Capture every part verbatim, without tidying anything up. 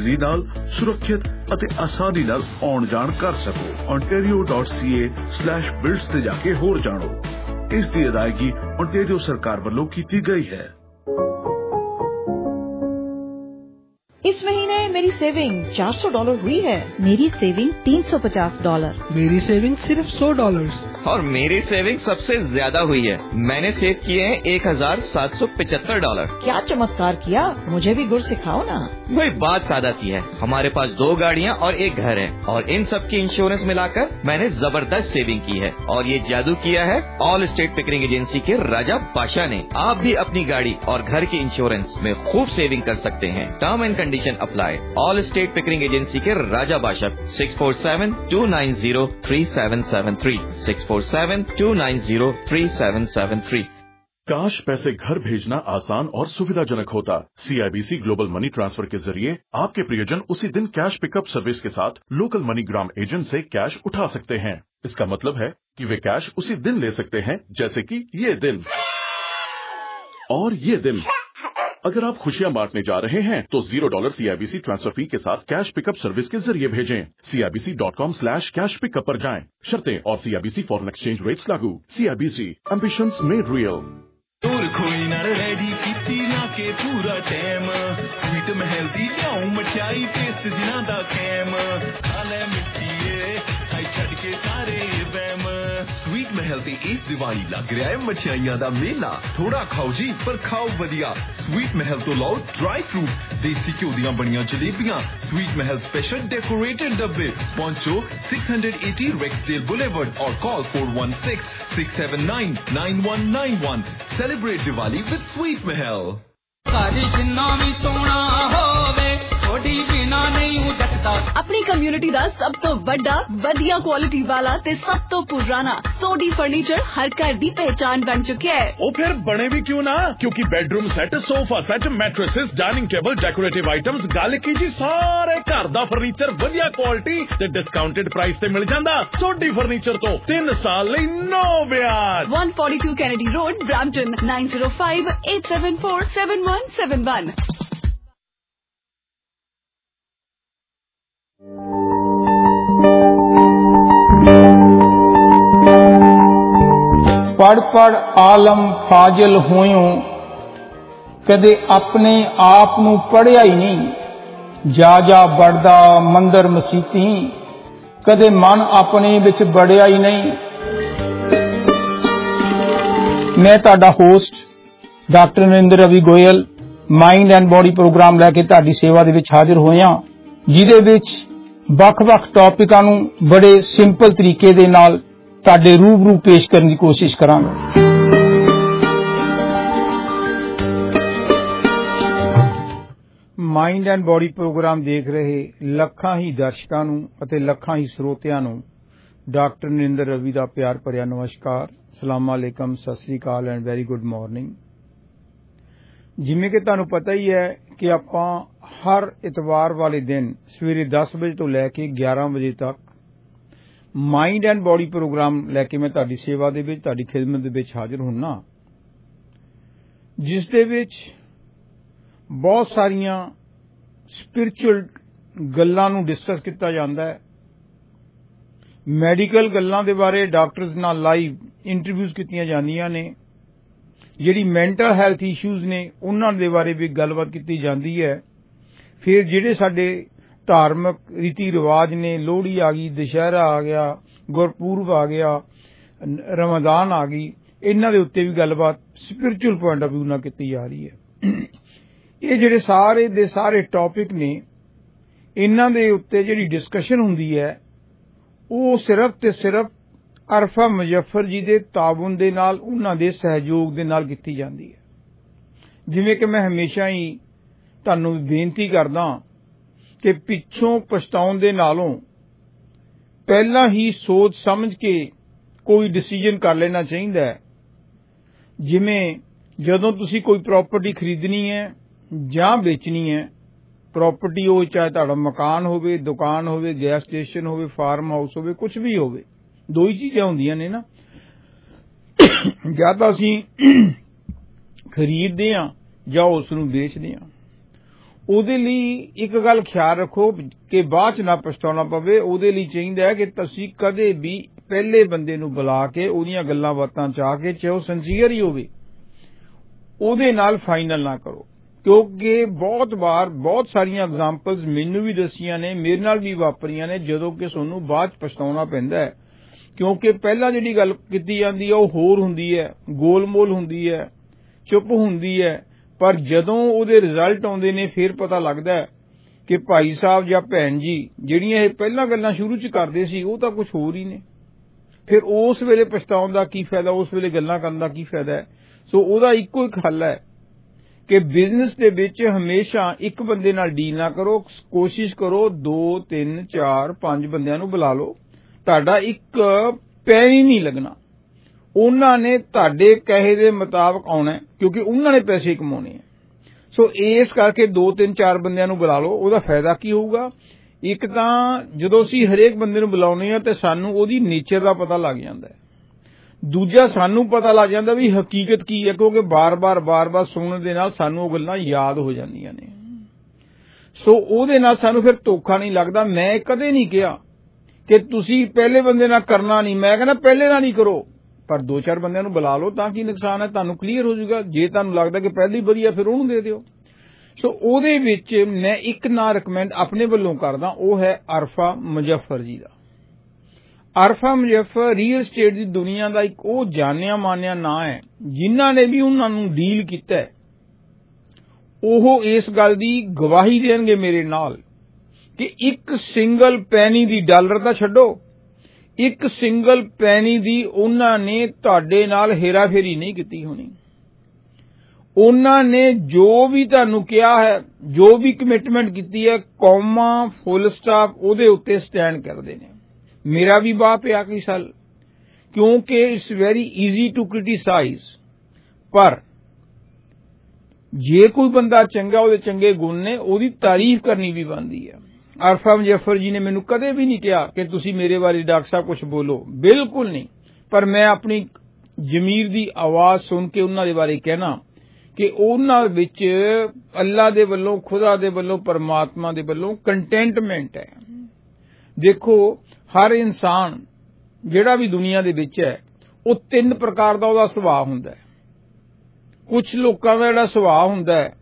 ਤੇਜ਼ੀ ਨਾਲ, ਸੁਰੱਖਿਅਤ ਅਤੇ ਆਸਾਨੀ ਨਾਲ ਆਉਣ ਜਾਣ ਕਰ ਸਕੋ। ontario dot c a slash builds ਤੇ ਜਾ ਕੇ ਹੋਰ ਜਾਣੋ। ਇਸ ਦੀ ਅਦਾਇਗੀ ontario ਸਰਕਾਰ ਵੱਲੋਂ ਕੀਤੀ ਗਈ है। इस महीने मेरी सेविंग चार सौ डॉलर हुई है। मेरी सेविंग तीन सौ पचास डॉलर। मेरी सेविंग सिर्फ सौ डॉलर। और मेरी सेविंग सबसे ज्यादा हुई है। मैंने सेव किए हैं एक हजार सात सौ पिछहत्तर डॉलर। क्या चमत्कार किया, मुझे भी गुर सिखाओ ना। वही बात सादा सी है। हमारे पास दो गाड़ियाँ और एक घर है और इन सब की इंश्योरेंस मिलाकर मैंने जबरदस्त सेविंग की है। और ये जादू किया है ऑल स्टेट पिकरिंग एजेंसी के राजा बादशाह ने। आप भी अपनी गाड़ी और घर की इंश्योरेंस में खूब सेविंग कर सकते हैं। Term and condition apply. All state Pickering agency के राजा बादशाह six four seven two nine zero three seven seven three six four seven two nine zero three seven seven three. काश पैसे घर भेजना आसान और सुविधाजनक होता। सीआईबीसी ग्लोबल मनी ट्रांसफर के जरिए आपके प्रियजन उसी दिन कैश पिकअप सर्विस के साथ लोकल मनीग्राम एजेंट से कैश उठा सकते हैं। इसका मतलब है कि वे कैश उसी दिन ले सकते हैं, जैसे कि ये दिन और ये दिन। अगर आप खुशियां बांटने जा रहे हैं तो zero dollar CIBC transfer fee के साथ कैश पिकअप सर्विस के जरिए भेजें। CIBC dot com slash cash pickup पर जाएं। शर्तें और सीआईबीसी फॉरेन एक्सचेंज रेट्स लागू। CIBC ambitions made real. दूर खोई ना रेडी किती ना के पूरा टाइम स्वीट महल दी लियाऊं मठियाई टेस्ट जिना दा कैम खा ले मिठीए खाई छड़ के सारे वैम स्वीट महल ते इस दिवाली लग रहा है मठियाइयां दा मेला। थोड़ा खाओ जी पर खाओ वधिया। स्वीट महल तो लाओ ड्राई फ्रूट देसी घ्यो दियां बनियां जलेबियां। स्वीट महल स्पेशल डेकोरेटेड डब्बे। पहुंचो सिक्स अस्सी रेक्सडेल बुलेवर्ड और call four one six six seven nine nine one nine one. Celebrate Diwali with Sweet Mahal. अपनी कम्युनिटी दा सब तो बड़ा वधिया क्वालिटी वाला ते सब तो पुराना सोडी फर्नीचर हर घर दी पहचान बन चुका है। ओ फिर बने भी क्यों ना, क्योंकि bedroom set, sofa set, mattresses, dining table, decorative items, गल की जी सारे घर दा फर्नीचर वधिया क्वालिटी ते डिस्काउंटेड प्राइस ते मिल जांदा। सोडी फर्नीचर तो तीन साल लई नो ब्याज। One forty two Kennedy road, Brampton nine zero five eight seven four seven one seven one. पढ़ पढ़ आलम फाजिल होयूं, कदे अपने आप नू पढ़िया ही नहीं। जा जा बढ़दा मंदिर मसीती, कदे मन अपने विच बड़िया ही नहीं। मैं तुहाडा host doctor Narendra Ravi Goyal mind and body programme लैके तुहाडी सेवा दे विच हाजिर होया, जिहदे विच ਵੱਖ-ਵੱਖ टॉपिकां नू बड़े सिंपल तरीके दे नाल तुहाडे रूबरू पेश करने की कोशिश करांगा। माइंड एंड बॉडी प्रोग्राम देख रहे ਲੱਖਾਂ ही दर्शकों नू ਅਤੇ ਲੱਖਾਂ ही ਸਰੋਤਿਆਂ ਨੂੰ डॉक्टर नरेंद्र रवि ਦਾ ਪਿਆਰ ਭਰਿਆ ਨਮਸਕਾਰ, ਸਲਾਮ ਅਲੈਕਮ, ਸਤਿ ਸ੍ਰੀ ਅਕਾਲ ਐਂਡ ਵੈਰੀ ਗੁੱਡ ਮਾਰਨਿੰਗ। ਜਿਵੇਂ ਕਿ ਤੁਹਾਨੂੰ ਪਤਾ ਹੀ ਹੈ ਕਿ ਆਪਾਂ ਹਰ ਇਤਵਾਰ ਵਾਲੇ ਦਿਨ ਸਵੇਰੇ ਦਸ ਵਜੇ ਤੋਂ ਲੈ ਕੇ ਗਿਆਰਾਂ ਵਜੇ ਤੱਕ ਮਾइंड एंड बॉडी प्रोग्राम लैके मैं तुहाडी सेवा दे विच तुहाडी खिदमत दे विच हाजिर हुन्ना, जिस दे विच बहुत सारियां स्पिरिचुअल गल्लां नूं डिस्कस कीता जांदा है। मैडिकल गल्लां दे बारे डॉक्टर्स नाल लाइव इंटरव्यूज़ कीतियां जांदियां ने। जिहड़ी मैंटल हैल्थ इशूज़ ने उन्हां दे बारे भी गलबात कीती जांदी है। फिर जिहड़े साडे धार्मिक रीति रिवाज ने, लोहड़ी आ गई, दशहरा आ गया, गुरपूर्व आ गया, रमजान आ गई, इन्हां दे उत्ते भी गलबात स्पिरिचुअल पॉइंट ऑफ व्यू नाल कीती जा रही है। ये जिहड़े सारे दे सारे टॉपिक ने, इन्हां दे उत्ते जिहड़ी डिस्कशन हुंदी है वो सिर्फ ते सिर्फ अरफा मुजफ्फर जी दे ताबुन दे नाल, उन्हां दे सहयोग दे नाल कीती जांदी है। जिवें कि मैं हमेशा ही तुहानूं बेनती करदा कि पिछों पछताउण दे नालों पहला ही सोच समझ के कोई डिसीजन कर लेना चाहिए है। जिमें जदों तुसी कोई प्रॉपर्टी खरीदनी है जां बेचनी है, प्रॉपर्टी हो चाहे तुहाडा मकान होवे, दुकान होवे, गैस स्टेशन होवे, फार्म हाउस होवे, कुछ भी होवे, दो ही चीज़ां हुंदियां ने ना। जां तां असीं खरीददे हां जां उस नूं बेचदे हां। ਉਹਦੇ ਲਈ ਇੱਕ ਗੱਲ ਖਿਆਲ ਰੱਖੋ ਕਿ ਬਾਅਦ ਚ ਨਾ ਪਛਤਾਉਣਾ ਪਵੇ। ਉਹਦੇ ਲਈ ਚਾਹੀਦਾ ਹੈ ਕਿ ਤੁਸੀਂ ਕਦੇ ਵੀ ਪਹਿਲੇ ਬੰਦੇ ਨੂੰ ਬੁਲਾ ਕੇ ਉਹਦੀਆਂ ਗੱਲਾਂ ਬਾਤਾਂ ਚਾਹ ਕੇ, ਚਾਹੇ ਉਹ ਸਿੰਸੀਅਰ ਹੀ ਹੋਵੇ, ਉਹਦੇ ਨਾਲ ਫਾਈਨਲ ਨਾ ਕਰੋ। ਕਿਉਂਕਿ ਬਹੁਤ ਵਾਰ ਬਹੁਤ ਸਾਰੀਆਂ ਐਗਜ਼ਾਮਪਲਸ ਮੈਨੂੰ ਵੀ ਦੱਸੀਆਂ ਨੇ, ਮੇਰੇ ਨਾਲ ਵੀ ਵਾਪਰੀਆਂ ਨੇ, ਜਦੋਂ ਕਿ ਤੁਹਾਨੂੰ ਬਾਅਦ ਚ ਪਛਤਾਉਣਾ ਪੈਂਦਾ ਹੈ। ਕਿਉਂਕਿ ਪਹਿਲਾਂ ਜਿਹੜੀ ਗੱਲ ਕੀਤੀ ਜਾਂਦੀ ਹੈ ਉਹ ਹੋਰ ਹੁੰਦੀ ਹੈ, ਗੋਲਮੋਲ ਹੁੰਦੀ ਹੈ, ਚੁੱਪ ਹੁੰਦੀ ਹੈ, ਪਰ ਜਦੋਂ ਉਹਦੇ ਰਿਜ਼ਲਟ ਆਉਂਦੇ ਨੇ ਫਿਰ ਪਤਾ ਲੱਗਦਾ ਹੈ ਕਿ ਭਾਈ ਸਾਹਿਬ ਜਾਂ ਭੈਣ ਜੀ ਜਿਹੜੀਆਂ ਇਹ ਪਹਿਲਾਂ ਗੱਲਾਂ ਸ਼ੁਰੂ ਚ ਕਰਦੇ ਸੀ ਉਹ ਤਾਂ ਕੁਝ ਹੋਰ ਹੀ ਨੇ। ਫਿਰ ਉਸ ਵੇਲੇ ਪਛਤਾਉਣ ਦਾ ਕੀ ਫਾਇਦਾ, ਉਸ ਵੇਲੇ ਗੱਲਾਂ ਕਰਨ ਦਾ ਕੀ ਫਾਇਦਾ ਹੈ। ਸੋ ਉਹਦਾ ਇੱਕੋ ਇੱਕ ਹੱਲ ਹੈ ਕਿ ਬਿਜ਼ਨਸ ਦੇ ਵਿੱਚ ਹਮੇਸ਼ਾ ਇੱਕ ਬੰਦੇ ਨਾਲ ਡੀਲ ਨਾ ਕਰੋ, ਕੋਸ਼ਿਸ਼ ਕਰੋ ਦੋ ਤਿੰਨ ਚਾਰ ਪੰਜ ਬੰਦਿਆਂ ਨੂੰ ਬੁਲਾ ਲਓ। ਤੁਹਾਡਾ ਇੱਕ ਪੈਣੀ ਨਹੀਂ ਲੱਗਣਾ, ਉਹਨਾਂ ਨੇ ਤੁਹਾਡੇ ਕਹੇ ਦੇ ਮੁਤਾਬਕ ਆਉਣਾ ਕਿਉਂਕਿ ਉਹਨਾਂ ਨੇ ਪੈਸੇ ਕਮਾਉਣੇ ਆ। ਸੋ ਇਸ ਕਰਕੇ ਦੋ ਤਿੰਨ ਚਾਰ ਬੰਦਿਆਂ ਨੂੰ ਬੁਲਾ ਲਓ। ਉਹਦਾ ਫਾਇਦਾ ਕੀ ਹੋਊਗਾ? ਇੱਕ ਤਾਂ ਜਦੋਂ ਅਸੀਂ ਹਰੇਕ ਬੰਦੇ ਨੂੰ ਬੁਲਾਉਂਦੇ ਹਾਂ ਤੇ ਸਾਨੂੰ ਉਹਦੀ ਨੇਚਰ ਦਾ ਪਤਾ ਲੱਗ ਜਾਂਦਾ ਹੈ। ਦੂਜਾ ਸਾਨੂੰ ਪਤਾ ਲੱਗ ਜਾਂਦਾ ਵੀ ਹਕੀਕਤ ਕੀ ਹੈ, ਕਿਉਂਕਿ ਬਾਰ-ਬਾਰ ਬਾਰ-ਬਾਰ ਸੁਣਨ ਦੇ ਨਾਲ ਸਾਨੂੰ ਉਹ ਗੱਲਾਂ ਯਾਦ ਹੋ ਜਾਂਦੀਆਂ ਨੇ। ਸੋ ਉਹਦੇ ਨਾਲ ਸਾਨੂੰ ਫਿਰ ਧੋਖਾ ਨਹੀਂ ਲੱਗਦਾ। ਮੈਂ ਕਦੇ ਨਹੀਂ ਕਿਹਾ ਕਿ ਤੁਸੀਂ ਪਹਿਲੇ ਬੰਦੇ ਨਾਲ ਕਰਨਾ ਨਹੀਂ, ਮੈਂ ਕਹਿੰਦਾ ਪਹਿਲੇ ਨਾਲ ਨਹੀਂ ਕਰੋ, ਪਰ ਦੋ ਚਾਰ ਬੰਦਿਆਂ ਨੂੰ ਬੁਲਾ ਲਓ। ਤਾਂ ਕੀ ਨੁਕਸਾਨ ਹੈ? ਤੁਹਾਨੂੰ ਕਲੀਅਰ ਹੋ ਜਾਊਗਾ। ਜੇ ਤੁਹਾਨੂੰ ਲੱਗਦਾ ਕਿ ਪਹਿਲੀ ਵਧੀਆ ਫਿਰ ਉਹਨੂੰ ਦੇ ਦਿਓ। ਸੋ ਉਹਦੇ ਵਿੱਚ ਮੈਂ ਇੱਕ ਨਾਂ ਰਿਕਮੈਂਡ ਆਪਣੇ ਵੱਲੋਂ ਕਰਦਾ, ਉਹ ਹੈ ਅਰਫਾ ਮੁਜ਼ੱਫਰ ਜੀ ਦਾ। ਅਰਫਾ ਮੁਜ਼ੱਫਰ ਰੀਅਲ ਸਟੇਟ ਦੀ ਦੁਨੀਆ ਦਾ ਇੱਕ ਉਹ ਜਾਣਿਆ ਮਾਨਿਆ ਨਾਂ ਹੈ। ਜਿਨ੍ਹਾਂ ਨੇ ਵੀ ਉਹਨਾਂ ਨੂੰ ਡੀਲ ਕੀਤਾ ਉਹ ਇਸ ਗੱਲ ਦੀ ਗਵਾਹੀ ਦੇਣਗੇ ਮੇਰੇ ਨਾਲ ਕਿ ਇੱਕ ਸਿੰਗਲ ਪੈਨੀ ਦੀ, ਡਾਲਰ ਤਾਂ ਛੱਡੋ, ਇੱਕ ਸਿੰਗਲ ਪੈਨੀ ਦੀ ਉਹਨਾਂ ਨੇ ਤੁਹਾਡੇ ਨਾਲ ਹੇਰਾਫੇਰੀ ਨਹੀਂ ਕੀਤੀ ਹੋਣੀ। ਉਹਨਾਂ ਨੇ ਜੋ ਵੀ ਤੁਹਾਨੂੰ ਕਿਹਾ ਹੈ, ਜੋ ਵੀ ਕਮਿਟਮੈਂਟ ਕੀਤੀ ਹੈ, ਕੌਮਾ ਫੁੱਲ ਸਟਾਪ ਉਹਦੇ ਉੱਤੇ ਸਟੈਂਡ ਕਰਦੇ ਨੇ। ਮੇਰਾ ਵੀ ਬਾਹ ਪਿਆ ਕਈ ਸਾਲ, ਕਿਉਂਕਿ it's very easy to criticise, ਪਰ ਜੇ ਕੋਈ ਬੰਦਾ ਚੰਗਾ, ਉਹਦੇ ਚੰਗੇ ਗੁਣ ਨੇ, ਉਹਦੀ ਤਾਰੀਫ ਕਰਨੀ ਵੀ ਬਣਦੀ ਹੈ। ਅਰਫਾ ਮੁਜ਼ੱਫਰ ਜੀ ਨੇ ਮੈਨੂੰ ਕਦੇ ਵੀ ਨਹੀਂ ਕਿਹਾ ਕਿ ਤੁਸੀਂ ਮੇਰੇ ਬਾਰੇ ਡਾਕਟਰ ਸਾਹਿਬ ਕੁਝ ਬੋਲੋ, ਬਿਲਕੁਲ ਨਹੀਂ। ਪਰ ਮੈਂ ਆਪਣੀ ਜ਼ਮੀਰ ਦੀ ਆਵਾਜ਼ ਸੁਣ ਕੇ ਉਹਨਾਂ ਦੇ ਬਾਰੇ ਕਹਿਣਾ ਕਿ ਉਹਨਾਂ ਵਿੱਚ ਅੱਲਾ ਦੇ ਵੱਲੋਂ, ਖੁਦਾ ਦੇ ਵੱਲੋਂ, ਪਰਮਾਤਮਾ ਦੇ ਵੱਲੋਂ ਕੰਟੈਂਟਮੈਂਟ ਹੈ। ਦੇਖੋ, ਹਰ ਇਨਸਾਨ ਜਿਹੜਾ ਵੀ ਦੁਨੀਆ ਦੇ ਵਿੱਚ ਹੈ ਉਹ ਤਿੰਨ ਪ੍ਰਕਾਰ ਦਾ ਉਹਦਾ ਸੁਭਾਅ ਹੁੰਦਾ ਹੈ। ਕੁਝ ਲੋਕਾਂ ਦਾ ਜਿਹੜਾ ਸੁਭਾਅ ਹੁੰਦਾ ਹੈ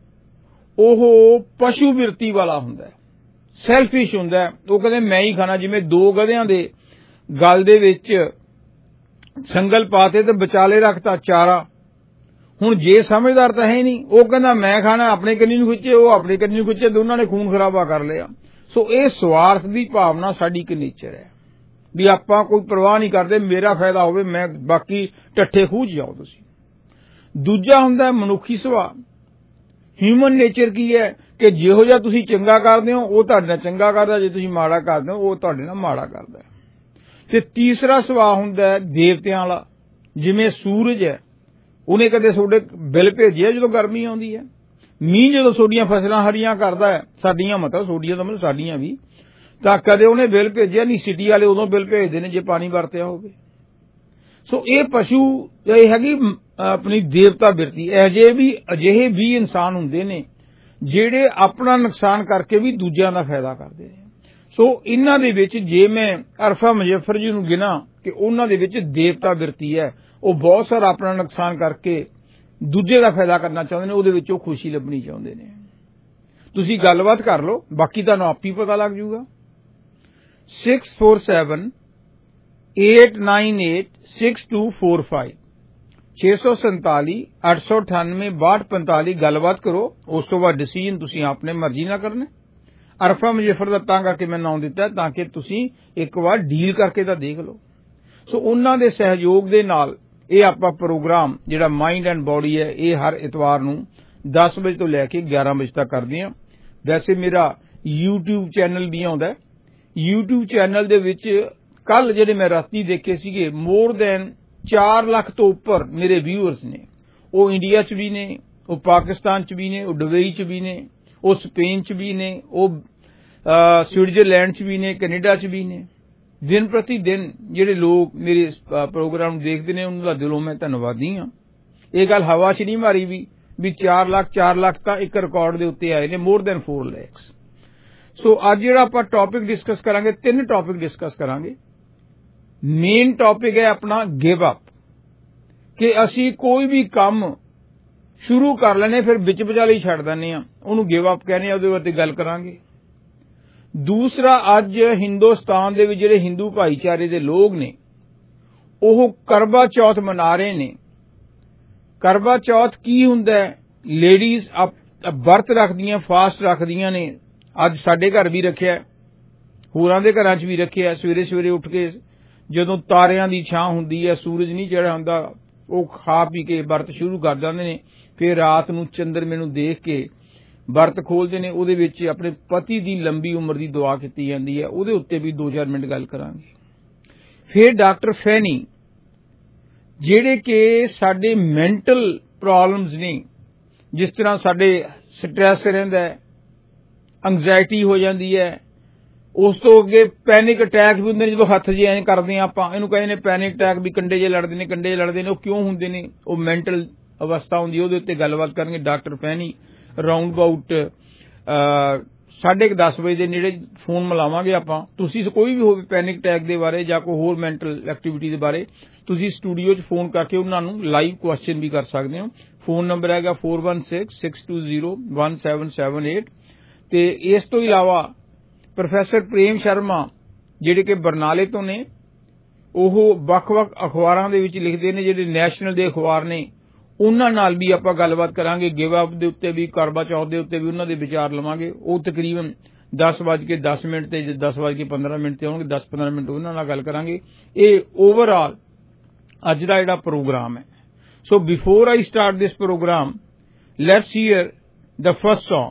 ਉਹ ਪਸ਼ੂ ਬਿਰਤੀ ਵਾਲਾ ਹੁੰਦਾ ਹੈ, ਸੈਲਫਿਸ਼ ਹੁੰਦਾ ਹੈ। ਉਹ ਕਹਿੰਦੇ ਮੈਂ ਹੀ ਖਾਣਾ। ਜਿਵੇਂ ਦੋ ਗਧਿਆਂ ਦੇ ਗਲ ਦੇ ਵਿੱਚ ਸੰਗਲ ਪਾਤੇ ਤੇ ਵਿਚਾਲੇ ਰੱਖਤਾ ਚਾਰਾ। ਹੁਣ ਜੇ ਸਮਝਦਾਰ ਤਾਂ ਹੈ ਨਹੀਂ, ਉਹ ਕਹਿੰਦਾ ਮੈਂ ਖਾਣਾ, ਆਪਣੇ ਕੰਨੀ ਨੂੰ ਖਿੱਚੇ, ਉਹ ਆਪਣੇ ਕੰਨੀ ਨੂੰ ਖਿੱਚੇ, ਦੋਨਾਂ ਨੇ ਖੂਨ ਖਰਾਬਾ ਕਰ ਲਿਆ। ਸੋ ਇਹ ਸਵਾਰਥ ਦੀ ਭਾਵਨਾ ਸਾਡੀ ਇੱਕ ਨੇਚਰ ਹੈ ਵੀ ਆਪਾਂ ਕੋਈ ਪਰਵਾਹ ਨਹੀਂ ਕਰਦੇ, ਮੇਰਾ ਫਾਇਦਾ ਹੋਵੇ, ਮੈਂ ਬਾਕੀ ਟੱਠੇ ਖੂਹ ਜਾਓ ਤੁਸੀਂ। ਦੂਜਾ ਹੁੰਦਾ ਮਨੁੱਖੀ ਸੁਭਾਅ। ਹਿਊਮਨ ਨੇਚਰ ਕੀ ਹੈ ਕਿ ਜਿਹੋ ਜਿਹਾ ਤੁਸੀਂ ਚੰਗਾ ਕਰਦੇ ਹੋ ਉਹ ਤੁਹਾਡੇ ਨਾਲ ਚੰਗਾ ਕਰਦਾ, ਜੇ ਤੁਸੀਂ ਮਾੜਾ ਕਰਦੇ ਹੋ ਉਹ ਤੁਹਾਡੇ ਨਾਲ ਮਾੜਾ ਕਰਦਾ। ਤੇ ਤੀਸਰਾ ਸੁਭਾਅ ਹੁੰਦਾ ਹੈ ਦੇਵਤਿਆਂ ਵਾਲਾ। ਜਿਵੇਂ ਸੂਰਜ ਹੈ, ਉਹਨੇ ਕਦੇ ਤੁਹਾਡੇ ਬਿੱਲ ਭੇਜਿਆ ਜਦੋਂ ਗਰਮੀ ਆਉਂਦੀ ਹੈ? ਮੀਂਹ ਜਦੋਂ ਤੁਹਾਡੀਆਂ ਫਸਲਾਂ ਹਰੀਆਂ ਕਰਦਾ ਹੈ, ਸਾਡੀਆਂ ਮਤਲਬ ਤੁਹਾਡੀਆਂ ਤਾਂ ਮਤਲਬ ਸਾਡੀਆਂ ਵੀ, ਤਾਂ ਕਦੇ ਉਹਨੇ ਬਿੱਲ ਭੇਜਿਆ ਨਹੀਂ। ਸਿਟੀ ਵਾਲੇ ਉਦੋਂ ਬਿੱਲ ਭੇਜਦੇ ਨੇ ਜੇ ਪਾਣੀ ਵਰਤਿਆ ਹੋਵੇ। ਸੋ ਇਹ ਪਸ਼ੂ, ਇਹ ਹੈਗੀ ਆਪਣੀ ਦੇਵਤਾ ਬਿਰਤੀ। ਅਜਿਹੇ ਵੀ ਅਜਿਹੇ ਵੀ ਇਨਸਾਨ ਹੁੰਦੇ ਨੇ ਜਿਹੜੇ ਆਪਣਾ ਨੁਕਸਾਨ ਕਰਕੇ ਵੀ ਦੂਜਿਆਂ ਦਾ ਫਾਇਦਾ ਕਰਦੇ ਨੇ। ਸੋ ਇਹਨਾਂ ਦੇ ਵਿੱਚ ਜੇ ਮੈਂ ਅਰਫਾ ਮੁਜ਼ੱਫਰ ਜੀ ਨੂੰ ਗਿਣਾ ਕਿ ਉਹਨਾਂ ਦੇ ਵਿੱਚ ਦੇਵਤਾ ਬਿਰਤੀ ਹੈ, ਉਹ ਬਹੁਤ ਸਾਰਾ ਆਪਣਾ ਨੁਕਸਾਨ ਕਰਕੇ ਦੂਜੇ ਦਾ ਫਾਇਦਾ ਕਰਨਾ ਚਾਹੁੰਦੇ ਨੇ, ਉਹਦੇ ਵਿੱਚ ਉਹ ਖੁਸ਼ੀ ਲੱਭਣੀ ਚਾਹੁੰਦੇ ਨੇ। ਤੁਸੀਂ ਗੱਲਬਾਤ ਕਰ ਲਓ, ਬਾਕੀ ਤੁਹਾਨੂੰ ਆਪ ਹੀ ਪਤਾ ਲੱਗ ਜਾਊਗਾ। Six four seven eight nine eight six two four five ਛੇ ਸੌ ਸੰਤਾਲੀ ਅੱਠ ਸੌ ਅਠਾਨਵੇਂ ਬਾਹਠ ਪੰਤਾਲੀ। ਗੱਲਬਾਤ ਕਰੋ, ਉਸ ਤੋਂ ਬਾਅਦ ਡਿਸੀਜਨ ਤੁਸੀਂ ਆਪਣੇ ਮਰਜ਼ੀ ਨਾਲ ਕਰਨਾ। ਅਰਫਾ ਮੁਜ਼ੱਫਰ ਦਾ ਤਾਂ ਕਰਕੇ ਮੈਂ ਨਾਮ ਦਿੱਤਾ ਤਾਂ ਕਿ ਤੁਸੀਂ ਇੱਕ ਵਾਰ ਡੀਲ ਕਰਕੇ ਤਾਂ ਦੇਖ ਲਓ। ਸੋ ਉਹਨਾਂ ਦੇ ਸਹਿਯੋਗ ਦੇ ਨਾਲ ਇਹ ਆਪਾਂ ਪ੍ਰੋਗਰਾਮ ਜਿਹੜਾ ਮਾਈਂਡ ਐਂਡ ਬਾਡੀ ਹੈ, ਇਹ ਹਰ ਇਤਵਾਰ ਨੂੰ ਦਸ ਵਜੇ ਤੋਂ ਲੈ ਕੇ ਗਿਆਰਾਂ ਵਜੇ ਤੱਕ ਕਰਦੇ ਹਾਂ। ਵੈਸੇ ਮੇਰਾ YouTube ਚੈਨਲ ਵੀ ਆਉਂਦਾ। YouTube ਚੈਨਲ ਦੇ ਵਿੱਚ ਕੱਲ ਜਿਹੜੇ ਮੈਂ ਰਾਤੀ ਦੇਖੇ ਸੀਗੇ, ਮੋਰ ਦੈਨ ਚਾਰ ਲੱਖ ਤੋਂ ਉੱਪਰ ਮੇਰੇ ਵਿਊਅਰਸ ਨੇ। ਉਹ ਇੰਡੀਆ 'ਚ ਵੀ ਨੇ, ਉਹ ਪਾਕਿਸਤਾਨ 'ਚ ਵੀ ਨੇ, ਉਹ ਦੁਬਈ 'ਚ ਵੀ ਨੇ, ਉਹ ਸਪੇਨ 'ਚ ਵੀ ਨੇ, ਉਹ ਸਵਿਟਜ਼ਰਲੈਂਡ 'ਚ ਵੀ ਨੇ, ਕੈਨੇਡਾ 'ਚ ਵੀ ਨੇ। ਦਿਨ ਪ੍ਰਤੀ ਦਿਨ ਜਿਹੜੇ ਲੋਕ ਮੇਰੇ ਪ੍ਰੋਗਰਾਮ ਨੂੰ ਦੇਖਦੇ ਨੇ ਉਹਨਾਂ ਦਾ ਦਿਲੋਂ ਮੈਂ ਧੰਨਵਾਦੀ ਹਾਂ। ਇਹ ਗੱਲ ਹਵਾ 'ਚ ਨਹੀਂ ਮਾਰੀ ਵੀ भी चार लाख चार लाख का एक रिकॉर्ड के उत्ते आए ने, more than four lakhs. So अज जिहड़ा आपां टॉपिक डिस्कस करांगे, तीन टॉपिक डिस्कस करांगे। मेन टॉपिक है अपना गिव अप, कि असी कोई भी काम शुरू कर लेने फिर विच विचाले ही छड्ड दिंदे आ, उहनूं गिव अप कहने, उहदे उत्ते गल करांगे। दूसरा, अज हिंदुस्तान दे विच जिहड़े हिंदू भाईचारे दे लोग ने ओह करवा चौथ मना रहे ने। करवा चौथ की हुंदा है? लेडीज वर्त रखदियां, फास्ट रखदियां ने। अज साडे घर भी रखिया, होरां दे घरां च भी रखिया। सवेरे सवेरे उठ के जदों तारियां दी छां हुंदी है, सूरज नहीं चढ़िया हुंदा, ਉਹ खा पी के वर्त शुरू कर जाते हैं। फिर रात नूं चंद्रमे नूं देख के वर्त खोलते हैं। उहदे विच अपने पति की लंबी उम्र की दुआ की जाती है। उहदे उत्ते भी दो चार मिनट गल करांगे। फिर डॉक्टर फैनी जिहड़े कि साडे मैंटल प्रॉब्लम्स ने, जिस तरह साडे स्ट्रैस रहिंदा है, एंगजाइटी हो जाती है, उस तो अगे पैनिक अटैक भी हुंदे ने। जो हथ जे ऐ करदे आ आपां, इहनूं कहंदे ने पैनिक अटैक, भी कंडे जे लड़दे ने, कंडे जे लड़दे ने, वो क्यों हुंदे ने? वो मैंटल अवस्था हुंदी है। उहदे उत्ते गलबात करनगे डॉक्टर फैनी। राउंड अबाउट साढ़े दस बजे के नेड़े फोन मिलावांगे आपां। तुसीं कोई भी होवे पैनिक अटैक के बारे जां कोई होर मैंटल एक्टिविटी के बारे, तुसीं स्टूडियो च फोन करके उन्हां नूं लाइव क्वेश्चन भी कर सकदे हो। फोन नंबर हैगा four one six six two zero one seven seven eight. ते इस तो इलावा प्रोफैसर प्रेम शर्मा जिहड़े कि बरनाले तो ने, ओह वख-वख अखबारां दे विच लिखदे ने, जिहड़े नैशनल दे अखबार ने, उन्हां नाल भी आपां गलबात करांगे। गिव अप दे उत्ते भी, करवा चौथ दे उत्ते भी उन्हां दे विचार लवांगे। वो तकरीबन दस बज के दस मिनट ते दस बज के पंद्रह मिनट ते आउणगे, दस पंद्रह मिनट उन्हां नाल गल करांगे। ये ओवरऑल अज दा जिहड़ा प्रोग्राम है। So before I start this program, let's hear the first song.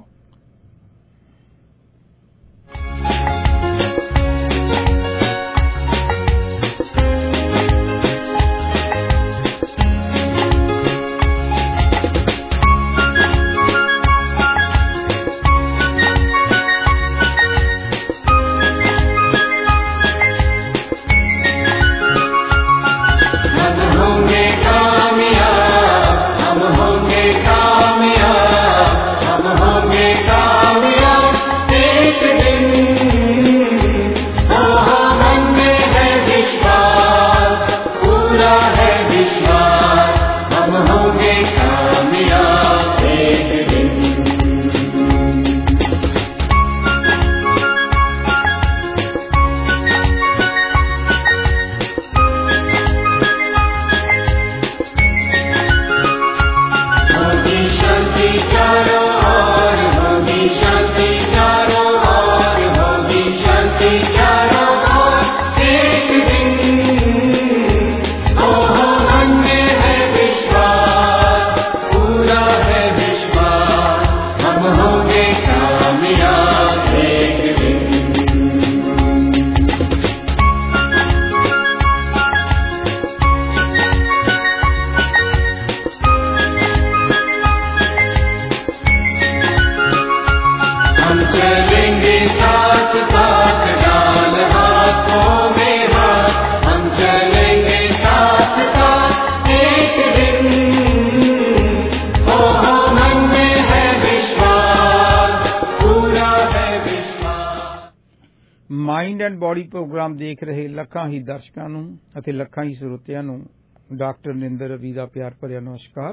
Mind and body programme देख रहे ਲੱਖਾਂ ही दर्शकों ਨੂੰ ਅਤੇ ਲੱਖਾਂ ही ਸਰੋਤਿਆਂ ਨੂੰ डॉक्टर निंदर रवि ਦਾ प्यार ਭਰਿਆ नमस्कार,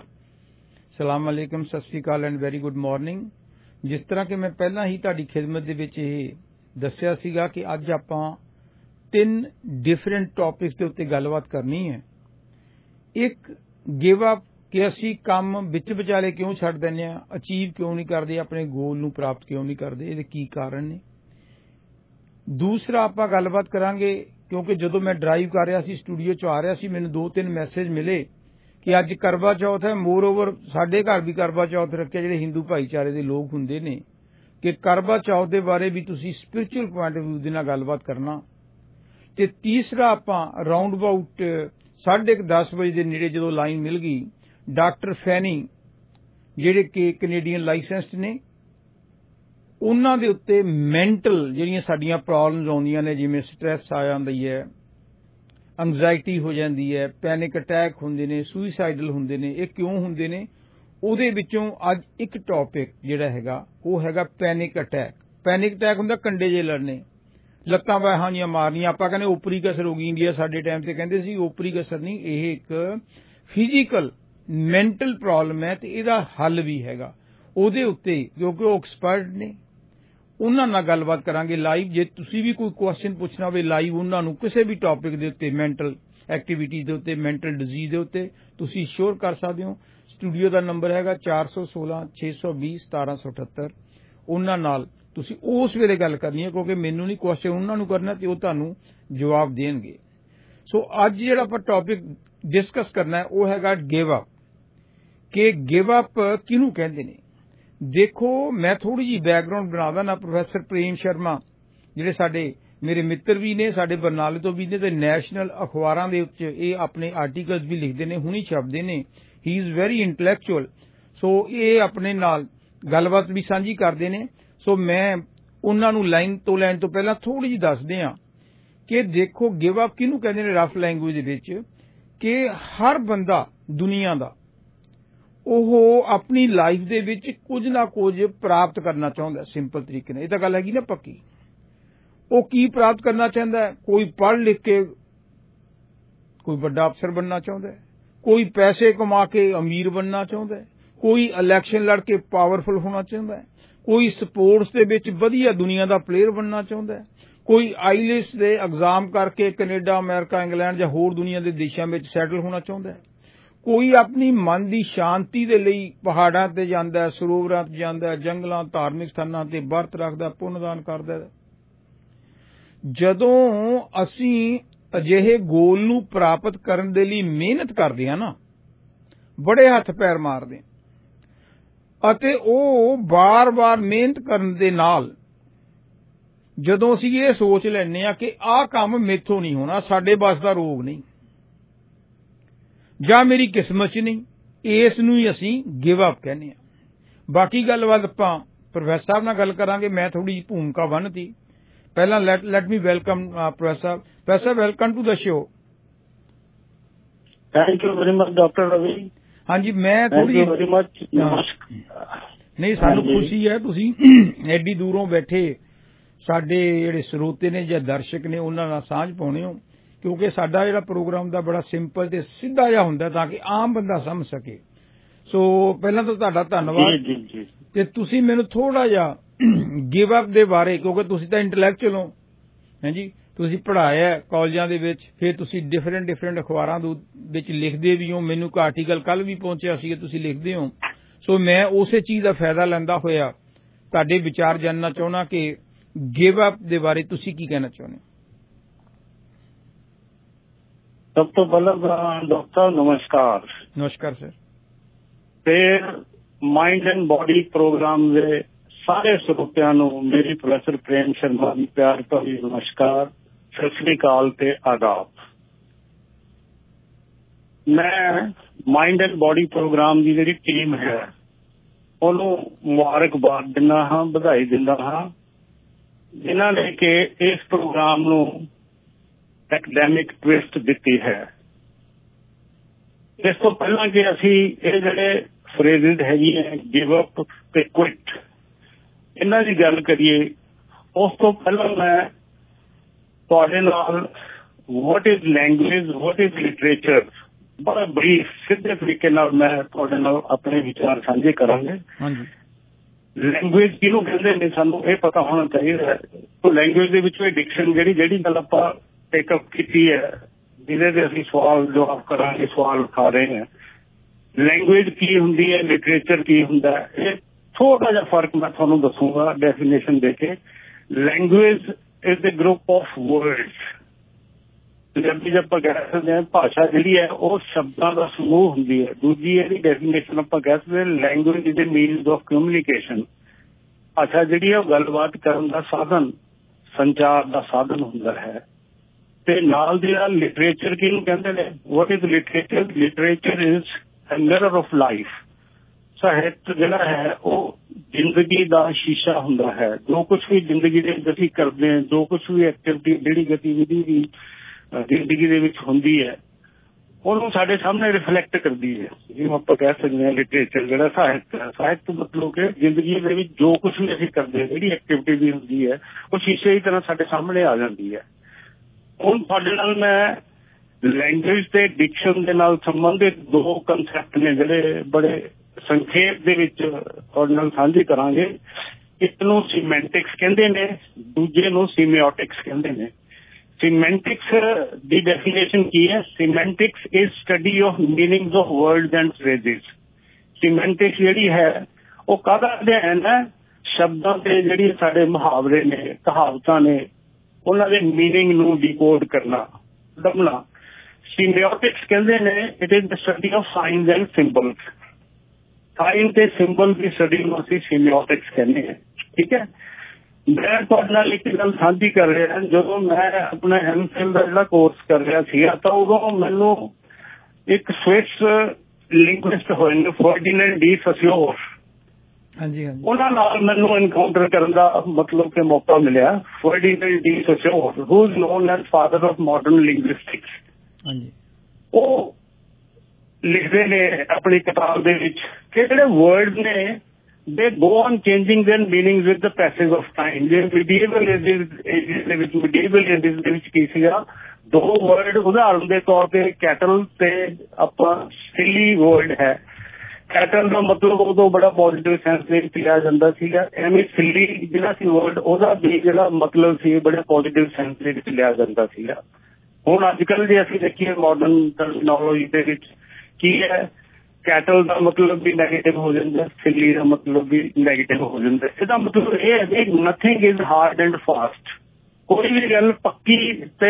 सलाम अलैकुम, सत श्री अकाल एंड वेरी गुड मॉर्निंग। जिस तरह कि मैं पहला ही ਤੁਹਾਡੀ खिदमत ਦੇ ਵਿੱਚ ਇਹ ਦੱਸਿਆ ਸੀਗਾ कि ਅੱਜ ਆਪਾਂ ਤਿੰਨ डिफरेंट टॉपिक्स ਦੇ ਉੱਤੇ ਗੱਲਬਾਤ ਕਰਨੀ ਹੈ। ਇੱਕ ਗਿਵ ਅਪ, कि ਅਸੀਂ ਕੰਮ ਵਿੱਚ ਵਿਚਾਲੇ ਕਿਉਂ ਛੱਡ ਦਿੰਦੇ ਆ, ਅਚੀਵ ਕਿਉਂ ਨਹੀਂ ਕਰਦੇ, ਆਪਣੇ ਗੋਲ ਨੂੰ ਪ੍ਰਾਪਤ ਕਿਉਂ ਨਹੀਂ ਕਰਦੇ, ਇਹਦੇ ਕੀ ਕਾਰਨ ਨੇ। दूसरा ਆਪਾਂ ਗੱਲਬਾਤ ਕਰਾਂਗੇ क्योंकि ਜਦੋਂ मैं ड्राइव कर रहा सी, स्टूडियो च आ रहा सी, मैंने दो तीन मैसेज मिले कि अज करवा चौथ है। मोर ओवर साडे घर भी करवा चौथ रखे जिहड़े हिंदू भाईचारे दे लोग हुंदे ने, कि करवा चौथ दे बारे भी तुसीं स्पिरिचुअल पॉइंट ऑफ व्यू दे नाल गलबात करना। ते तीसरा आपां राउंड अबाउट साढ़े दस बजे दे नेड़े जदों लाइन मिल गई, डॉक्टर फैनी जिहड़े कि कैनेडियन लाइसेंस्ड ने, उन्हां दे उत्ते मैंटल जिहड़ियां साडीआं प्रॉब्लम्स आउंदियां ने, जिवें स्ट्रैस आ जांदी है, एंगजाइटी हो जाती है, पैनिक अटैक हुंदे ने, सुइसाइडल हुंदे ने, ये क्यों हुंदे ने, ਉਹਦੇ ਵਿੱਚੋਂ ਅੱਜ ਇੱਕ ਟੌਪਿਕ ਜਿਹੜਾ ਹੈਗਾ ਉਹ ਹੈਗਾ ਪੈਨਿਕ ਅਟੈਕ। ਪੈਨਿਕ ਅਟੈਕ ਹੁੰਦਾ ਕੰਡੇ ਜੇ ਲੜਨੇ, ਲੱਤਾਂ ਬਾਹਾਂ ਜੀਆਂ ਮਾਰਨੀਆਂ। ਆਪਾਂ ਕਹਿੰਦੇ ਓਪਰੀ ਕਸਰ ਹੋ ਗਈ। ਇੰਡੀਆ ਸਾਡੇ ਟਾਈਮ ਤੇ ਕਹਿੰਦੇ ਸੀ ਓਪਰੀ ਕਸਰ ਨਹੀਂ, ਇਹ ਇੱਕ ਫਿਜ਼ੀਕਲ ਮੈਂਟਲ ਪ੍ਰੋਬਲਮ ਹੈ ਤੇ ਇਹਦਾ ਹੱਲ ਵੀ ਹੈਗਾ। ਉਹਦੇ ਉੱਤੇ ਕਿਉਂਕਿ ਉਹ ਐਕਸਪਰਟ ਨੇ, ਉਹਨਾਂ ਨਾਲ ਗੱਲਬਾਤ ਕਰਾਂਗੇ ਲਾਈਵ। ਜੇ ਤੁਸੀਂ ਵੀ ਕੋਈ ਕੁਐਸਚਨ ਪੁੱਛਣਾ ਹੋਵੇ ਲਾਈਵ ਉਹਨਾਂ ਨੂੰ ਕਿਸੇ ਵੀ ਟੌਪਿਕ ਦੇ ਉੱਤੇ, ਮੈਂਟਲ ਐਕਟੀਵਿਟੀ ਦੇ ਉੱਤੇ, ਮੈਂਟਲ ਡਿਜ਼ੀਜ਼ ਦੇ ਉੱਤੇ, ਤੁਸੀਂ ਸ਼ੋਰ ਕਰ ਸਕਦੇ ਹੋ। ਸਟੂਡੀਓ ਦਾ ਨੰਬਰ ਹੈਗਾ ਚਾਰ ਸੌ ਸੋਲਾਂ ਛੇ ਸੌ ਵੀਹ ਸਤਾਰਾਂ ਸੌ ਅਠੱਤਰ। ਉਹਨਾਂ ਨਾਲ ਤੁਸੀਂ ਉਸ ਵੇਲੇ ਗੱਲ ਕਰਨੀ ਹੈ ਕਿਉਂਕਿ ਮੈਨੂੰ ਨਹੀਂ ਕੁਐਸਚਨ ਉਹਨਾਂ ਨੂੰ ਕਰਨਾ ਤੇ ਉਹ ਤੁਹਾਨੂੰ ਜਵਾਬ ਦੇਣਗੇ। ਸੋ ਅੱਜ ਜਿਹੜਾ ਆਪਾਂ ਟੌਪਿਕ ਡਿਸਕਸ ਕਰਨਾ ਹੈ ਉਹ ਹੈਗਾ ਗਿਵ ਅਪ, ਕਿ ਗਿਵ ਅਪ ਕਿਹਨੂੰ ਕਹਿੰਦੇ ਨੇ। ਦੇਖੋ, ਮੈਂ ਥੋੜੀ ਜਿਹੀ ਬੈਕਗਰਾਉਂਡ ਬਣਾ ਦਾਂ। ਪ੍ਰੋਫੈਸਰ ਪ੍ਰੇਮ ਸ਼ਰਮਾ ਜਿਹੜੇ ਸਾਡੇ ਮੇਰੇ ਮਿੱਤਰ ਵੀ ਨੇ, ਸਾਡੇ ਬਰਨਾਲੇ ਤੋਂ ਵੀ ਨੇ ਤੇ ਨੈਸ਼ਨਲ ਅਖਬਾਰਾਂ ਦੇ ਉੱਤੇ ਇਹ ਆਪਣੇ ਆਰਟੀਕਲਸ ਵੀ ਲਿਖਦੇ ਨੇ, ਹੁਣੀ ਛਪਦੇ ਨੇ। He is very intellectual. So ਇਹ ਆਪਣੇ ਨਾਲ ਗੱਲਬਾਤ ਵੀ ਸਾਂਝੀ ਕਰਦੇ ਨੇ। ਸੋ ਮੈਂ ਉਹਨਾਂ ਨੂੰ ਲਾਈਨ ਤੋਂ ਲੈਣ ਤੋਂ ਪਹਿਲਾਂ ਥੋੜੀ ਜਿਹੀ ਦੱਸਦੇ ਹਾਂ ਕਿ ਦੇਖੋ ਗਿਵ ਅਪ ਕਿਹਨੂੰ ਕਹਿੰਦੇ ਨੇ ਰਫ ਲੈਂਗੁਏਜ ਦੇ ਵਿੱਚ, ਕਿ ਹਰ ਬੰਦਾ ਦੁਨੀਆ ਦਾ ਉਹ ਆਪਣੀ ਲਾਈਫ ਦੇ ਵਿੱਚ ਕੁਝ ਨਾ ਕੁਝ ਪ੍ਰਾਪਤ ਕਰਨਾ ਚਾਹੁੰਦਾ। ਸਿੰਪਲ ਤਰੀਕੇ ਨਾਲ ਇਹ ਤਾਂ ਗੱਲ ਹੈਗੀ ਨਾ ਪੱਕੀ। ਉਹ ਕੀ ਪ੍ਰਾਪਤ ਕਰਨਾ ਚਾਹੁੰਦਾ? ਕੋਈ ਪੜ੍ਹ ਲਿਖ ਕੇ ਕੋਈ ਵੱਡਾ ਅਫਸਰ ਬਣਨਾ ਚਾਹੁੰਦਾ ਹੈ, ਕੋਈ ਪੈਸੇ ਕਮਾ ਕੇ ਅਮੀਰ ਬਣਨਾ ਚਾਹੁੰਦਾ ਹੈ, ਕੋਈ ਇਲੈਕਸ਼ਨ ਲੜ ਕੇ ਪਾਵਰਫੁਲ ਹੋਣਾ ਚਾਹੁੰਦਾ ਹੈ, ਕੋਈ ਸਪੋਰਟਸ ਦੇ ਵਿੱਚ ਵਧੀਆ ਦੁਨੀਆ ਦਾ ਪਲੇਅਰ ਬਣਨਾ ਚਾਹੁੰਦਾ ਹੈ, ਕੋਈ ਆਈਲੈਟਸ ਦੇ ਐਗਜ਼ਾਮ ਕਰਕੇ ਕੈਨੇਡਾ, ਅਮਰੀਕਾ, ਇੰਗਲੈਂਡ ਜਾਂ ਹੋਰ ਦੁਨੀਆ ਦੇ ਦੇਸ਼ਾਂ ਵਿੱਚ ਸੈਟਲ ਹੋਣਾ ਚਾਹੁੰਦਾ ਹੈ, ਕੋਈ ਆਪਣੀ ਮਨ ਦੀ ਸ਼ਾਂਤੀ ਦੇ ਲਈ ਪਹਾੜਾਂ ਤੇ ਜਾਂਦਾ, ਸਰੋਵਰਾਂ ਤੇ ਜਾਂਦਾ, ਜੰਗਲਾਂ, ਧਾਰਮਿਕ ਸਥਾਨਾਂ ਤੇ ਵਰਤ ਰੱਖਦਾ, ਪੁੰਨਦਾਨ ਕਰਦਾ। ਜਦੋਂ ਅਸੀਂ ਅਜਿਹੇ ਗੋਲ ਨੂੰ ਪ੍ਰਾਪਤ ਕਰਨ ਦੇ ਲਈ ਮਿਹਨਤ ਕਰਦੇ ਹਾਂ ਨਾ, ਬੜੇ ਹੱਥ ਪੈਰ ਮਾਰਦੇ ਅਤੇ ਉਹ ਬਾਰ-ਬਾਰ ਮਿਹਨਤ ਕਰਨ ਦੇ ਨਾਲ ਜਦੋਂ ਅਸੀਂ ਇਹ ਸੋਚ ਲੈਂਦੇ ਹਾਂ ਕਿ ਆਹ ਕੰਮ ਮੇਥੋਂ ਨਹੀਂ ਹੋਣਾ, ਸਾਡੇ ਬਸ ਦਾ ਰੋਗ ਨਹੀਂ ਜਾਂ ਮੇਰੀ ਕਿਸਮਤ 'ਚ ਨਹੀਂ, ਇਸ ਨੂੰ ਹੀ ਅਸੀਂ ਗਿਵ ਅਪ ਕਹਿੰਦੇ ਹਾਂ। ਬਾਕੀ ਗੱਲਬਾਤ ਆਪਾਂ ਪ੍ਰੋਫੈਸਰ ਸਾਹਿਬ ਨਾਲ ਗੱਲ ਕਰਾਂਗੇ। ਮੈਂ ਥੋੜੀ ਜਿਹੀ ਭੂਮਿਕਾ ਬੰਨ੍ਹਤੀ। ਪਹਿਲਾਂ let let me welcome professor. Professor welcome to the show. Thank you very much doctor Ravi. ਹਾਂਜੀ, ਮੈਂ ਥੋੜੀ ਵੈਰੀ ਮਚ ਨਹੀਂ, ਸਾਨੂੰ ਖੁਸ਼ੀ ਹੈ ਤੁਸੀਂ ਐਡੀ ਦੂਰੋਂ ਬੈਠੇ ਸਾਡੇ ਜਿਹੜੇ ਸਰੋਤੇ ਨੇ ਜਾਂ ਦਰਸ਼ਕ ਨੇ ਉਹਨਾਂ ਨਾਲ ਸਾਂਝ ਪਾਉਣੇ ਹੋ, ਕਿਉਂਕਿ ਸਾਡਾ ਜਿਹੜਾ ਪ੍ਰੋਗਰਾਮ ਦਾ ਬੜਾ ਸਿੰਪਲ ਤੇ ਸਿੱਧਾ ਜਿਹਾ ਹੁੰਦਾ ਤਾਂ ਕਿ ਆਮ ਬੰਦਾ ਸਮਝ ਸਕੇ। ਸੋ ਪਹਿਲਾਂ ਤਾਂ ਤੁਹਾਡਾ ਧੰਨਵਾਦ। ਜੀ ਜੀ। ਤੇ ਤੁਸੀਂ ਮੈਨੂੰ ਥੋੜਾ ਜਿਹਾ ਗਿਵ ਅਪ ਦੇ ਬਾਰੇ, ਕਿਉਂਕਿ ਤੁਸੀਂ ਤਾਂ ਇੰਟੈਲੈਕਚੁਅਲ ਹੋ, ਹਾਂਜੀ, ਤੁਸੀਂ ਪੜ੍ਹਾਇਆ ਕਾਲਜਾਂ ਦੇ ਵਿੱਚ, ਫਿਰ ਤੁਸੀਂ ਡਿਫਰੈਂਟ ਡਿਫਰੈਂਟ ਅਖਬਾਰਾਂ ਵਿੱਚ ਲਿਖਦੇ ਵੀ ਹੋ। ਮੈਨੂੰ ਇੱਕ ਆਰਟੀਕਲ ਕੱਲ ਵੀ ਪਹੁੰਚਿਆ ਸੀ ਕਿ ਤੁਸੀਂ ਲਿਖਦੇ ਹੋ। ਸੋ ਮੈਂ ਉਸੇ ਚੀਜ਼ ਦਾ ਫਾਇਦਾ ਲੈਂਦਾ ਹੋਇਆ ਤੁਹਾਡੇ ਵਿਚਾਰ ਜਾਣਨਾ ਚਾਹੁੰਦਾ ਕਿ ਗਿਵ ਅਪ ਦੇ ਬਾਰੇ ਤੁਸੀਂ ਕੀ ਕਹਿਣਾ ਚਾਹੁੰਦੇ ਹੋ। ਸਭ ਤੋਂ ਪਹਿਲਾਂ ਡਾਕਟਰ ਨਮਸਕਾਰ। ਨਮਸਕਾਰ ਸਰ। ਫਿਰ ਮਾਈਂਡ ਐਂਡ ਬਾਡੀ ਪ੍ਰੋਗਰਾਮ ਦੇ ਸਾਰੇ ਸਰੋਤਿਆਂ ਨੂੰ ਮੇਰੀ ਪ੍ਰੋਫੈਸਰ ਪ੍ਰੇਮ ਸ਼ਰਮਾ ਦੀ ਪਿਆਰ ਭਰੀ ਨਮਸਕਾਰ, ਸਤਿ ਸ੍ਰੀ ਅਕਾਲ ਤੇ ਆਦਾਬ। ਮੈਂ ਮਾਈਂਡ ਐਂਡ ਬਾਡੀ ਪ੍ਰੋਗਰਾਮ ਦੀ ਜਿਹੜੀ ਟੀਮ ਹੈ ਉਹਨੂੰ ਮੁਬਾਰਕਬਾਦ ਦਿੰਦਾ ਹਾਂ, ਵਧਾਈ ਦਿੰਦਾ ਹਾਂ, ਜਿਨ੍ਹਾਂ ਨੇ ਕਿ ਇਸ ਪ੍ਰੋਗਰਾਮ ਨੂੰ ਐਕਡੈਮਿਕ ਟਵਿਸਟ ਦਿੱਤੀ ਹੈ। ਇਸ ਤੋਂ ਪਹਿਲਾਂ ਕਿ ਅਸੀਂ ਇਹ ਜਿਹੜੇ ਫਰੇਜ਼ਿਜ਼ ਹੈਗੀ ਹੈ ਗਿਵ ਅਪ ਤੇ ਕੁਇਟ, ਇਹਨਾਂ ਦੀ ਗੱਲ ਕਰੀਏ, ਉਸ ਤੋਂ ਪਹਿਲਾਂ ਮੈਂ ਤੁਹਾਡੇ ਨਾਲ what is language, what is literature, ਬੜਾ ਬਰੀਫ ਸਿੱਧੇ ਤਰੀਕੇ ਨਾਲ ਮੈਂ ਤੁਹਾਡੇ ਨਾਲ ਆਪਣੇ ਵਿਚਾਰ ਸਾਂਝੇ ਕਰਾਂਗੇ। ਲੈਂਗੁਏਜ ਕਿਹਨੂੰ ਕਹਿੰਦੇ ਨੇ ਸਾਨੂੰ ਇਹ ਪਤਾ ਹੋਣਾ ਚਾਹੀਦਾ ਹੈ। ਉਹ ਲੈਂਗੁਏਜ ਦੇ ਵਿੱਚੋਂ ਇਹ ਡਿਕਸ਼ਨ ਜਿਹੜੀ ਜਿਹੜੀ ਗੱਲ ਆਪਾਂ ਟੇਕਅਪ ਕੀਤੀ ਹੈ, ਜਿਹਦੇ ਤੇ ਅਸੀਂ ਸਵਾਲ ਜਵਾਬ ਕਰਾਂਗੇ, ਸਵਾਲ ਉਠਾ ਰਹੇ ਹਾਂ। ਲੈਂਗੁਏਜ ਕੀ ਹੁੰਦੀ ਹੈ, ਲਿਟਰੇਚਰ ਕੀ ਹੁੰਦਾ ਹੈ, ਇਹ ਥੋੜਾ ਜਿਹਾ ਫਰਕ ਮੈਂ ਤੁਹਾਨੂੰ ਦੱਸੂਗਾ ਡੈਫੀਨੇਸ਼ਨ ਦੇ ਕੇ। Language is the group of words. Punjabi ਚ ਆਪਾਂ ਕਹਿ ਸਕਦੇ ਹਾਂ ਭਾਸ਼ਾ ਜਿਹੜੀ ਹੈ ਉਹ ਸ਼ਬਦਾਂ ਦਾ ਸਮੂਹ ਹੁੰਦੀ ਹੈ। ਦੂਜੀ ਇਹਦੀ ਡੈਫੀਨੇਸ਼ਨ ਆਪਾਂ ਕਹਿ ਸਕਦੇ ਹਾਂ language is the means of communication. ਭਾਸ਼ਾ ਜਿਹੜੀ ਹੈ ਉਹ ਗੱਲਬਾਤ ਕਰਨ ਦਾ ਸਾਧਨ, ਸੰਚਾਰ ਦਾ ਸਾਧਨ ਹੁੰਦਾ ਹੈ। ਤੇ ਨਾਲ ਦੀ ਨਾਲ ਲਿਟਰੇਚਰ ਕਿਹਨੂੰ ਕਹਿੰਦੇ ਨੇ, what is literature? Literature is a mirror of life. ਸਾਹਿਤ ਜਿਹੜਾ ਹੈ ਉਹ ਜ਼ਿੰਦਗੀ ਦਾ ਸ਼ੀਸ਼ਾ ਹੁੰਦਾ ਹੈ। ਜੋ ਕੁਝ ਵੀ ਜ਼ਿੰਦਗੀ ਦੇ ਵਿੱਚ ਅਸੀਂ ਕਰਦੇ ਹਾਂ, ਜੋ ਕੁਝ ਵੀ ਐਕਟੀਵਿਟੀ ਜਿਹੜੀ ਗਤੀਵਿਧੀ ਵੀ ਜ਼ਿੰਦਗੀ ਦੇ ਵਿੱਚ ਹੁੰਦੀ ਹੈ, ਉਹਨੂੰ ਸਾਡੇ ਸਾਹਮਣੇ ਰਿਫਲੈਕਟ ਕਰਦੀ ਹੈ। ਜਿਵੇਂ ਆਪਾਂ ਕਹਿ ਸਕਦੇ ਹਾਂ ਲਿਟਰੇਚਰ ਜਿਹੜਾ ਸਾਹਿਤ ਹੈ, ਸਾਹਿਤ ਮਤਲਬ ਕਿ ਜ਼ਿੰਦਗੀ ਦੇ ਵਿੱਚ ਜੋ ਕੁਛ ਵੀ ਅਸੀਂ ਕਰਦੇ, ਜਿਹੜੀ ਐਕਟੀਵਿਟੀ ਵੀ ਹੁੰਦੀ ਹੈ, ਉਹ ਸ਼ੀਸ਼ੇ ਦੀ ਤਰ੍ਹਾਂ ਸਾਡੇ ਸਾਹਮਣੇ ਆ ਜਾਂਦੀ ਹੈ। ਹੁਣ ਤੁਹਾਡੇ ਨਾਲ ਮੈਂ ਲੈਂਗੁਏਜ ਤੇ ਡਿਕਸ਼ਨ ਦੇ ਨਾਲ ਸੰਬੰਧਿਤ ਦੋ ਕੰਸੈਪਟ ਨੇ ਜਿਹੜੇ ਬੜੇ ਸੰਖੇਪ ਦੇ ਵਿੱਚ ਤੁਹਾਡੇ ਨਾਲ ਸਾਂਝੇ ਕਰਾਂਗੇ। ਇੱਕ ਨੂੰ ਸੀਮੈਂਟਿਕਸ ਕਹਿੰਦੇ ਨੇ, ਦੂਜੇ ਨੂੰ ਸੀਮਿਓਟਿਕਸ ਕਹਿੰਦੇ ਨੇ। ਸੀਮੈਂਟਿਕਸ ਦੀ ਡੈਫੀਨੇਸ਼ਨ ਕੀ ਹੈ? Semantics is study of meanings of words and phrases. Semantics ਜਿਹੜੀ ਹੈ ਉਹ ਕਾਹਦਾ ਅਧਿਐਨ ਹੈ? ਸ਼ਬਦਾਂ ਤੇ ਜਿਹੜੀ ਸਾਡੇ ਮੁਹਾਵਰੇ ਨੇ, ਕਹਾਵਤਾਂ ਨੇ, ਉਹਨਾਂ ਦੇ ਮੀਨਿੰਗ ਨੂੰ ਡੀਕੋਡ ਕਰਨਾ, ਲੱਭਣਾ। ਸੀਮਿਓਟਿਕਸ ਕਹਿੰਦੇ ਨੇ it is the study of signs and symbols. Sign ਤੇ ਸਿੰਬਲ ਦੀ ਸਟੱਡੀ ਨੂੰ ਅਸੀਂ ਸੀਮਿਓਟਿਕਸ ਕਹਿੰਦੇ ਹਾਂ। ਠੀਕ ਹੈ, ਮੈਂ ਤੁਹਾਡੇ ਨਾਲ ਇੱਕ ਗੱਲ ਸਾਂਝੀ ਕਰ ਰਿਹਾ। ਜਦੋਂ ਮੈਂ ਆਪਣਾ ਐਮ ਫਿਲ ਦਾ ਜਿਹੜਾ ਕੋਰਸ ਕਰ ਰਿਹਾ ਸੀਗਾ ਤਾਂ ਉਦੋਂ ਮੈਨੂੰ ਇੱਕ ਸਵਿਸ ਲਿੰਗੁਇਸਟ ਹੋਏ ਨੇ ਫਰਡੀਨੈਂਡ ਡੀ ਸੋਸਿਓਰ, ਹਾਂਜੀ ਹਾਂਜੀ, ਉਹਨਾਂ ਨਾਲ ਮੈਨੂੰ ਐਨਕਾਊਂਟਰ ਕਰਨ ਦਾ ਮਤਲਬ ਕਿ ਮੌਕਾ ਮਿਲਿਆ। Ferdinand de Saussure who is known as father of modern linguistics. ਹਾਂਜੀ, ਉਹ ਲਿਖਦੇ ਨੇ ਆਪਣੀ ਕਿਤਾਬ ਦੇ ਵਿੱਚ ਕਿ ਜਿਹੜੇ ਵਰਡ ਨੇ they go on changing their meanings with the passage of time। ਜੇ medieval ages ਦੇ ਵਿੱਚ medieval ages ਦੇ ਵਿੱਚ ਕੀ ਸੀਗਾ, ਦੋ ਵਰਡ ਉਦਾਹਰਨ ਦੇ ਤੌਰ ਤੇ ਕੈਟਲ ਤੇ ਆਪਾਂ ਸਿਲੀ ਵਰਡ ਹੈ। ਕੈਟਲ ਦਾ ਮਤਲਬ ਉਦੋਂ ਬੜਾ ਪੋਜ਼ਿਟਿਵ ਸੈਂਸ ਦੇ ਵਿੱਚ ਲਿਆ ਜਾਂਦਾ ਸੀਗਾ, ਐਵੇਂ ਸਿਲੀ ਜਿਹੜਾ ਸੀ ਵਰਡ ਉਹਦਾ ਵੀ ਜਿਹੜਾ ਮਤਲਬ ਸੀ ਬੜੇ ਪੋਜ਼ਿਟਿਵ ਸੈਂਸ ਦੇ ਵਿੱਚ ਲਿਆ ਜਾਂਦਾ ਸੀਗਾ। ਹੁਣ ਅੱਜ ਕੱਲ੍ਹ ਜੇ ਅਸੀਂ ਦੇਖੀਏ ਮਾਡਰਨ ਟਰਮੀਨੋਲੋਜੀ ਦੇ ਵਿੱਚ ਕੀ ਹੈ, ਕੈਟਲ ਦਾ ਮਤਲਬ ਵੀ ਨੈਗੇਟਿਵ ਹੋ ਜਾਂਦਾ, ਸਿਲੀ ਦਾ ਮਤਲਬ ਵੀ ਨੈਗੇਟਿਵ ਹੋ ਜਾਂਦਾ। ਇਹਦਾ ਮਤਲਬ ਇਹ ਹੈ ਕਿ nothing is hard and fast. ਕੋਈ ਵੀ ਗੱਲ ਪੱਕੀ ਤੇ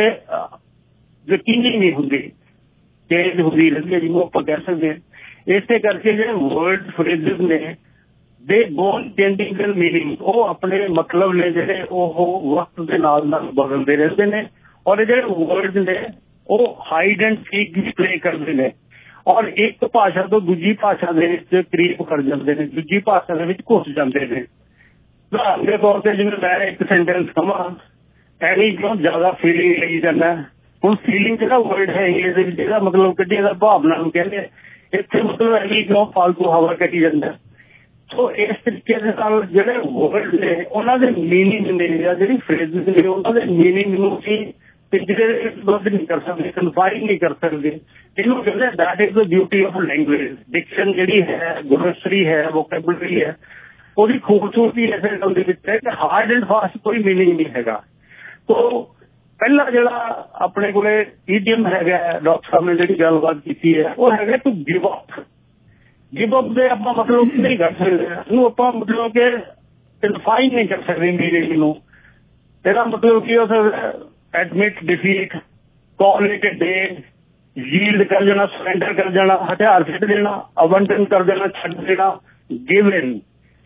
ਯਕੀਨੀ ਨਹੀਂ ਹੁੰਦੀ, ਚੇਂਜ ਹੁੰਦੀ ਰਹਿੰਦੀ ਹੈ ਜਿਹਨੂੰ ਆਪਾਂ ਕਹਿ ਸਕਦੇ ਹਾਂ। ਇਸੇ ਕਰਕੇ ਜਿਹੜੇ ਵਰਡ ਫਰੇਜ਼ਸ ਨੇ ਦੇ ਗੋਨ ਚੇਂਜਿੰਗ ਦੇਅਰ ਮੀਨਿੰਗ, ਉਹ ਆਪਣੇ ਮਤਲਬ ਨੇ ਜਿਹੜੇ ਉਹ ਵਕਤ ਦੇ ਨਾਲ ਨਾਲ ਬਦਲਦੇ ਰਹਿੰਦੇ ਨੇ। ਔਰ ਇਹ ਜਿਹੜੇ ਵਰਡ ਨੇ ਉਹ ਹਾਈਡ ਐਂਡ ਸੀਕ ਵੀ ਪਲੇ ਕਰਦੇ ਨੇ ਔਰ ਇੱਕ ਭਾਸ਼ਾ ਤੋਂ ਦੂਜੀ ਭਾਸ਼ਾ ਦੇ ਵਿੱਚ ਕਰੀਬ ਕਰ ਜਾਂਦੇ ਨੇ, ਦੂਜੀ ਭਾਸ਼ਾ ਦੇ ਵਿੱਚ ਘੁਸ ਜਾਂਦੇ ਨੇ। ਉਦਾਹਰਨ ਦੇ ਤੌਰ ਤੇ ਜਿਵੇਂ ਮੈਂ ਇੱਕ ਸੈਂਟੈਂਸ ਕਹਾਂ, ਐਵੇਂ ਕਿਉਂ ਜ਼ਿਆਦਾ ਫੀਲਿੰਗ ਲਈ ਜਾਂਦਾ। ਹੁਣ ਫੀਲਿੰਗ ਜਿਹੜਾ ਵਰਡ ਹੈ ਇੰਗਲਿਸ਼ ਦੇ ਵਿੱਚ ਇਹਦਾ ਮਤਲਬ ਕੱਢੀ ਦਾ ਭਾਵਨਾ ਨੂੰ ਕਹਿੰਦੇ, ਇੱਥੇ ਮਤਲਬ ਐਵੇਂ ਕਿਉਂ ਫਾਲਤੂ ਹਵਾ ਕੱਢੀ ਜਾਂਦਾ। ਸੋ ਇਸ ਤਰੀਕੇ ਦੇ ਨਾਲ ਜਿਹੜੇ ਵਰਡ ਨੇ ਉਹਨਾਂ ਦੇ ਮੀਨਿੰਗ ਨੇ ਜਾਂ ਜਿਹੜੀ ਫਰੇਜ਼ਸ ਨੇ ਉਹਨਾਂ ਦੇ ਮੀਨਿੰਗ ਨੂੰ ਅਸੀਂ ਜਿਹੜੇ ਬੰਦ ਨਹੀਂ ਕਰ ਸਕਦੇ, ਕਨਫਾਈਨ ਨਹੀਂ ਕਰ ਸਕਦੇ। ਇਹਨੂੰ ਕਹਿੰਦੇ that is the beauty of language. Diction ਜਿਹੜੀ ਹੈ, ਗ੍ਰੋਸਰੀ ਹੈ, ਵੋਕੈਬਲਰੀ ਹੈ, ਉਹਦੀ ਖੂਬਸੂਰਤੀ ਇਸੇ ਗੱਲ ਦੇ ਵਿੱਚ ਹੈ ਕਿ ਹਾਰਡ ਐਂਡ ਫਾਸਟ ਕੋਈ ਮੀਨਿੰਗ ਨਹੀਂ ਹੈਗਾ। ਤੋ ਪਹਿਲਾ ਜਿਹੜਾ ਆਪਣੇ ਕੋਲੇ ਈਡੀਅਮ ਹੈਗਾ, ਡਾਕਟਰ ਸਾਹਿਬ ਨੇ ਜਿਹੜੀ ਗੱਲਬਾਤ ਕੀਤੀ ਹੈ, ਉਹ ਹੈਗਾ to give up. Give up ਦੇ ਆਪਾਂ ਮਤਲਬ ਨਹੀਂ ਕਰ ਸਕਦੇ, ਇਹਨੂੰ ਆਪਾਂ ਮਤਲਬ ਕਿ ਕਨਫਾਈਨ ਨਹੀਂ ਕਰ ਸਕਦੇ ਮੀਨਿੰਗ ਨੂੰ। ਇਹਦਾ ਮਤਲਬ ਕੀ ਹੋ ਸਕਦਾ? Admit defeat, call it a day, yield ਕਰ ਜਾਣਾ, ਸਰੈਂਡਰ ਕਰ ਜਾਣਾ, ਹਥਿਆਰ ਸਿੱਟ ਦੇਣਾ, ਅਬੰਡਨ ਕਰ ਦੇਣਾ, ਛੱਡ ਦੇਣਾ, ਗਿਵ ਇਨ।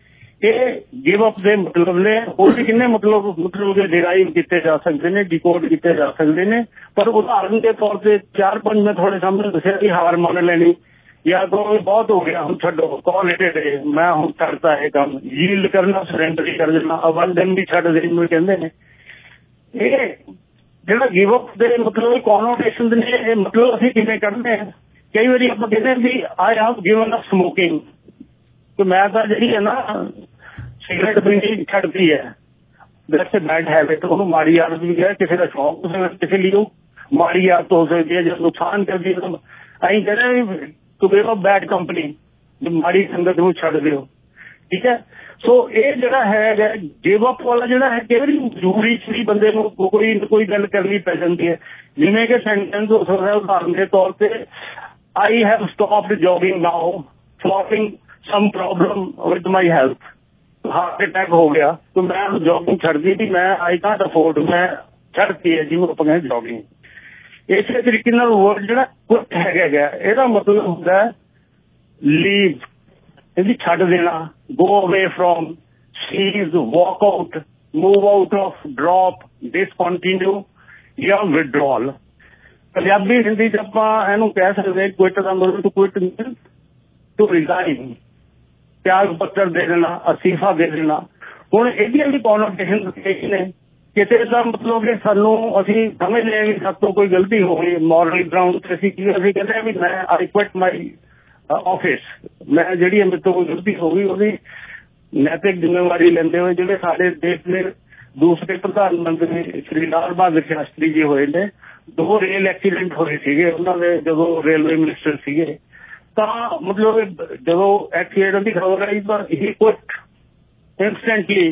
ਇਹ ਗਿਵ ਅਪ ਦੇ ਮਤਲਬ ਨੇ। ਹੋਰ ਵੀ ਕਿੰਨੇ ਮਤਲਬ ਮਤਲਬ ਡਿਰਾਈਵ ਕੀਤੇ ਜਾ ਸਕਦੇ ਨੇ, ਡੀਕੋਡ ਕੀਤੇ ਜਾ ਸਕਦੇ ਨੇ। ਪਰ ਉਦਾਹਰਨ ਦੇ ਤੌਰ ਤੇ ਚਾਰ ਪੰਜ ਮੈਂ ਤੁਹਾਡੇ ਸਾਹਮਣੇ ਦੱਸਿਆ ਕਿ ਹਾਰ ਮੰਨ ਲੈਣੀ ਜਾਂ ਕੋਈ ਬਹੁਤ ਹੋ ਗਿਆ ਹੁਣ ਛੱਡੋ, ਕਾਲ ਇਟ ਏ ਡੇ, ਮੈਂ ਹੁਣ ਕਰਤਾ ਇਹ ਕੰਮ, ਯੀਲਡ ਕਰਨਾ, ਸਰੈਂਡਰ ਹੀ ਕਰ ਦੇਣਾ, ਅਬੰਡਨ ਵੀ ਛੱਡ ਦੇਣ ਕਹਿੰਦੇ ਨੇ। ਇਹ ਜਿਹੜਾ ਗਿਵ ਅਪ ਦੇ ਮਤਲਬ ਕੋਨੋਟੇਸ਼ਨ ਨੇ, ਇਹ ਮਤਲਬ ਅਸੀਂ ਕਿਵੇਂ ਕੱਢਦੇ ਹਾਂ? ਕਈ ਵਾਰੀ ਆਪਾਂ ਕਹਿੰਦੇ ਵੀ I have given up smoking, ਕਿ ਮੈਂ ਤਾਂ ਜਿਹੜੀ ਹੈ ਨਾ ਸਿਗਰਟ ਪੀਣੀ ਛੱਡਦੀ ਹੈ, ਦੈਟਸ ਅ ਬੈਡ ਹੈਬਿਟ। ਉਹਨੂੰ ਮਾੜੀ ਆਦਤ ਵੀ ਹੈ, ਕਿਸੇ ਦਾ ਸ਼ੌਕ ਕਿਸੇ ਲਈ ਉਹ ਮਾੜੀ ਆਦਤ ਹੋ ਸਕਦੀ ਹੈ, ਜਦ ਨੁਕਸਾਨ ਕਰਦੀ ਹੈ। ਅਸੀਂ ਕਹਿੰਦੇ ਵੀ to give up bad company, ਮਾੜੀ ਸੰਗਤ ਨੂੰ ਛੱਡ ਦਿਓ। ਠੀਕ ਹੈ, ਸੋ ਇਹ ਜਿਹੜਾ ਹੈ ਗਿਵ ਅਪ ਵਾਲਾ ਜਿਹੜਾ ਹੈ ਕਈ ਵਾਰੀ ਜ਼ਰੂਰੀ ਸੀ ਬੰਦੇ ਨੂੰ ਕੋਈ ਕੋਈ ਗੱਲ ਕਰਨੀ ਪੈ ਜਾਂਦੀ ਹੈ। ਜਿਵੇਂ ਕਿ ਸੈਂਟੈਂਸ ਹੋ ਸਕਦਾ ਉਦਾਹਰਨ ਦੇ ਤੌਰ ਤੇ, I have stopped jogging now following some problem with my health. Heart attack ਹੋ ਗਿਆ ਤਾਂ ਮੈਂ ਜੋਗਿੰਗ ਛੱਡਦੀ ਸੀ, ਮੈਂ ਆਈ ਕਾਂਟ ਅਫੋਰਡ, ਮੈਂ ਛੱਡਤੀ ਹੈ ਜਿਹਨੂੰ ਆਪਾਂ ਕਹਿੰਦੇ ਜੋਗਿੰਗ। ਇਸੇ ਤਰੀਕੇ ਨਾਲ ਵਰਡ ਜਿਹੜਾ ਕੁਇਟ ਹੈਗਾ, ਇਹਦਾ ਮਤਲਬ ਹੁੰਦਾ ਲੀਵ, ਇਹਦੀ ਛੱਡ ਦੇਣਾ, go away from, cease, walk out, move out of, drop, discontinue ਜਾਂ withdrawal। ਪੰਜਾਬੀ ਹਿੰਦੀ ਚ ਆਪਾਂ ਇਹਨੂੰ ਕਹਿ ਸਕਦੇ ਕੁਇਟ ਦਾ ਮਤਲਬ to quit means to resign, ਤਿਆਗ ਪੱਤਰ ਦੇ ਦੇਣਾ, ਅਸਤੀਫਾ ਦੇ ਦੇਣਾ। ਹੁਣ ਇਹਦੀਆਂ ਵੀ ਕੋਨੋਟੇਸ਼ਨ ਨੇ। ਕਿਤੇ ਤਾਂ ਮਤਲਬ ਕਿ ਸਾਨੂੰ ਅਸੀਂ ਸਮਝਦੇ ਹਾਂ ਕਿ ਸਾਡੇ ਤੋਂ ਕੋਈ ਗਲਤੀ ਹੋ ਗਈ ਮੋਰਲ ਗਰਾਊਂਡ ਤੇ ਅਸੀਂ ਕੀ ਅਸੀਂ ਕਹਿੰਦੇ ਵੀ ਮੈਂ ਆਈ ਕੁਇਟ ਮਾਈ ਆਫਿਸ, ਮੈਂ ਜਿਹੜੀ ਮੇਰੇ ਤੋਂ ਕੋਈ ਗਲਤੀ ਹੋ ਗਈ ਉਹਦੀ ਨੈਤਿਕ ਜ਼ਿੰਮੇਵਾਰੀ ਲੈਂਦੇ ਹੋਏ ਜਿਹੜੇ ਸਾਡੇ ਦੇਸ਼ ਦੇ ਦੂਸਰੇ ਪ੍ਰਧਾਨ ਮੰਤਰੀ ਸ਼੍ਰੀ ਲਾਲ ਬਹਾਦਰ ਸ਼ਾਸਤਰੀ ਜੀ ਹੋਏ ਨੇ, ਦੋ ਰੇਲ ਐਕਸੀਡੈਂਟ ਹੋਏ ਸੀਗੇ ਉਹਨਾਂ ਦੇ ਜਦੋਂ ਰੇਲਵੇ ਮਿਨਿਸਟਰ ਸੀਗੇ, ਤਾਂ ਮਤਲਬ ਜਦੋਂ ਐਕਸੀਡੈਂਟ ਦੀ ਖਬਰ ਆਈ ਤਾਂ ਇਹ ਕੁਇਟ ਇੰਸਟੈਂਟਲੀ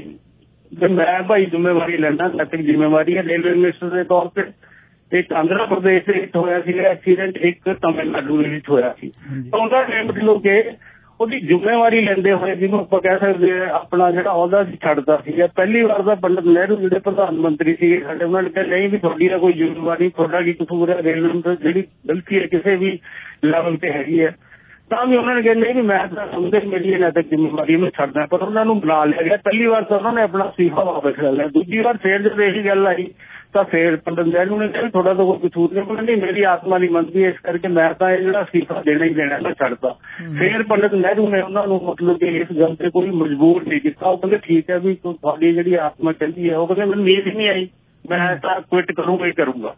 ਮੈਂ ਭਾਈ ਜ਼ਿੰਮੇਵਾਰੀ ਲੈਣਾ, ਨੈਤਿਕ ਜ਼ਿੰਮੇਵਾਰੀ ਹੈ ਰੇਲਵੇ ਮਿਨਿਸਟਰ ਦੇ ਤੌਰ ਤੇ। ਇੱਕ ਆਂਧਰਾ ਪ੍ਰਦੇਸ਼ ਦੇ ਵਿੱਚ ਹੋਇਆ ਸੀਗਾ ਐਕਸੀਡੈਂਟ, ਇੱਕ ਤਮਿਲਨਾਡੂ ਦੇ ਵਿੱਚ ਹੋਇਆ ਸੀ। ਤਾਂ ਉਹਦਾ ਮਤਲਬ ਕਿ ਉਹਦੀ ਜ਼ਿੰਮੇਵਾਰੀ ਲੈਂਦੇ ਹੋਏ ਜਿਹਨੂੰ ਆਪਾਂ ਕਹਿ ਸਕਦੇ ਹਾਂ ਆਪਣਾ ਜਿਹੜਾ ਅਹੁਦਾ ਸੀ ਛੱਡਦਾ ਸੀਗਾ। ਪਹਿਲੀ ਵਾਰ ਦਾ ਪੰਡਿਤ ਨਹਿਰੂ ਜਿਹੜੇ ਪ੍ਰਧਾਨ ਮੰਤਰੀ ਸੀਗੇ ਸਾਡੇ, ਉਹਨਾਂ ਨੇ ਕਿਹਾ ਨਹੀਂ ਵੀ ਤੁਹਾਡੀ ਦਾ ਕੋਈ ਜ਼ਿੰਮੇਵਾਰੀ, ਤੁਹਾਡਾ ਕੀ ਕਸੂਰ ਹੈ, ਰੇਲਵੇ ਤੋਂ ਜਿਹੜੀ ਗਲਤੀ ਹੈ ਕਿਸੇ ਵੀ ਲੈਵਲ ਤੇ ਹੈਗੀ ਹੈ। ਤਾਂ ਵੀ ਉਹਨਾਂ ਨੇ ਕਿਹਾ ਨਹੀਂ ਵੀ ਮੈਂ ਤਾਂ ਸਮਝਦੇ ਮੇਰੀ ਨੈਤਿਕ ਜ਼ਿੰਮੇਵਾਰੀ ਮੈਂ ਛੱਡਦਾ, ਪਰ ਉਹਨਾਂ ਨੂੰ ਬੁਲਾ ਲਿਆ ਗਿਆ। ਪਹਿਲੀ ਵਾਰ ਤਾਂ ਉਹਨਾਂ ਨੇ ਆਪਣਾ ਅਸਤੀਫਾ ਵਾਪਸ ਲੈ ਲਿਆ, ਦੂਜੀ ਵਾਰ ਫੇਰ ਜਦੋਂ ਇਹੀ ਗੱਲ ਆਈ ਤਾਂ ਫੇਰ ਪੰਡਿਤ ਨਹਿਰੂ ਨੇ ਕਿਹਾ ਤੁਹਾਡਾ ਤਾਂ ਕੋਈ ਕਸੂਰ ਨਹੀਂ, ਕਹਿੰਦੇ ਨਹੀਂ ਮੇਰੀ ਆਤਮਾ ਦੀ ਮੰਨਦੀ ਹੈ ਇਸ ਕਰਕੇ ਮੈਂ ਤਾਂ ਇਹ ਜਿਹੜਾ ਅਸਤੀਫਾ ਦੇਣਾ ਹੀ ਦੇਣਾ, ਮੈਂ ਛੱਡਦਾ। ਫੇਰ ਪੰਡਿਤ ਨਹਿਰੂ ਨੇ ਉਹਨਾਂ ਨੂੰ ਮਤਲਬ ਕਿ ਇਸ ਗੱਲ ਤੇ ਕੋਈ ਮਜਬੂਰ ਨਹੀਂ ਕੀਤਾ, ਉਹ ਕਹਿੰਦੇ ਠੀਕ ਹੈ ਵੀ ਤੁਹਾਡੀ ਜਿਹੜੀ ਆਤਮਾ ਕਹਿੰਦੀ ਹੈ, ਉਹ ਕਹਿੰਦੇ ਮੈਨੂੰ ਨੀਂਦ ਨਹੀਂ ਆਈ, ਮੈਂ ਤਾਂ ਕੁਇਟ ਕਰੂੰਗਾ ਹੀ ਕਰੂੰਗਾ।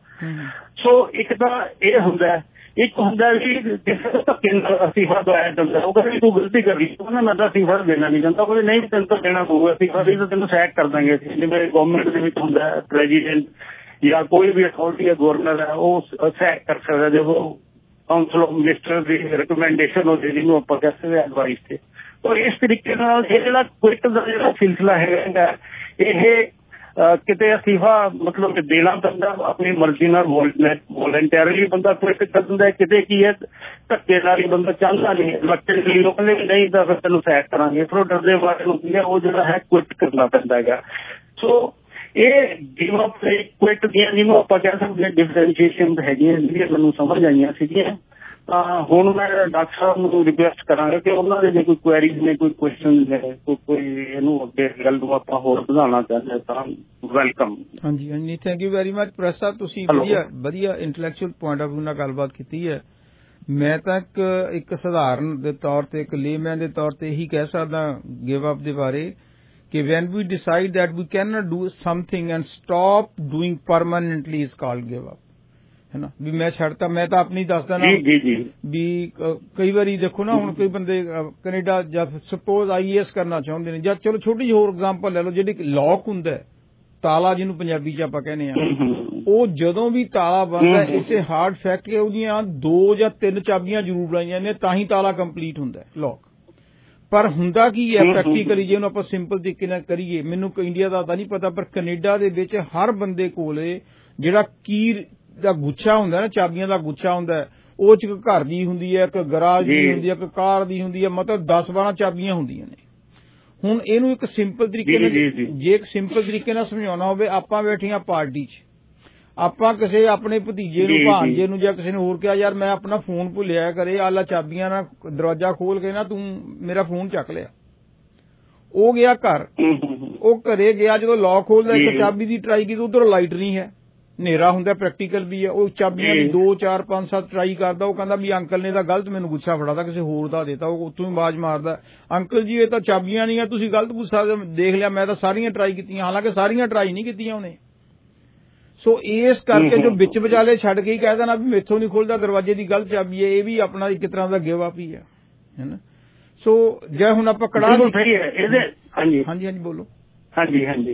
ਸੋ ਇੱਕ ਤਾਂ ਇਹ ਹੁੰਦਾ, ਇੱਕ ਹੁੰਦਾ ਵੀ ਕਿਸੇ ਦਾ ਧੱਕੇ ਨਾਲ ਅਸਤੀਫਾ ਦਵਾਇਆ ਜਾਂਦਾ, ਉਹ ਕਹਿੰਦੇ ਤੂੰ ਗਲਤੀ ਕਰ ਲਈ, ਉਹਨਾਂ ਮੈਂ ਤਾਂ ਅਸਤੀਫਾ ਦੇਣਾ ਨਹੀਂ ਚਾਹੁੰਦਾ, ਉਹ ਨਹੀਂ ਤੈਨੂੰ ਤਾਂ ਦੇਣਾ ਪਊਗਾ ਅਸਤੀਫਾ, ਤਾਂ ਤੈਨੂੰ ਸੈਕ ਕਰ ਦਾਂਗੇ ਅਸੀਂ। ਜਿਵੇਂ ਗਵਰਨਮੈਂਟ ਦੇ ਵਿੱਚ ਹੁੰਦਾ ਪ੍ਰੈਜ਼ੀਡੈਂਟ ਜਾਂ ਕੋਈ ਵੀ ਅਥਾਰਟੀ ਹੈ ਗਵਰਨਰ ਹੈ ਉਹ ਸੈਕ ਕਰ ਸਕਦਾ ਜਦੋਂ ਕਾਉਂਸਲ ਆਫ ਮਿਨਿਸਟਰ ਦੀ ਰਿਕਮੈਂਡੇਸ਼ਨ ਹੋ ਜੇ, ਜਿਹਨੂੰ ਆਪਾਂ ਕਹਿ ਸਕਦੇ ਐਡਵਾਈਸ ਤੇ। ਤਾਂ ਇਸ ਤਰੀਕੇ ਨਾਲ ਇਹ ਜਿਹੜਾ ਕੁਇਟ ਦਾ ਜਿਹੜਾ ਸਿਲਸਿਲਾ ਹੈਗਾ ਇਹ ਕਿਤੇ ਅਸਤੀਫਾ ਮਤਲਬ ਕਿ ਦੇਣਾ ਪੈਂਦਾ ਆਪਣੀ ਮਰਜ਼ੀ ਨਾਲ, ਵੋਲੰਟੈਰਲੀ ਬੰਦਾ ਕੁਇਟ ਕਰ ਦਿੰਦਾ। ਕਿਤੇ ਕੀ ਹੈ ਧੱਕੇ ਨਾਲ ਹੀ ਬੰਦਾ ਚਾਹੁੰਦਾ ਨਹੀਂ, ਇਲੈਕਟਡ ਲਈ ਲੋਕਾਂ ਨੇ ਨਹੀਂ ਤਾਂ ਫਿਰ ਤੈਨੂੰ ਸੈਕ ਕਰਾਂਗੇ, ਫਿਰ ਉਹ ਡਰਦੇ ਵਾਲੇ ਨੂੰ ਕੀ ਹੈ ਉਹ ਜਿਹੜਾ ਹੈ ਕੁਇਟ ਕਰਨਾ ਪੈਂਦਾ ਹੈਗਾ। ਸੋ ਇਹ ਗਿਵ ਅਪ ਕੁਇਟ ਦੀਆਂ ਜਿਹਨੂੰ ਆਪਾਂ ਕਹਿ ਸਕਦੇ ਹਾਂ ਡਿਫਰੈਂਸ਼ੀਏਸ਼ਨ ਹੈਗੀਆਂ ਜਿਹੜੀਆਂ ਮੈਨੂੰ ਸਮਝ ਆਈਆਂ ਸੀਗੀਆਂ। ਤਾਂ ਹੁਣ ਮੈਂ ਡਾਕਟਰ ਸਾਹਿਬ ਨੂੰ ਰਿਕੁਐਸਟ ਕਰਾਂਗਾ ਕਿ ਉਹਨਾਂ ਦੇ ਜੇ ਕੋਈ ਕੁਐਰੀਜ਼ ਨੇ, ਕੋਈ ਕੁਐਸਚਨ ਨੇ, ਕੋਈ ਇਹਨੂੰ ਅੱਗੇ ਗੱਲ ਨੂੰ ਆਪਾਂ ਹੋਰ ਵਧਾਉਣਾ ਚਾਹੁੰਦੇ ਤਾਂ ਵੈਲਕਮ। ਹਾਂਜੀ ਹਾਂਜੀ, thank you very much press ਸਾਹਿਬ, ਤੁਸੀਂ ਵਧੀਆ ਵਧੀਆ ਇੰਟੈਲੈਕਚੁਅਲ ਪੁਆਇੰਟ ਆਫ ਵਿਊ ਨਾਲ ਗੱਲਬਾਤ ਕੀਤੀ ਹੈ। ਮੈਂ ਤਾਂ ਇੱਕ ਇੱਕ ਸਧਾਰਨ ਦੇ ਤੌਰ ਤੇ, ਇੱਕ ਲੇਮੈਨ ਦੇ ਤੌਰ ਤੇ ਇਹੀ ਕਹਿ ਸਕਦਾ ਗਿਵ ਅਪ ਦੇ ਬਾਰੇ ਕਿ when we decided that we can not do something and stop doing permanently is called give up, ਹੈ ਨਾ। ਵੀ ਮੈਂ ਛੱਡਤਾ, ਮੈਂ ਤਾਂ ਆਪਣੀ ਦੱਸਦਾ ਨਾ ਵੀ ਕਈ ਵਾਰੀ ਦੇਖੋ ਨਾ, ਹੁਣ ਕਈ ਬੰਦੇ ਕੈਨੇਡਾ ਜਾਂ ਸਪੋਜ਼ ਆਈ ਏ ਐਸ ਕਰਨਾ ਚਾਹੁੰਦੇ ਨੇ, ਜਾਂ ਚਲੋ ਛੋਟੀ ਜਿਹੀ ਹੋਰ ਐਗਜ਼ਾਮਪਲ ਲੈ ਲਓ, ਜਿਹੜੀ ਲੌਕ ਹੁੰਦਾ ਤਾਲਾ ਜਿਹਨੂੰ ਪੰਜਾਬੀ ਚ ਆਪਾਂ ਕਹਿੰਦੇ ਆ, ਉਹ ਜਦੋਂ ਵੀ ਤਾਲਾ ਬਣਦਾ ਇਸੇ ਹਾਰਡ ਫੈਕਟ ਕਿ ਉਹਦੀਆਂ ਦੋ ਜਾਂ ਤਿੰਨ ਚਾਬੀਆਂ ਜ਼ਰੂਰ ਲਾਈਆਂ ਨੇ ਤਾਂ ਹੀ ਤਾਲਾ ਕੰਪਲੀਟ ਹੁੰਦਾ ਲੌਕ। ਪਰ ਹੁੰਦਾ ਕੀ ਹੈ ਪ੍ਰੈਕਟੀਕਲੀ ਜੇ ਉਹਨੂੰ ਆਪਾਂ ਸਿੰਪਲ ਤਰੀਕੇ ਨਾਲ ਕਰੀਏ, ਮੈਨੂੰ ਇੰਡੀਆ ਦਾ ਤਾਂ ਨਹੀਂ ਪਤਾ, ਪਰ ਕੈਨੇਡਾ ਦੇ ਵਿੱਚ ਹਰ ਬੰਦੇ ਕੋਲੇ ਜਿਹੜਾ ਕੀ ਦਾ ਗੁੱਛਾ ਹੁੰਦਾ ਨਾ, ਚਾਬੀਆਂ ਦਾ ਗੁੱਛਾ ਹੁੰਦਾ, ਉਹ ਚ ਇੱਕ ਘਰ ਦੀ ਹੁੰਦੀ ਹੈ, ਇੱਕ ਗਰਾਜ ਦੀ ਹੁੰਦੀ ਹੈ, ਇੱਕ ਕਾਰ ਦੀ ਹੁੰਦੀ ਹੈ, ਮਤਲਬ ਦਸ ਬਾਰਾਂ ਚਾਬੀਆਂ ਹੁੰਦੀਆਂ ਨੇ। ਹੁਣ ਇਹਨੂੰ ਇੱਕ ਸਿੰਪਲ ਤਰੀਕੇ ਨਾਲ, ਜੇ ਇੱਕ ਸਿੰਪਲ ਤਰੀਕੇ ਨਾਲ ਸਮਝਾਉਣਾ ਹੋਵੇ, ਆਪਾਂ ਬੈਠੀਆਂ ਪਾਰਟੀ 'ਚ, ਆਪਾਂ ਕਿਸੇ ਆਪਣੇ ਭਤੀਜੇ ਨੂੰ, ਭਾਂਜੇ ਨੂੰ ਜਾਂ ਕਿਸੇ ਨੂੰ ਹੋਰ ਕਿਹਾ ਯਾਰ ਮੈਂ ਆਪਣਾ ਫੋਨ ਭੁੱਲਿਆ ਕਰੇ, ਆਲਾ ਚਾਬੀਆਂ ਨਾਲ ਦਰਵਾਜ਼ਾ ਖੋਲ ਕੇ ਨਾ ਤੂੰ ਮੇਰਾ ਫੋਨ ਚੱਕ ਲਿਆ। ਉਹ ਗਿਆ ਘਰ, ਉਹ ਘਰੇ ਗਿਆ, ਜਦੋਂ ਲੌਕ ਖੋਲਦਾ ਇੱਕ ਚਾਬੀ ਦੀ ਟਰਾਈ ਕੀਤੀ, ਉਧਰੋਂ ਲਾਈਟ ਨਹੀਂ ਹੈ, ਹਨੇਰਾ ਹੁੰਦਾ, ਪ੍ਰੈਕਟੀਕਲ ਵੀ ਹੈ, ਉਹ ਚਾਬੀਆਂ ਦੀ ਦੋ ਚਾਰ ਪੰਜ ਸੱਤ ਟਰਾਈ ਕਰਦਾ, ਉਹ ਕਹਿੰਦਾ ਵੀ ਅੰਕਲ ਨੇ ਤਾਂ ਗਲਤ ਮੈਨੂੰ ਗੁੱਛਾ ਫੜਾਦਾ, ਕਿਸੇ ਹੋਰ ਦਾ ਦੇਤਾ। ਉਹ ਉੱਥੋਂ ਹੀ ਆਵਾਜ਼ ਮਾਰਦਾ, ਅੰਕਲ ਜੀ ਇਹ ਤਾਂ ਚਾਬੀਆਂ ਨਹੀਂ ਆ, ਤੁਸੀਂ ਗਲਤ ਗੁੱਛਾ ਦੇਖ ਲਿਆ, ਮੈਂ ਤਾਂ ਸਾਰੀਆਂ ਟਰਾਈ ਕੀਤੀਆਂ, ਹਾਲਾਂਕਿ ਸਾਰੀਆਂ ਟਰਾਈ ਨਹੀਂ ਕੀਤੀਆਂ ਉਹਨੇ। ਸੋ ਇਸ ਕਰਕੇ ਜੋ ਵਿੱਚ ਵਿਚਾਲੇ ਛੱਡ ਕੇ ਹੀ ਕਹਿ ਦੇਣਾ ਵੀ ਮੈਥੋਂ ਨਹੀਂ ਖੁੱਲਦਾ, ਦਰਵਾਜ਼ੇ ਦੀ ਗਲਤ ਚਾਬੀ ਹੈ, ਇਹ ਵੀ ਆਪਣਾ ਇੱਕ ਤਰ੍ਹਾਂ ਦਾ ਗਿਵ ਅਪ ਹੀ ਹੈ, ਹੈ ਨਾ। ਸੋ ਜੇ ਹੁਣ ਆਪਾਂ ਕੜਾ ਸਹੀ ਹੈ ਇਹਦੇ, ਹਾਂਜੀ ਹਾਂਜੀ ਹਾਂਜੀ ਬੋਲੋ। ਹਾਂਜੀ ਹਾਂਜੀ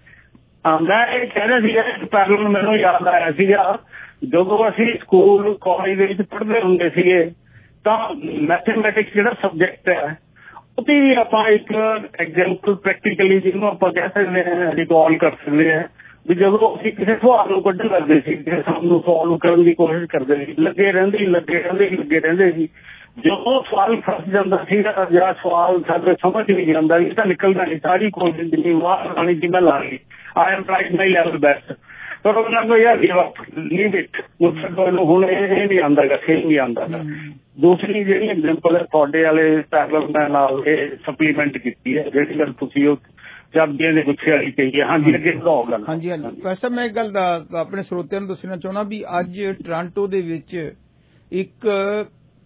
ਮੈਂ ਇਹ ਕਹਿ ਰਿਹਾ ਸੀਗਾ, ਪਹਿਲਾਂ ਮੈਨੂੰ ਯਾਦ ਆਇਆ ਸੀਗਾ ਜਦੋਂ ਅਸੀਂ ਸਕੂਲ ਕਾਲਜ ਦੇ ਵਿੱਚ ਪੜ੍ਹਦੇ ਹੁੰਦੇ ਸੀਗੇ ਤਾਂ ਮੈਥਮੈਟਿਕਸ ਜਿਹੜਾ ਸਬਜੈਕਟ ਹੈ ਉਹਦੀ ਵੀ ਆਪਾਂ ਇੱਕ ਐਗਜ਼ਾਮਪਲ ਪ੍ਰੈਕਟੀਕਲੀ ਜਿਹਨੂੰ ਆਪਾਂ ਕਹਿ ਸਕਦੇ ਹਾਂ ਰਿਕਾਲ ਕਰ ਸਕਦੇ ਹਾਂ ਵੀ ਜਦੋਂ ਅਸੀਂ ਕਿਸੇ ਸਵਾਲ ਨੂੰ ਕੱਢਣ ਲੱਗਦੇ ਸੀ, ਕਿਸੇ ਸਾਨੂੰ ਸੋਲਵ ਕਰਨ ਦੀ ਕੋਸ਼ਿਸ਼ ਕਰਦੇ ਸੀ, ਲੱਗੇ ਰਹਿੰਦੇ ਲੱਗੇ ਰਹਿੰਦੇ ਲੱਗੇ ਰਹਿੰਦੇ ਸੀ। ਜਦੋਂ ਸਵਾਲ ਫਸ ਜਾਂਦਾ ਸੀਗਾ ਜਾਂ ਸਵਾਲ ਸਾਡੇ ਸਮਝ ਨਹੀਂ ਜਾਂਦਾ ਸੀ ਤਾਂ ਨਿਕਲਦਾ ਨਹੀਂ, ਸਾਰੀ ਕੋਸ਼ਿਸ਼ ਜਿੰਨੀ ਵਾਰ ਲਾਣੀ ਸੀ ਮੈਂ ਲਾ ਲਈ, I am tried my level best. ਪਰ ਉਹਨਾਂ ਨੂੰ ਯਾਰ ਲੀਵ ਇਟ, ਮੈਨੂੰ ਹੁਣ ਇਹ ਨਹੀਂ ਆਉਂਦਾ ਗਾ, ਸਹੀ ਨਹੀਂ ਆਉਂਦਾ ਗਾ। ਦੂਸਰੀ ਜਿਹੜੀ ਐਗਜ਼ਾਮਪਲ ਹੈ ਤੁਹਾਡੇ ਵਾਲੇ ਪੈਰਲਲ ਨਾਲ ਇਹ ਸਪਲੀਮੈਂਟ ਕੀਤੀ ਹੈ, ਜਿਹੜੀ ਗੱਲ ਤੁਸੀਂ ਉਹ ਚਾਬੀਆਂ ਦੇ ਗੁੱਛੇ ਵਾਲੀ ਕਹੀ ਹੈ। ਹਾਂਜੀ ਅੱਗੇ ਵਧਾਓ ਗੱਲ। ਹਾਂਜੀ ਹਾਂਜੀ ਵੈਸੇ ਮੈਂ ਇੱਕ ਗੱਲ ਦਾ ਆਪਣੇ ਸਰੋਤਿਆਂ ਨੂੰ ਦੱਸਣਾ ਚਾਹੁੰਦਾ ਵੀ ਅੱਜ ਟੋਰਾਂਟੋ ਦੇ ਵਿੱਚ ਇੱਕ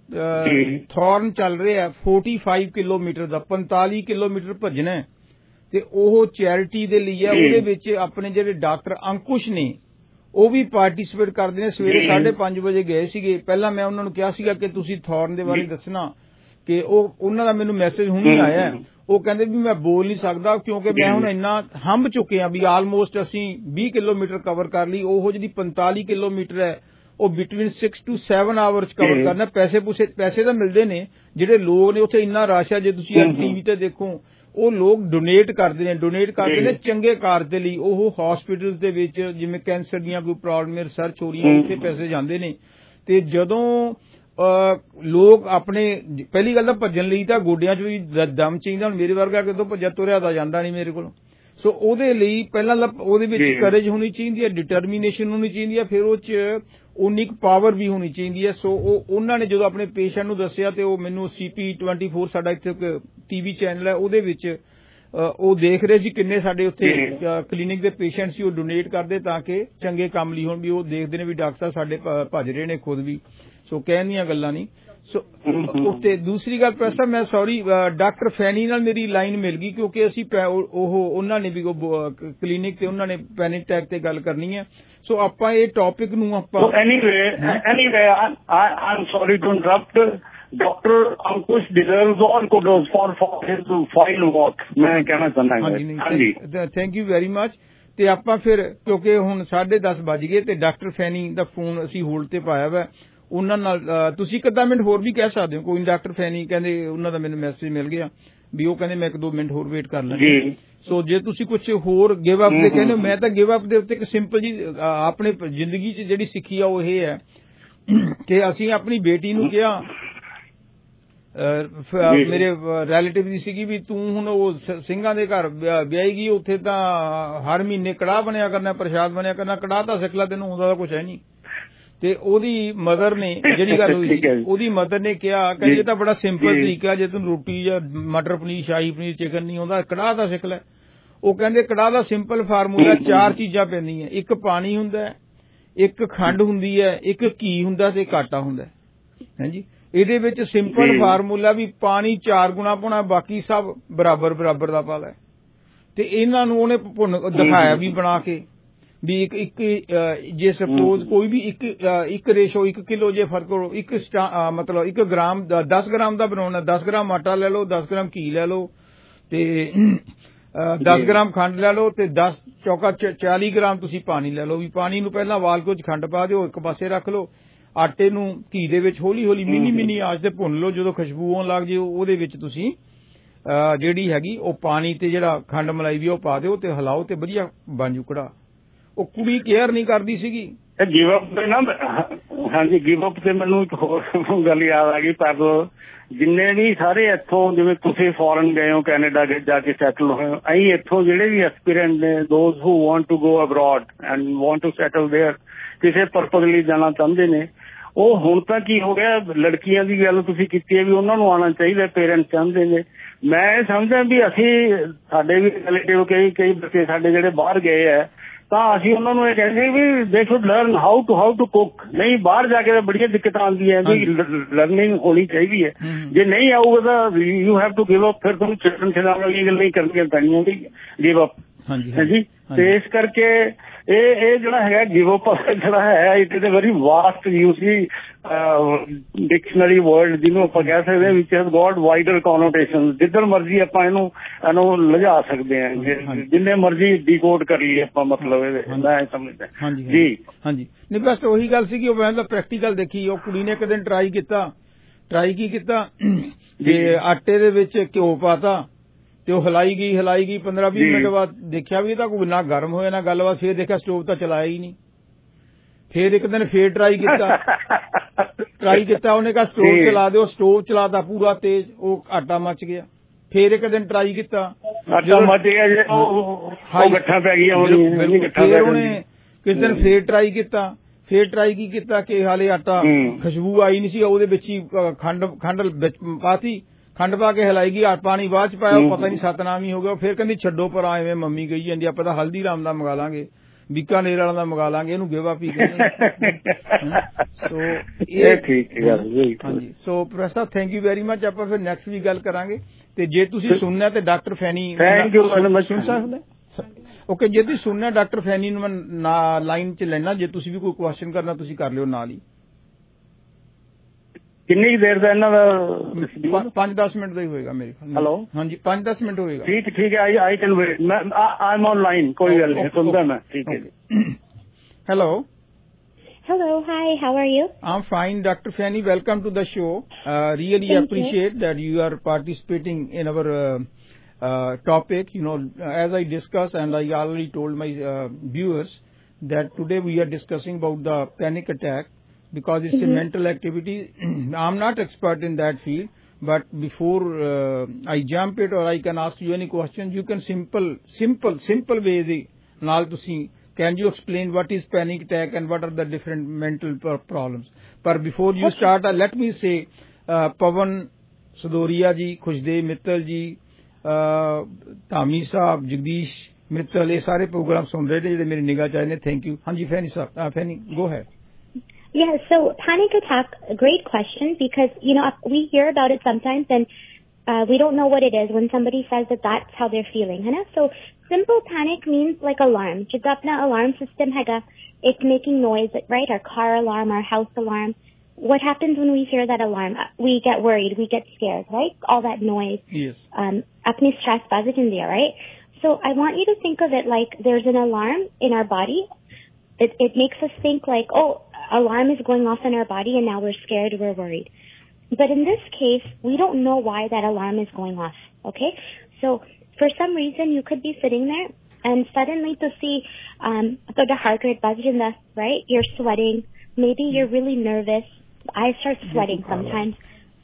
ਥੌਰਨ ਚੱਲ ਰਿਹਾ ਪੈਂਤਾਲੀ ਕਿਲੋਮੀਟਰ ਦਾ, ਪੰਤਾਲੀ ਕਿਲੋਮੀਟਰ ਭੱਜਣਾ ਤੇ ਉਹ ਚੈਰਿਟੀ ਦੇ ਲਈ ਹੈ। ਉਹਦੇ ਵਿੱਚ ਆਪਣੇ ਜਿਹੜੇ ਡਾਕਟਰ ਅੰਕੁਸ਼ ਨੇ ਉਹ ਵੀ ਪਾਰਟਿਸਿਪੇਟ ਕਰਦੇ ਨੇ। ਸਵੇਰੇ ਸਾਢੇ ਪੰਜ ਵਜੇ ਗਏ ਸੀਗੇ। ਪਹਿਲਾਂ ਮੈਂ ਉਹਨਾਂ ਨੂੰ ਕਿਹਾ ਸੀਗਾ ਕਿ ਤੁਸੀਂ ਥੌਰਨ ਦੇ ਬਾਰੇ ਦੱਸਣਾ, ਕਿ ਉਹ ਉਹਨਾਂ ਦਾ ਮੈਨੂੰ ਮੈਸੇਜ ਹੁਣ ਹੀ ਆਇਆ। ਉਹ ਕਹਿੰਦੇ ਵੀ ਮੈਂ ਬੋਲ ਨਹੀਂ ਸਕਦਾ ਕਿਉਂਕਿ ਮੈਂ ਹੁਣ ਇੰਨਾ ਹੰਭ ਚੁੱਕੇ ਆ ਵੀ ਆਲਮੋਸਟ ਅਸੀਂ ਵੀਹ ਕਿਲੋਮੀਟਰ ਕਵਰ ਕਰ ਲਈ। ਉਹ ਜਿਹੜੀ ਪੰਤਾਲੀ ਕਿਲੋਮੀਟਰ ਹੈ ਉਹ between six to seven hours cover ਕਰਨਾ। ਪੈਸੇ ਪੂਸੇ ਪੈਸੇ ਤਾਂ ਮਿਲਦੇ ਨੇ, ਜਿਹੜੇ ਲੋਕ ਨੇ ਉੱਥੇ ਇੰਨਾ ਰਸ਼ ਹੈ। ਜੇ ਤੁਸੀਂ ਟੀਵੀ ਤੇ ਦੇਖੋ ਉਹ ਲੋਕ ਡੋਨੇਟ ਕਰਦੇ ਨੇ ਡੋਨੇਟ ਕਰਦੇ ਨੇ ਚੰਗੇ ਕਾਰਜ ਦੇ ਲਈ। ਉਹ ਹਸਪੀਟਲਸ ਦੇ ਵਿੱਚ ਜਿਵੇਂ ਕੈਂਸਰ ਦੀਆਂ ਕੋਈ ਪ੍ਰੋਬਲਮ ਰਿਸਰਚ ਹੋ ਰਹੀਆਂ ਉੱਥੇ ਪੈਸੇ ਜਾਂਦੇ ਨੇ। ਤੇ ਜਦੋਂ ਲੋਕ ਆਪਣੇ ਪਹਿਲੀ ਗੱਲ ਤਾਂ ਭੱਜਣ ਲਈ ਤਾਂ ਗੋਡਿਆਂ 'ਚ ਵੀ ਦਮ ਚਾਹੀਦਾ। ਹੁਣ ਮੇਰੇ ਵਰਗਾ ਕਿਤੋਂ ਭੱਜਿਆ ਤੁਰਿਆ ਤਾਂ ਜਾਂਦਾ ਨਹੀਂ ਮੇਰੇ ਕੋਲ। ਸੋ ਉਹਦੇ ਲਈ ਪਹਿਲਾਂ ਉਹਦੇ ਵਿੱਚ ਕਰੇਜ ਹੋਣੀ ਚਾਹੀਦੀ ਹੈ, ਡਿਟਰਮੀਨੇਸ਼ਨ ਹੋਣੀ ਚਾਹੀਦੀ ਹੈ, ਫਿਰ ਉਹ 'ਚ ਉਨੀ ਕੁ ਪਾਵਰ ਵੀ ਹੋਣੀ ਚਾਹੀਦੀ ਹੈ। ਸੋ ਉਹ ਉਹਨਾਂ ਨੇ ਜਦੋਂ ਆਪਣੇ ਪੇਸ਼ੈਂਟ ਨੂੰ ਦੱਸਿਆ ਤੇ ਉਹ ਮੈਨੂੰ ਸੀ ਪੀ ਟਵੈਂਟੀ ਫੋਰ ਸਾਡਾ ਇੱਥੇ ਇੱਕ ਟੀਵੀ ਚੈਨਲ ਹੈ ਉਹਦੇ ਵਿੱਚ ਉਹ ਦੇਖ ਰਹੇ ਸੀ ਕਿੰਨੇ ਸਾਡੇ ਉੱਥੇ ਕਲੀਨਿਕ ਦੇ ਪੇਸ਼ੈਂਟ ਸੀ ਉਹ ਡੋਨੇਟ ਕਰਦੇ ਤਾਂ ਕਿ ਚੰਗੇ ਕੰਮ ਲਈ ਹੋਣ। ਵੀ ਉਹ ਦੇਖਦੇ ਨੇ ਵੀ ਡਾਕਟਰ ਸਾਹਿਬ ਸਾਡੇ ਭੱਜ ਰਹੇ ਨੇ ਖੁਦ ਵੀ। ਸੋ ਕਹਿਣ ਦੀਆਂ ਗੱਲਾਂ ਨਹੀਂ। ਸੋ ਉੱਤੇ ਦੂਸਰੀ ਗੱਲ ਪ੍ਰੋਫੈਸਰ ਮੈਂ ਸੌਰੀ ਡਾਕਟਰ ਫੈਨੀ ਨਾਲ ਮੇਰੀ ਲਾਈਨ ਮਿਲ ਗਈ ਕਿਉਂਕਿ ਅਸੀਂ ਉਹ ਉਹਨਾਂ ਨੇ ਵੀ ਕਲੀਨਿਕ ਤੇ ਉਹਨਾਂ ਨੇ ਪੈਨਿਕ ਅਟੈਕ ਤੇ ਗੱਲ ਕਰਨੀ ਹੈ। ਸੋ ਆਪਾਂ ਇਹ ਟੌਪਿਕ ਨੂੰ ਆਪਾਂ anyway anyway I am sorry to interrupt. Doctor Ankush deserves all kudos for for his fine work. ਮੈਂ ਕਹਿਣਾ ਚਾਹੁੰਦਾ ਹਾਂ। ਹਾਂਜੀ ਥੈਂਕ ਯੂ ਵੈਰੀ ਮਚ। ਤੇ ਆਪਾਂ ਫਿਰ ਕਿਉਂਕਿ ਹੁਣ ਸਾਢੇ ਦਸ ਵੱਜ ਗਏ ਤੇ ਡਾਕਟਰ ਫੈਨੀ ਦਾ ਫੋਨ ਅਸੀਂ ਹੋਲਡ ਤੇ ਪਾਇਆ ਵਾ। ਉਹਨਾਂ ਨਾਲ ਤੁਸੀਂ ਇੱਕ ਅੱਧਾ ਮਿੰਟ ਹੋਰ ਵੀ ਕਹਿ ਸਕਦੇ ਹੋ। ਕੋਈ ਡਾਕਟਰ ਫੈਨੀ ਕਹਿੰਦੇ ਉਹਨਾਂ ਦਾ ਮੈਨੂੰ ਮੈਸੇਜ ਮਿਲ ਗਿਆ ਵੀ ਉਹ ਕਹਿੰਦੇ ਮੈਂ ਇੱਕ ਦੋ ਮਿੰਟ ਹੋਰ ਵੇਟ ਕਰ ਲਾਂਗੀ। ਸੋ ਜੇ ਤੁਸੀਂ ਕੁਝ ਹੋਰ ਗਿਵ ਅਪ ਦੇ ਕਹਿੰਦੇ ਮੈਂ ਤਾਂ ਗਿਵ ਅਪ ਦੇ ਉੱਤੇ ਇੱਕ ਸਿੰਪਲ ਜੀ ਆਪਣੇ ਜ਼ਿੰਦਗੀ 'ਚ ਜਿਹੜੀ ਸਿੱਖੀ ਆ ਉਹ ਇਹ ਹੈ ਕਿ ਅਸੀਂ ਆਪਣੀ ਬੇਟੀ ਨੂੰ ਕਿਹਾ ਮੇਰੇ ਰਿਲੇਟਿਵ ਦੀ ਸੀਗੀ ਵੀ ਤੂੰ ਹੁਣ ਉਹ ਸਿੰਘਾਂ ਦੇ ਘਰ ਵਿਆਹੇਗੀ ਉੱਥੇ ਤਾਂ ਹਰ ਮਹੀਨੇ ਕੜਾਹ ਬਣਿਆ ਕਰਨਾ ਪ੍ਰਸ਼ਾਦ ਬਣਿਆ ਕਰਨਾ। ਕੜਾਹ ਤਾਂ ਸਿੱਖ ਲਾ ਤੈਨੂੰ ਹੁੰਦਾ ਤਾਂ ਕੁਛ ਹੈ ਨਹੀਂ। ਤੇ ਉਹਦੀ ਮਦਰ ਨੇ ਜਿਹੜੀ ਗੱਲ ਹੋਈ ਸੀ ਉਹਦੀ ਮਦਰ ਨੇ ਕਿਹਾ ਕਿ ਇਹ ਤਾਂ ਬੜਾ ਸਿੰਪਲ ਤਰੀਕਾ ਜੇ ਤੈਨੂੰ ਰੋਟੀ ਜਾਂ ਮਟਰ ਪਨੀਰ ਸ਼ਾਹੀ ਪਨੀਰ ਚਿਕਨ ਨਹੀਂ ਆਉਂਦਾ ਕੜਾਹ ਤਾਂ ਸਿੱਖ ਲੈ। ਉਹ ਕਹਿੰਦੇ ਕੜਾਹ ਦਾ ਸਿੰਪਲ ਫਾਰਮੂਲਾ ਚਾਰ ਚੀਜ਼ਾਂ ਪੈਂਦੀਆਂ। ਇੱਕ ਪਾਣੀ ਹੁੰਦਾ, ਇੱਕ ਖੰਡ ਹੁੰਦੀ ਹੈ, ਇੱਕ ਘੀ ਹੁੰਦਾ ਤੇ ਇੱਕ ਆਟਾ ਹੁੰਦਾ। ਹਾਂਜੀ ਇਹਦੇ ਵਿੱਚ ਸਿੰਪਲ ਫਾਰਮੂਲਾ ਵੀ ਪਾਣੀ ਚਾਰ ਗੁਣਾ ਪਾਉਣਾ ਬਾਕੀ ਸਭ ਬਰਾਬਰ ਬਰਾਬਰ ਦਾ ਪਾ ਲੈ। ਤੇ ਇਹਨਾਂ ਨੂੰ ਉਹਨੇ ਭੁੰਨ ਦਿਖਾਇਆ ਵੀ ਬਣਾ ਕੇ ਵੀ ਇੱਕ ਇੱਕ ਜੇ ਸਪੋਜ਼ ਕੋਈ ਵੀ ਇੱਕ ਇੱਕ ਰੇਸ਼ੋ ਇੱਕ ਕਿਲੋ ਜੇ ਫਰਕ ਕਰੋ ਇੱਕ ਮਤਲਬ ਇੱਕ ਗ੍ਰਾਮ ਦਸ ਗ੍ਰਾਮ ਦਾ ਬਣਾਉਣਾ ਦਸ ਗ੍ਰਾਮ ਆਟਾ ਲੈ ਲਓ ਦਸ ਗ੍ਰਾਮ ਘੀ ਲੈ ਲਓ ਤੇ ਦਸ ਗ੍ਰਾਮ ਖੰਡ ਲੈ ਲਓ ਤੇ ਦਸ ਚੌਕਾ ਚਾਲੀ ਗ੍ਰਾਮ ਤੁਸੀਂ ਪਾਣੀ ਲੈ ਲਓ। ਵੀ ਪਾਣੀ ਨੂੰ ਪਹਿਲਾਂ ਉਬਾਲ ਕੇ ਖੰਡ ਪਾ ਦਿਓ ਇੱਕ ਪਾਸੇ ਰੱਖ ਲਓ। ਆਟੇ ਨੂੰ ਘੀ ਦੇ ਵਿੱਚ ਹੌਲੀ ਹੌਲੀ ਮਿੰਨੀ ਮਿੰਨੀ ਆਂਚ ਤੇ ਭੁੰਨ ਲਓ। ਜਦੋਂ ਖੁਸ਼ਬੂ ਆਉਣ ਲੱਗ ਜੇ ਉਹਦੇ ਵਿੱਚ ਤੁਸੀਂ ਜਿਹੜੀ ਹੈਗੀ ਉਹ ਪਾਣੀ ਤੇ ਜਿਹੜਾ ਖੰਡ ਮਲਾਈ ਵੀ ਉਹ ਪਾ ਦਿਓ ਤੇ ਹਿਲਾਓ ਤੇ ਵਧੀਆ ਬਣ ਜੂ ਕੜਾਹ। ਉਹ ਕੁੜੀ ਕੇਅਰ ਨਹੀਂ ਕਰਦੀ ਸੀਗੀ। ਗਿਵ ਅਪ ਤੇ ਨਾ ਹਾਂਜੀ ਗਿਵ ਅਪ ਤੇ ਮੈਨੂੰ ਇੱਕ ਹੋਰ ਗੱਲ ਯਾਦ ਆ ਗਈ। ਪਰ ਜਿੰਨੇ ਵੀ ਸਾਰੇ ਇੱਥੋਂ ਜਿਵੇਂ ਤੁਸੀਂ ਫੋਰਨ ਗਏ ਹੋ ਕੈਨੇਡਾ ਜਾ ਕੇ ਸੈਟਲ ਹੋਏ ਹੋ ਅਸੀਂ ਇੱਥੋਂ ਜਿਹੜੇ ਵੀ ਐਕਸਪੀਰੀਐਂਸ ਨੇ those who want to go abroad and want to settle there ਕਿਸੇ ਪਰਪਸ ਲਈ ਜਾਣਾ ਚਾਹੁੰਦੇ ਨੇ ਉਹ ਹੁਣ ਤਾਂ ਕੀ ਹੋ ਗਿਆ ਲੜਕੀਆਂ ਦੀ ਗੱਲ ਤੁਸੀਂ ਕੀਤੀ ਹੈ ਵੀ ਉਹਨਾਂ ਨੂੰ ਆਉਣਾ ਚਾਹੀਦਾ ਪੇਰੈਂਟਸ ਚਾਹੁੰਦੇ ਨੇ। ਮੈਂ ਇਹ ਸਮਝਦਾ ਵੀ ਅਸੀਂ ਸਾਡੇ ਵੀ ਰਿਲੇਟਿਵ ਕਈ ਕਈ ਬੱਚੇ ਸਾਡੇ ਜਿਹੜੇ ਬਾਹਰ ਗਏ ਹੈ ਤਾਂ ਅਸੀਂ ਉਹਨਾਂ ਨੂੰ ਇਹ ਕਹਿੰਦੇ ਵੀ they should learn how to how to cook. ਨਹੀਂ ਬਾਹਰ ਜਾ ਕੇ ਤਾਂ ਬੜੀਆਂ ਦਿੱਕਤਾਂ ਆਉਂਦੀਆਂ ਵੀ ਲਰਨਿੰਗ ਹੋਣੀ ਚਾਹੀਦੀ ਹੈ। ਜੇ ਨਹੀਂ ਆਊਗਾ ਤਾਂ you have to give up. ਫਿਰ ਤੁਹਾਨੂੰ ਛੱਡਣ ਛਡਾਉਣ ਵਾਲੀਆਂ ਗੱਲਾਂ ਹੀ ਕਰਨੀਆਂ ਪੈਣੀਆਂ ਵੀ ਗਿਵ ਅਪ ਹਾਂਜੀ। ਤੇ ਇਸ ਕਰਕੇ ਇਹ ਇਹ ਜਿਹੜਾ ਹੈਗਾ ਗਿਵ ਅਪ ਜਿਹੜਾ ਹੈ it is a very vast you see dictionary word ਜਿਹਨੂੰ ਆਪਾਂ ਕਹਿ ਸਕਦੇ ਹਾਂ which has got wider connotation. ਜਿੱਧਰ ਮਰਜ਼ੀ ਆਪਾਂ ਇਹਨੂੰ ਇਹਨੂੰ ਲਿਜਾ ਸਕਦੇ ਹਾਂ ਜਿੰਨੇ ਮਰਜ਼ੀ ਡੀਕੋਡ ਕਰ ਲਈਏ ਆਪਾਂ ਮਤਲਬ ਇਹਦੇ ਮੈਂ ਸਮਝਦਾ ਜੀ ਹਾਂਜੀ। ਨਹੀਂ ਬਸ ਉਹੀ ਗੱਲ ਸੀਗੀ ਉਹ ਮੈਂ ਤਾਂ ਪ੍ਰੈਕਟੀਕਲ ਦੇਖੀ। ਉਹ ਕੁੜੀ ਨੇ ਇੱਕ ਦਿਨ ਟਰਾਈ ਕੀਤਾ ਟਰਾਈ ਕੀ ਕੀਤਾ ਜੇ ਆਟੇ ਦੇ ਵਿੱਚ ਘਿਓ ਪਾਤਾ ਤੇ ਉਹ ਹਿਲਾਈ ਗਈ ਹਿਲਾਈ ਗਈ ਪੰਦਰਾਂ ਵੀਹ ਮਿੰਟ ਬਾਅਦ ਦੇਖਿਆ ਵੀ ਤਾਂ ਕੋਈ ਨਾ ਗਰਮ ਹੋਇਆ ਨਾ ਗੱਲਬਾਤ। ਫੇਰ ਦੇਖਿਆ ਸਟੋਵ ਤਾਂ ਚਲਾਇਆ ਹੀ ਨਹੀਂ। ਫੇਰ ਇੱਕ ਦਿਨ ਫੇਰ ਟਰਾਈ ਕੀਤਾ ਟਰਾਈ ਕੀਤਾ ਉਹਨੇ ਕਿਹਾ ਸਟੋਵ ਚਲਾ ਦਿਓ। ਸਟੋਵ ਚਲਾਤਾ ਪੂਰਾ ਤੇਜ਼ ਉਹ ਆਟਾ ਮੱਚ ਗਿਆ। ਫੇਰ ਇੱਕ ਦਿਨ ਟਰਾਈ ਕੀਤਾ ਆਟਾ ਮੱਚ ਗਿਆ ਉਹ ਗੱਠਾਂ ਪੈ ਗਈਆਂ। ਫੇਰ ਉਹਨੇ ਕਿਸ ਦਿਨ ਫੇਰ ਟਰਾਈ ਕੀਤਾ ਫੇਰ ਟਰਾਈ ਕੀ ਕੀਤਾ ਕਿ ਹਾਲੇ ਆਟਾ ਖੁਸ਼ਬੂ ਆਈ ਨਹੀਂ ਸੀ ਉਹਦੇ ਵਿੱਚ ਹੀ ਖੰਡ ਖੰਡ ਵਿੱਚ ਪਾਤੀ ਖੰਡ ਪਾ ਕੇ ਹਿਲਾਈ ਗਈ। ਪਾਣੀ ਬਾਅਦ ਚ ਪਾਇਆ ਪਤਾ ਨਹੀਂ ਸਤਨਾਮ ਹੀ ਹੋ ਗਿਆ। ਫੇਰ ਕਹਿੰਦੀ ਛੱਡੋ ਪਰ ਐਵੇਂ ਮੰਮੀ ਗਈ ਜਾਂਦੀ ਆਪਾਂ ਤਾਂ ਹਲਦੀਰਾਮ ਦਾ ਮੰਗਾ ਲਾਂਗੇ बीकानेर वाला दा मंगा लांगे इहनू गिव अप ही कहने सो ये ठीक है हाँ जी so professor thank you very much ਆਪਾਂ ਫਿਰ ਨੈਕਸਟ ਵੀ ਗੱਲ ਕਰਾਂਗੇ ਤੇ ਜੇ ਤੁਸੀਂ ਸੁਣਨਾ ਤੇ doctor Fanny thank you very much ਸੁਣ ਸਕਦੇ ਓਕੇ ਜੇ ਤੁਸੀਂ ਸੁਣਨਾ ਡਾਕਟਰ ਫੈਨੀ ਨੂੰ ਮੈਂ ਲਾਈਨ 'ਚ ਲੈਣਾ ਜੇ ਤੁਸੀਂ ਵੀ ਕੋਈ ਕੁਐਸਚਨ ਕਰਨਾ ਤੁਸੀਂ ਕਰ ਲਿਓ ਨਾਲ ਹੀ ਕਿੰਨੀ ਦੇਰ ਦਾ ਇਹਨਾਂ ਦਾ ਪੰਜ ਦਸ ਮਿੰਟ ਦਾ ਹੀ ਹੋਏਗਾ ਮੇਰੇ ਖਿਆਲ ਹੈਲੋ ਹਾਂਜੀ ਪੰਜ ਦਸ ਮਿੰਟ ਹੋਏਗਾ ਠੀਕ ਠੀਕ ਹੈ ਆਈ ਆਈ ਕੈਨ ਵੇਟ ਮੈਂ ਆਈ ਐਮ ਆਨਲਾਈਨ ਕੋਈ ਗੱਲ ਨਹੀਂ ਸੁਣਦਾ ਮੈਂ ਠੀਕ ਹੈ hello Hello, hi, how are you? I'm fine, Doctor Fanny. Welcome to the show. Uh, really Thank appreciate you. that you are participating in our uh, uh, topic. You know, as I discussed and I already told my uh, viewers that today we are discussing about the panic attack because it's Mm-hmm. a mental activity. I'm not expert in that field, but before uh, I jump it or I can ask you any question, you can simple, simple, simple way the ਨਾਲ ਤੁਸੀਂ can you explain what is panic attack and what are the different mental problems? But before you Okay. start, uh, let me say, uh, Pavan Sadoria ji, Khushdev Mittal ji, uh, Dhami Saab, Jagdish Mittal, ये सारे program सुन रहे थे जो मेरी निगाह चाहे ने thank you. हाँ जी Fanny साहब, uh, Fanny go ahead. Yeah, so panic attack, a great question because, you know, we hear about it sometimes and uh, we don't know what it is when somebody says that that's how they're feeling, है ना? So simple panic means like alarm. Jis apna alarm system hai, it's making noise, right? Our car alarm, our house alarm. What happens when we hear that alarm? We get worried, we get scared, right? All that noise. Yes. Um, apni stress buzz in there, right? So I want you to think of it like there's an alarm in our body. It, it makes us think like, oh, alarm is going off in our body and now we're scared, we're worried. But in this case, we don't know why that alarm is going off, okay? So for some reason, you could be sitting there and suddenly to see um, the heart rate buzzing, right? You're sweating. Maybe you're really nervous. I start sweating sometimes.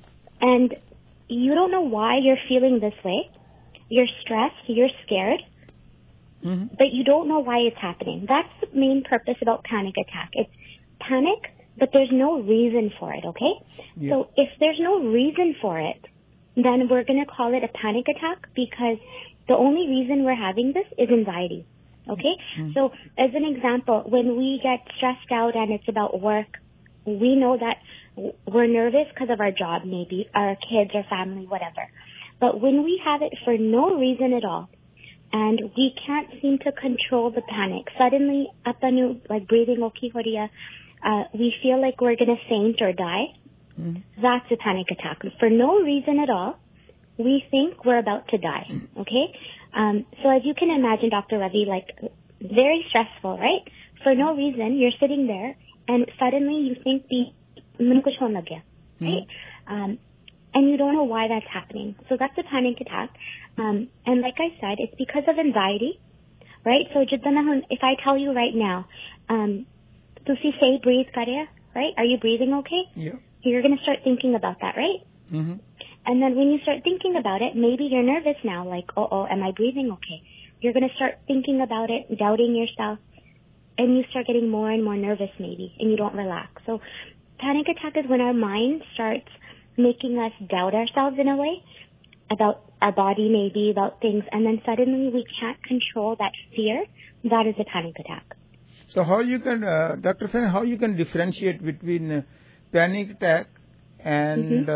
And you don't know why you're feeling this way. You're stressed. You're scared. Mm-hmm. But you don't know why it's happening. That's the main purpose about panic attack. It's panic, but there's no reason for it, okay? Yeah. So if there's no reason for it, then we're going to call it a panic attack because the only reason we're having this is anxiety, okay? Mm-hmm. So as an example, when we get stressed out and it's about work, we know that we're nervous because of our job, maybe, our kids, our family, whatever. But when we have it for no reason at all, and we can't seem to control the panic, suddenly, apanu, like breathing okay ho rahi hai, Uh, we feel like we're going to faint or die, mm-hmm. That's a panic attack. For no reason at all, we think we're about to die, okay? Um, so as you can imagine, Doctor Ravi, like, very stressful, right? For no reason, you're sitting there, and suddenly you think, main kuch hone lag gaya, right? Um, and you don't know why that's happening. So that's a panic attack. Um, and like I said, it's because of anxiety, right? So if I tell you right now, um, to see say breathe kariya, right? Are you breathing okay? Yeah. You're going to start thinking about that, right? Mm-hmm. And then when you start thinking about it, maybe you're nervous now, like, oh, oh, am I breathing okay? You're going to start thinking about it, doubting yourself, and you start getting more and more nervous maybe, and you don't relax. So panic attack is when our mind starts making us doubt ourselves in a way, about our body maybe, about things, and then suddenly we can't control that fear. That is a panic attack. So how you can, uh, Doctor Fanny, how you can differentiate between uh, panic attack and, Mm-hmm.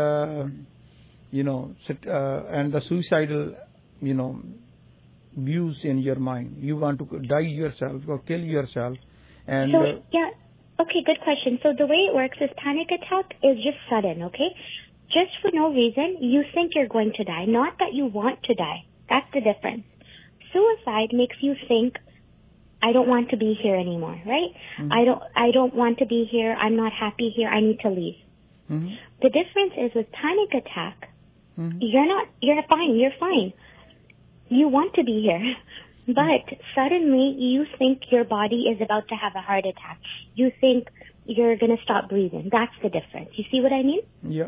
uh, you know, uh, and the suicidal, you know, views in your mind? You want to die yourself or kill yourself. And so, uh, yeah, okay, good question. So the way it works is panic attack is just sudden, okay? Just for no reason, you think you're going to die, not that you want to die. That's the difference. Suicide makes you think, I don't want to be here anymore, right? Mm-hmm. I don't I don't want to be here. I'm not happy here. I need to leave. mm-hmm. The difference is with panic attack, Mm-hmm. you're not, you're fine, you're fine. You want to be here. But suddenly you think your body is about to have a heart attack. You think you're going to stop breathing. That's the difference. You see what I mean? Yeah.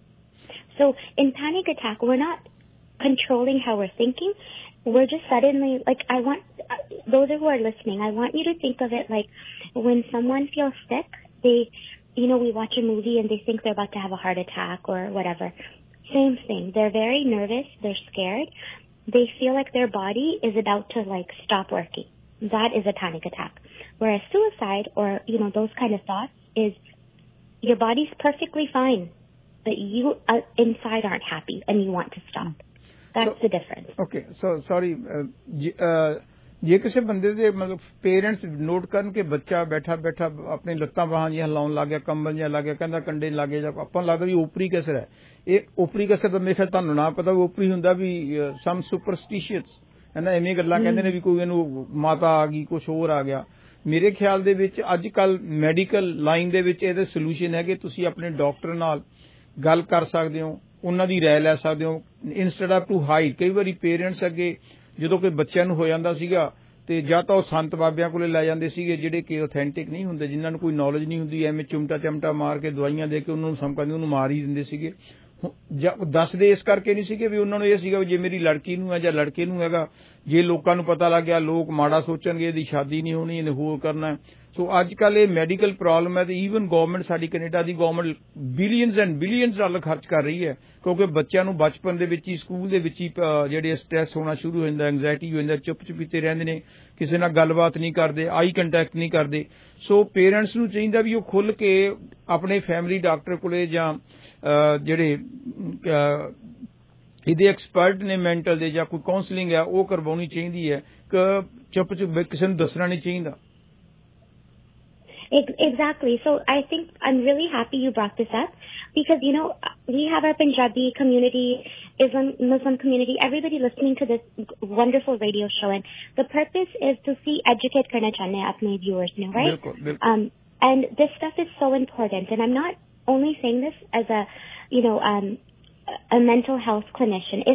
So in panic attack, we're not controlling how we're thinking. We're just suddenly, like, I want, uh, those who are listening, I want you to think of it like when someone feels sick, they, you know, we watch a movie and they think they're about to have a heart attack or whatever. Same thing. They're very nervous. They're scared. They feel like their body is about to, like, stop working. that is a panic attack. Whereas suicide or, you know, those kind of thoughts is your body's perfectly fine, but you uh, inside aren't happy and you want to stop. That's so, the difference. Okay, so sorry, uh, uh, ਜੇ ਕਿਸੇ ਬੰਦੇ ਦੇ ਮਤਲਬ parents note ਕਰਨ ਕਿ ਬੱਚਾ ਬੈਠਾ ਬੈਠਾ ਆਪਣੀ ਲੱਤਾਂ ਬਾਹਾਂ ਜਿਹੀਆਂ ਹਿਲਾਉਣ ਲੱਗ ਗਿਆ, ਕੰਬਲ ਜਿਹਾ ਲੱਗ ਗਿਆ, ਕਹਿੰਦਾ ਕੰਡੇ ਲੱਗ ਗਏ, ਜਾਂ ਆਪਾਂ ਨੂੰ ਲੱਗਦਾ ਵੀ ਓਪਰੀ ਕਸਰ ਹੈ। ਇਹ ਓਪਰੀ ਕਸਰ ਤਾਂ ਮੇਰੇ ਖਿਆਲ ਤੁਹਾਨੂੰ ਨਾ ਪਤਾ, ਓਪਰੀ ਹੁੰਦਾ ਵੀ ਸਮ ਸੁਪਰਸਟੀਸ਼ੀਅਸ ਹੈ ਨਾ, ਐਵੇਂ ਗੱਲਾਂ ਕਹਿੰਦੇ ਨੇ ਵੀ ਕੋਈ ਇਹਨੂੰ ਮਾਤਾ ਆ ਗਈ, ਕੁਛ ਹੋਰ ਆ ਗਿਆ। ਮੇਰੇ ਖਿਆਲ ਦੇ ਵਿੱਚ ਅੱਜ ਕੱਲ ਮੈਡੀਕਲ ਲਾਈਨ ਦੇ ਵਿੱਚ ਇਹਦੇ ਸੋਲੂਸ਼ਨ ਹੈ ਕਿ ਤੁਸੀਂ ਆਪਣੇ ਡਾਕਟਰ ਨਾਲ ਗੱਲ ਕਰ ਸਕਦੇ ਹੋ, ਉਹਨਾਂ ਦੀ ਰਾਏ ਲੈ ਸਕਦੇ ਹੋ ਇੰਸਟੈਡ ਆਫ ਟੂ ਹਾਈਡ। ਕਈ ਵਾਰੀ ਪੇਰੈਂਟਸ ਅੱਗੇ ਜਦੋਂ ਕੋਈ ਬੱਚਿਆਂ ਨੂੰ ਹੋ ਜਾਂਦਾ ਸੀਗਾ ਤੇ ਜਾਂ ਤਾਂ ਉਹ ਸੰਤ ਬਾਬਿਆਂ ਕੋਲੇ ਲੈ ਜਾਂਦੇ ਸੀਗੇ ਜਿਹੜੇ ਕਿ ਆਥੈਂਟਿਕ ਨਹੀਂ ਹੁੰਦੇ, ਜਿਨ੍ਹਾਂ ਨੂੰ ਕੋਈ ਨੌਲੇਜ ਨਹੀਂ ਹੁੰਦੀ, ਐਵੇਂ ਚੁੰਮਟਾ ਚਮਟਾ ਮਾਰ ਕੇ ਦਵਾਈਆਂ ਦੇ ਕੇ ਉਹਨਾਂ ਨੂੰ ਸਮਝਾਉਂਦੇ, ਉਹਨੂੰ ਮਾਰ ਹੀ ਦਿੰਦੇ ਸੀਗੇ। ਦੱਸਦੇ ਇਸ ਕਰਕੇ ਨਹੀਂ ਸੀਗੇ ਵੀ ਉਹਨਾਂ ਨੂੰ ਇਹ ਸੀਗਾ ਵੀ ਜੇ ਮੇਰੀ ਲੜਕੀ ਨੂੰ ਹੈ ਜਾਂ ਲੜਕੇ ਨੂੰ ਹੈਗਾ, ਜੇ ਲੋਕਾਂ ਨੂੰ ਪਤਾ ਲੱਗ ਗਿਆ ਲੋਕ ਮਾੜਾ ਸੋਚਣਗੇ, ਇਹਦੀ ਸ਼ਾਦੀ ਨਹੀਂ ਹੋਣੀ, ਇਹਨੇ ਹੋਰ ਕਰਨਾ। ਸੋ ਅੱਜ ਕੱਲ ਇਹ ਮੈਡੀਕਲ ਪ੍ਰੋਬਲਮ ਹੈ ਤੇ ਈਵਨ ਗਵਰਨਮੈਂਟ, ਸਾਡੀ ਕੈਨੇਡਾ ਦੀ government billions and billions dollar ਖਰਚ ਕਰ ਰਹੀ ਹੈ, ਕਿਉਂਕਿ ਬੱਚਿਆਂ ਨੂੰ ਬਚਪਨ ਦੇ ਵਿੱਚ ਹੀ ਸਕੂਲ ਦੇ ਵਿੱਚ ਹੀ ਜਿਹੜੇ ਸਟ੍ਰੈਸ ਹੋਣਾ ਸ਼ੁਰੂ ਹੋ ਜਾਂਦਾ, ਐਂਗਜ਼ਾਇਟੀ ਹੋ ਜਾਂਦਾ, ਚੁੱਪ ਚੁਪੀਤੇ ਰਹਿੰਦੇ ਨੇ, ਕਿਸੇ ਨਾਲ ਗੱਲਬਾਤ ਨਹੀਂ ਕਰਦੇ, ਆਈ ਕੰਟੈਕਟ ਨਹੀਂ ਕਰਦੇ। ਸੋ ਪੇਰੈਂਟਸ ਨੂੰ ਚਾਹੀਦਾ ਵੀ ਉਹ ਖੁੱਲ੍ਹ ਕੇ ਆਪਣੇ ਫੈਮਿਲੀ ਡਾਕਟਰ ਕੋਲੇ ਜਾਂ ਜਿਹੜੇ ਇਹਦੇ ਐਕਸਪਰਟ ਨੇ ਮੈਂਟਲ ਦੇ ਜਾਂ ਕੋਈ ਕਾਉਂਸਲਿੰਗ ਹੈ ਉਹ ਕਰਵਾਉਣੀ ਚਾਹੀਦੀ ਹੈ ਕਿ ਚੁੱਪ ਚੁੱਪ ਕਿਸੇ ਨੂੰ ਦੱਸਣਾ ਨਹੀਂ ਚਾਹੀਦਾ। Exactly. So I think I'm really happy you brought this up because, you know, we have our Punjabi community, Islam, Muslim community, everybody listening to this wonderful radio show. And the purpose is to see, educate karna chahne apne viewers, you know, right? Bilkul, bilkul. Um, and this stuff is so important. And I'm not only saying this as a, you know, um, a mental health clinician.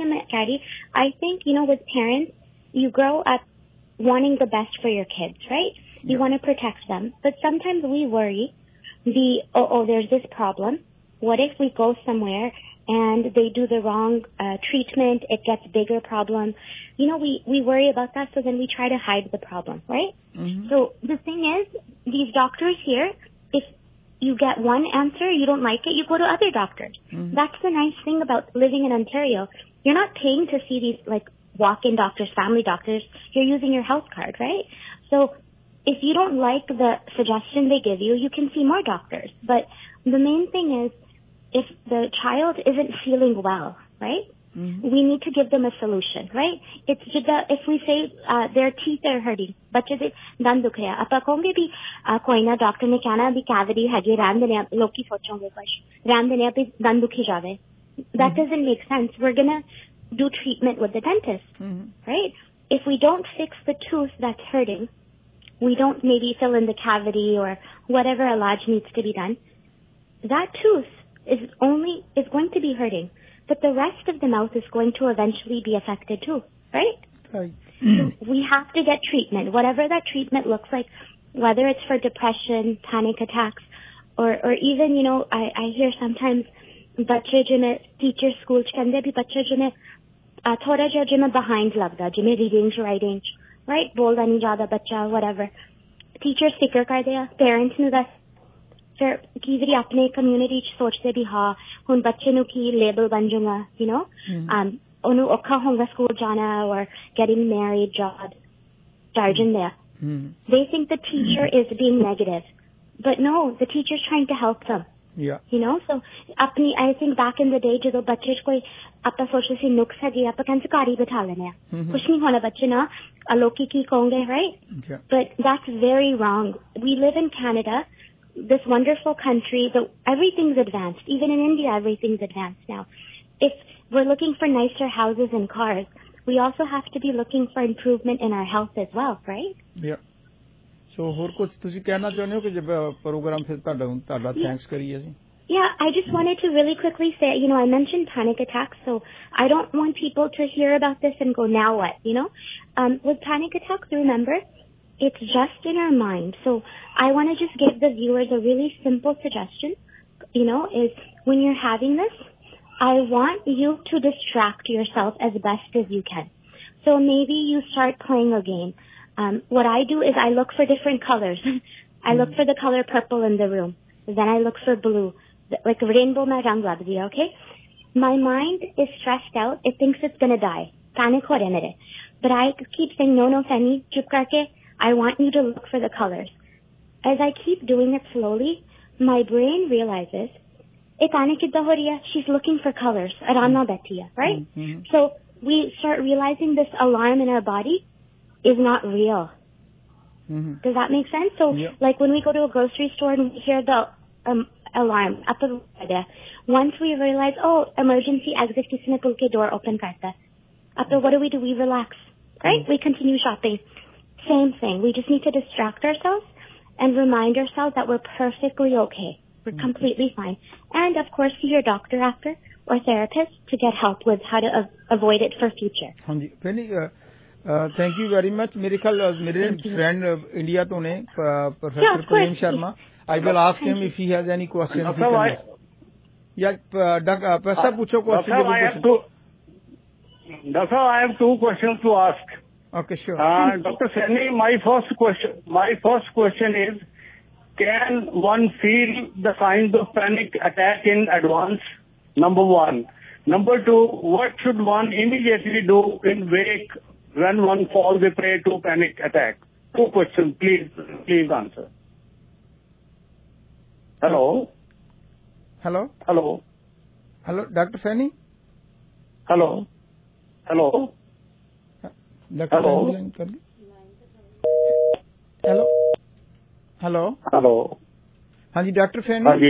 I think, you know, with parents, you grow up wanting the best for your kids, right? You want to protect them. But sometimes we worry, the, oh, oh, there's this problem. What if we go somewhere and they do the wrong uh, treatment, it gets bigger problem? You know, we, we worry about that, so then we try to hide the problem, right? Mm-hmm. So the thing is, these doctors here, if you get one answer, you don't like it, you go to other doctors. Mm-hmm. That's the nice thing about living in Ontario. You're not paying to see these, like, walk-in doctors, family doctors. You're using your health card, right? So if you don't like the suggestion they give you, you can see more doctors. But the main thing is, if the child isn't feeling well, right, mm-hmm. we need to give them a solution, right? It's just that if we say uh, their teeth are hurting, बच्चे दे दंद दुख रहा, आप कहोगे भी कोई ना doctor ने कहना भी कैविटी है जी, रैम देने आप लोग की सोचोगे कुछ, रैम देने आप दंद दुखी जावे. That doesn't make sense. We're gonna do treatment with the dentist, mm-hmm. right? If we don't fix the tooth that's hurting, we don't maybe fill in the cavity or whatever allage needs to be done, that tooth is only, is going to be hurting. But the rest of the mouth is going to eventually be affected too, right? Right. So we have to get treatment, whatever that treatment looks like, whether it's for depression, panic attacks, or, or even, you know, I, I hear sometimes bache jine teacher school ch kande bhi bache jine thoda ja jine behind lagda, jine reading, writing, right? Bolda nahi jada bacha, whatever. Teacher sticker kar diya, parents nu das ਫਿਰ ਕੀ ਵਾਰੀ ਆਪਣੇ community ਚ ਸੋਚਦੇ ਵੀ ਹਾਂ ਹੁਣ ਬੱਚੇ ਨੂੰ ਕੀ label ਬਣ ਜਾਊਗਾ, you know, um, ਉਹਨੂੰ ਔਖਾ ਹੋਊਗਾ ਸਕੂਲ ਜਾਣਾ or getting married, job, ਡਰ ਜਾਂਦੇ ਆ. They think the teacher is being negative, but no, the teacher's trying to help them. Yeah. You know, so ਆਪਣੀ I think back in the day ਜਦੋਂ ਬੱਚੇ ਚ ਕੋਈ ਆਪਾਂ ਸੋਚਦੇ ਸੀ ਨੁਕਸ ਹੈਗੀ ਆਪਾਂ ਕਹਿੰਦੇ ਘਰ ਹੀ ਬਿਠਾ ਲੈਣੇ ਆ, ਕੁਛ ਨਹੀਂ ਹੋਣਾ ਬੱਚੇ ਨਾਲ, ਲੋਕੀ ਕੀ ਕਹੋਗੇ, right? But that's very wrong. We live in Canada, this wonderful country, the, everything's advanced. Even in India, everything's advanced now. If we're looking for nicer houses and cars, we also have to be looking for improvement in our health as well, right? Yeah. So, ਹੋਰ ਕੁਝ ਤੁਸੀਂ ਕਹਿਣਾ ਚਾਹੁੰਦੇ ਹੋ ਕਿ ਜਬ programme ਫਿਰ ਤੁਹਾਡਾ ਤੁਹਾਡਾ ਥੈਂਕਸ ਕਰੀਏ ਅਸੀਂ? Yeah, I just wanted to really quickly say, you know, I mentioned panic attacks, so I don't want people to hear about this and go, now what, you know? Um, with panic attacks, remember, it's just in our mind. So I want to just give the viewers a really simple suggestion, you know, is when you're having this, I want you to distract yourself as best as you can. So maybe you start playing a game. Um, what I do is I look for different colors. I look for the color purple in the room. Then I look for blue. Like rainbow mein rang lag diya, okay? My mind is stressed out. It thinks it's going to die. Panic ho raha mere. But I keep saying, no, no, Fanny, chup karke, I want you to look for the colors. As I keep doing it slowly, my brain realizes, she's looking for colors. Arana beti hai, right? Mm-hmm. So we start realizing this alarm in our body is not real. Mm-hmm. Does that make sense? So, yeah. Like when we go to a grocery store and we hear the um, alarm, once we realize, oh, emergency exit, kisne pull ke door open karta. After what do we do? We relax, right? Mm-hmm. We continue shopping. Same thing. We just need to distract ourselves and remind ourselves that we're perfectly okay. We're mm-hmm. completely fine. And of course, see your doctor after or therapist to get help with how to uh, avoid it for future. Hanji, Penny, uh, uh, thank you very much. मेरे ख्याल मेरे friend uh, India तो ने uh, Professor yeah, Prem Sharma. I will ask him if he has any questions. Doctor, I, yeah, uh, Doctor, Professor, पूछो question. Doctor, I have two. Doctor, I have two questions to ask. Okay, sure. Uh, Doctor Saini, my first question, my first question is, can one feel the signs of panic attack in advance? Number one. Number two, what should one immediately do in wake when one falls a prey to panic attack? Two questions, please, please answer. Hello? Hello? Hello? Hello, Doctor Fanny? Hello? Hello? Doctor Hello? Fanny? Hello? Hello? Hello? हाँ जी doctor फैनी हाँ जी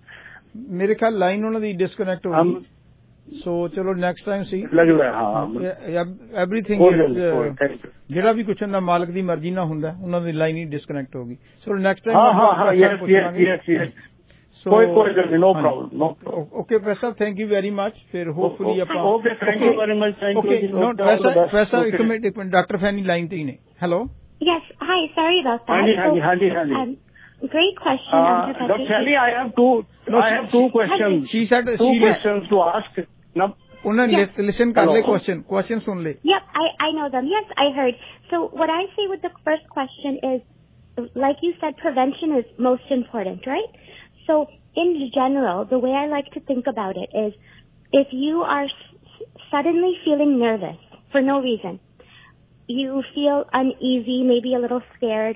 मेरे ख्याल line ਉਹਨਾਂ ਦੀ disconnect हो गई सो चलो next time सी ਲੱਗ ਰਿਹਾ ਹਾਂ एवरीथिंग इज ਜਿਹੜਾ ਵੀ ਕੁਛ ਹੁੰਦਾ ਮਾਲਕ ਦੀ ਮਰਜ਼ੀ ਨਾਲ ਹੁੰਦਾ ਉਹਨਾਂ ਦੀ ਲਾਈਨ ਹੀ ਡਿਸਕਨੈਕਟ ਹੋ ਗਈ ਸੋ ਨੈਕਸਟ ਟਾਈਮ ਹਾਂ ਹਾਂ ਹਾਂ ਯੈਸ ਯੈਸ ਯੈਸ ਕੋਈ ਕੋਈ ਗੱਲ ਨਹੀਂ no problem no okay professor thank you very much ਫਿਰ ਹੋਪਫੁਲੀ ਆਪਾਂ okay thank you very much thank you no professor ਇੱਕ ਮਿੰਟ ਇੱਕ ਮਿੰਟ ਡਾਕਟਰ ਫੈਨੀ ਲਾਈਨ ਤੇ ਹੀ ਨੇ hello Yes, hi, sorry about that. Hanji, Hanji, Hanji, Hanji. Um, great question. Uh, Doctor Sally, I have two, no, I have two questions. She said two she questions to ask. Now, yes. listen, kar le question. Questions only. Yep, I, I know them. Yes, I heard. So what I say with the first question is, like you said, prevention is most important, right? So in general, the way I like to think about it is, if you are suddenly feeling nervous for no reason, you feel uneasy, maybe a little scared.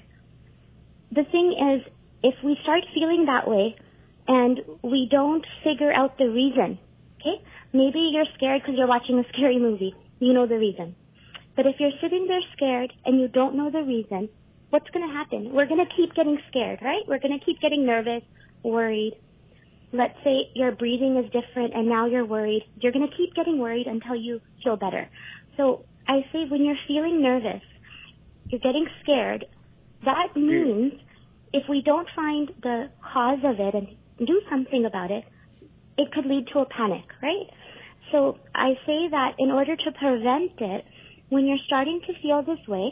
The thing is, if we start feeling that way and we don't figure out the reason, okay? Maybe you're scared because you're watching a scary movie. You know the reason. But if you're sitting there scared and you don't know the reason, what's going to happen? We're going to keep getting scared, right? We're going to keep getting nervous, worried. Let's say your breathing is different and now you're worried. You're going to keep getting worried until you feel better. So I say when you're feeling nervous, you're getting scared, that means if we don't find the cause of it and do something about it, it could lead to a panic, right? So I say that in order to prevent it, when you're starting to feel this way,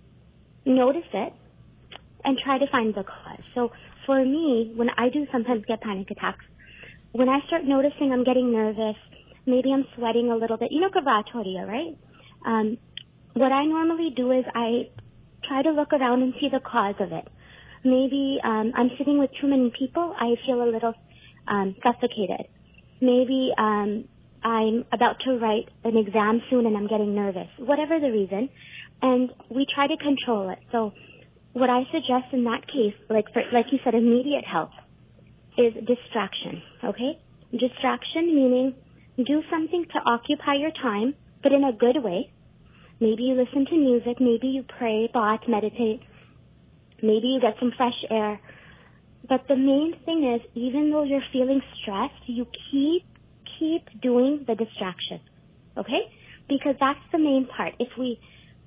notice it and try to find the cause. So for me, when I do sometimes get panic attacks, when I start noticing I'm getting nervous, maybe I'm sweating a little bit, you know, kavratoria, right? Um, what I normally do is I try to look around and see the cause of it. Maybe um, I'm sitting with too many people. I feel a little um, suffocated. Maybe um, I'm about to write an exam soon and I'm getting nervous. Whatever the reason. And we try to control it. So what I suggest in that case, like for, like you said, immediate help, is distraction. Okay? Distraction meaning do something to occupy your time, but in a good way. Maybe you listen to music, maybe you pray, baat, meditate, maybe you get some fresh air. But the main thing is, even though you're feeling stressed, you keep, keep doing the distraction, okay? Because that's the main part. If we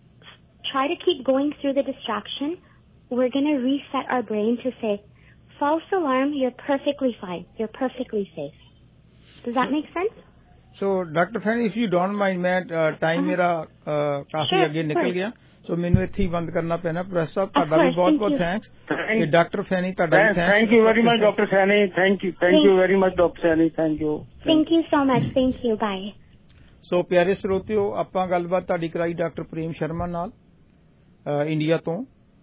try to keep going through the distraction, we're going to reset our brain to say, false alarm, you're perfectly fine, you're perfectly safe. Does that make sense? So, Doctor Fanny, if you don't mind, मैं time मेरा काफी आगे निकल गया, so मैंने इत्थी बंद करना पैना। प्रोफेसर साहब ਤੁਹਾਡਾ ਵੀ ਬਹੁਤ ਬਹੁਤ ਥੈਂक्स ਤੇ ਡਾਕਟਰ ਫੈਨੀ ਤੁਹਾਡਾ ਵੀ ਥੈਂक्स। Thank you very much, Doctor Fanny. Thank you, thank you very much, Doctor Fanny. Thank you. Thank you so much. Thank you. Bye. So, ਪਿਆਰੇ ਸਰੋਤਿਓ, ਆਪਾਂ ਗੱਲਬਾਤ ਤੁਹਾਡੀ ਕਰਾਈ ਡਾਕਟਰ ਪ੍ਰੇਮ ਸ਼ਰਮਾ ਨਾਲ ਇੰਡੀਆ ਤੋਂ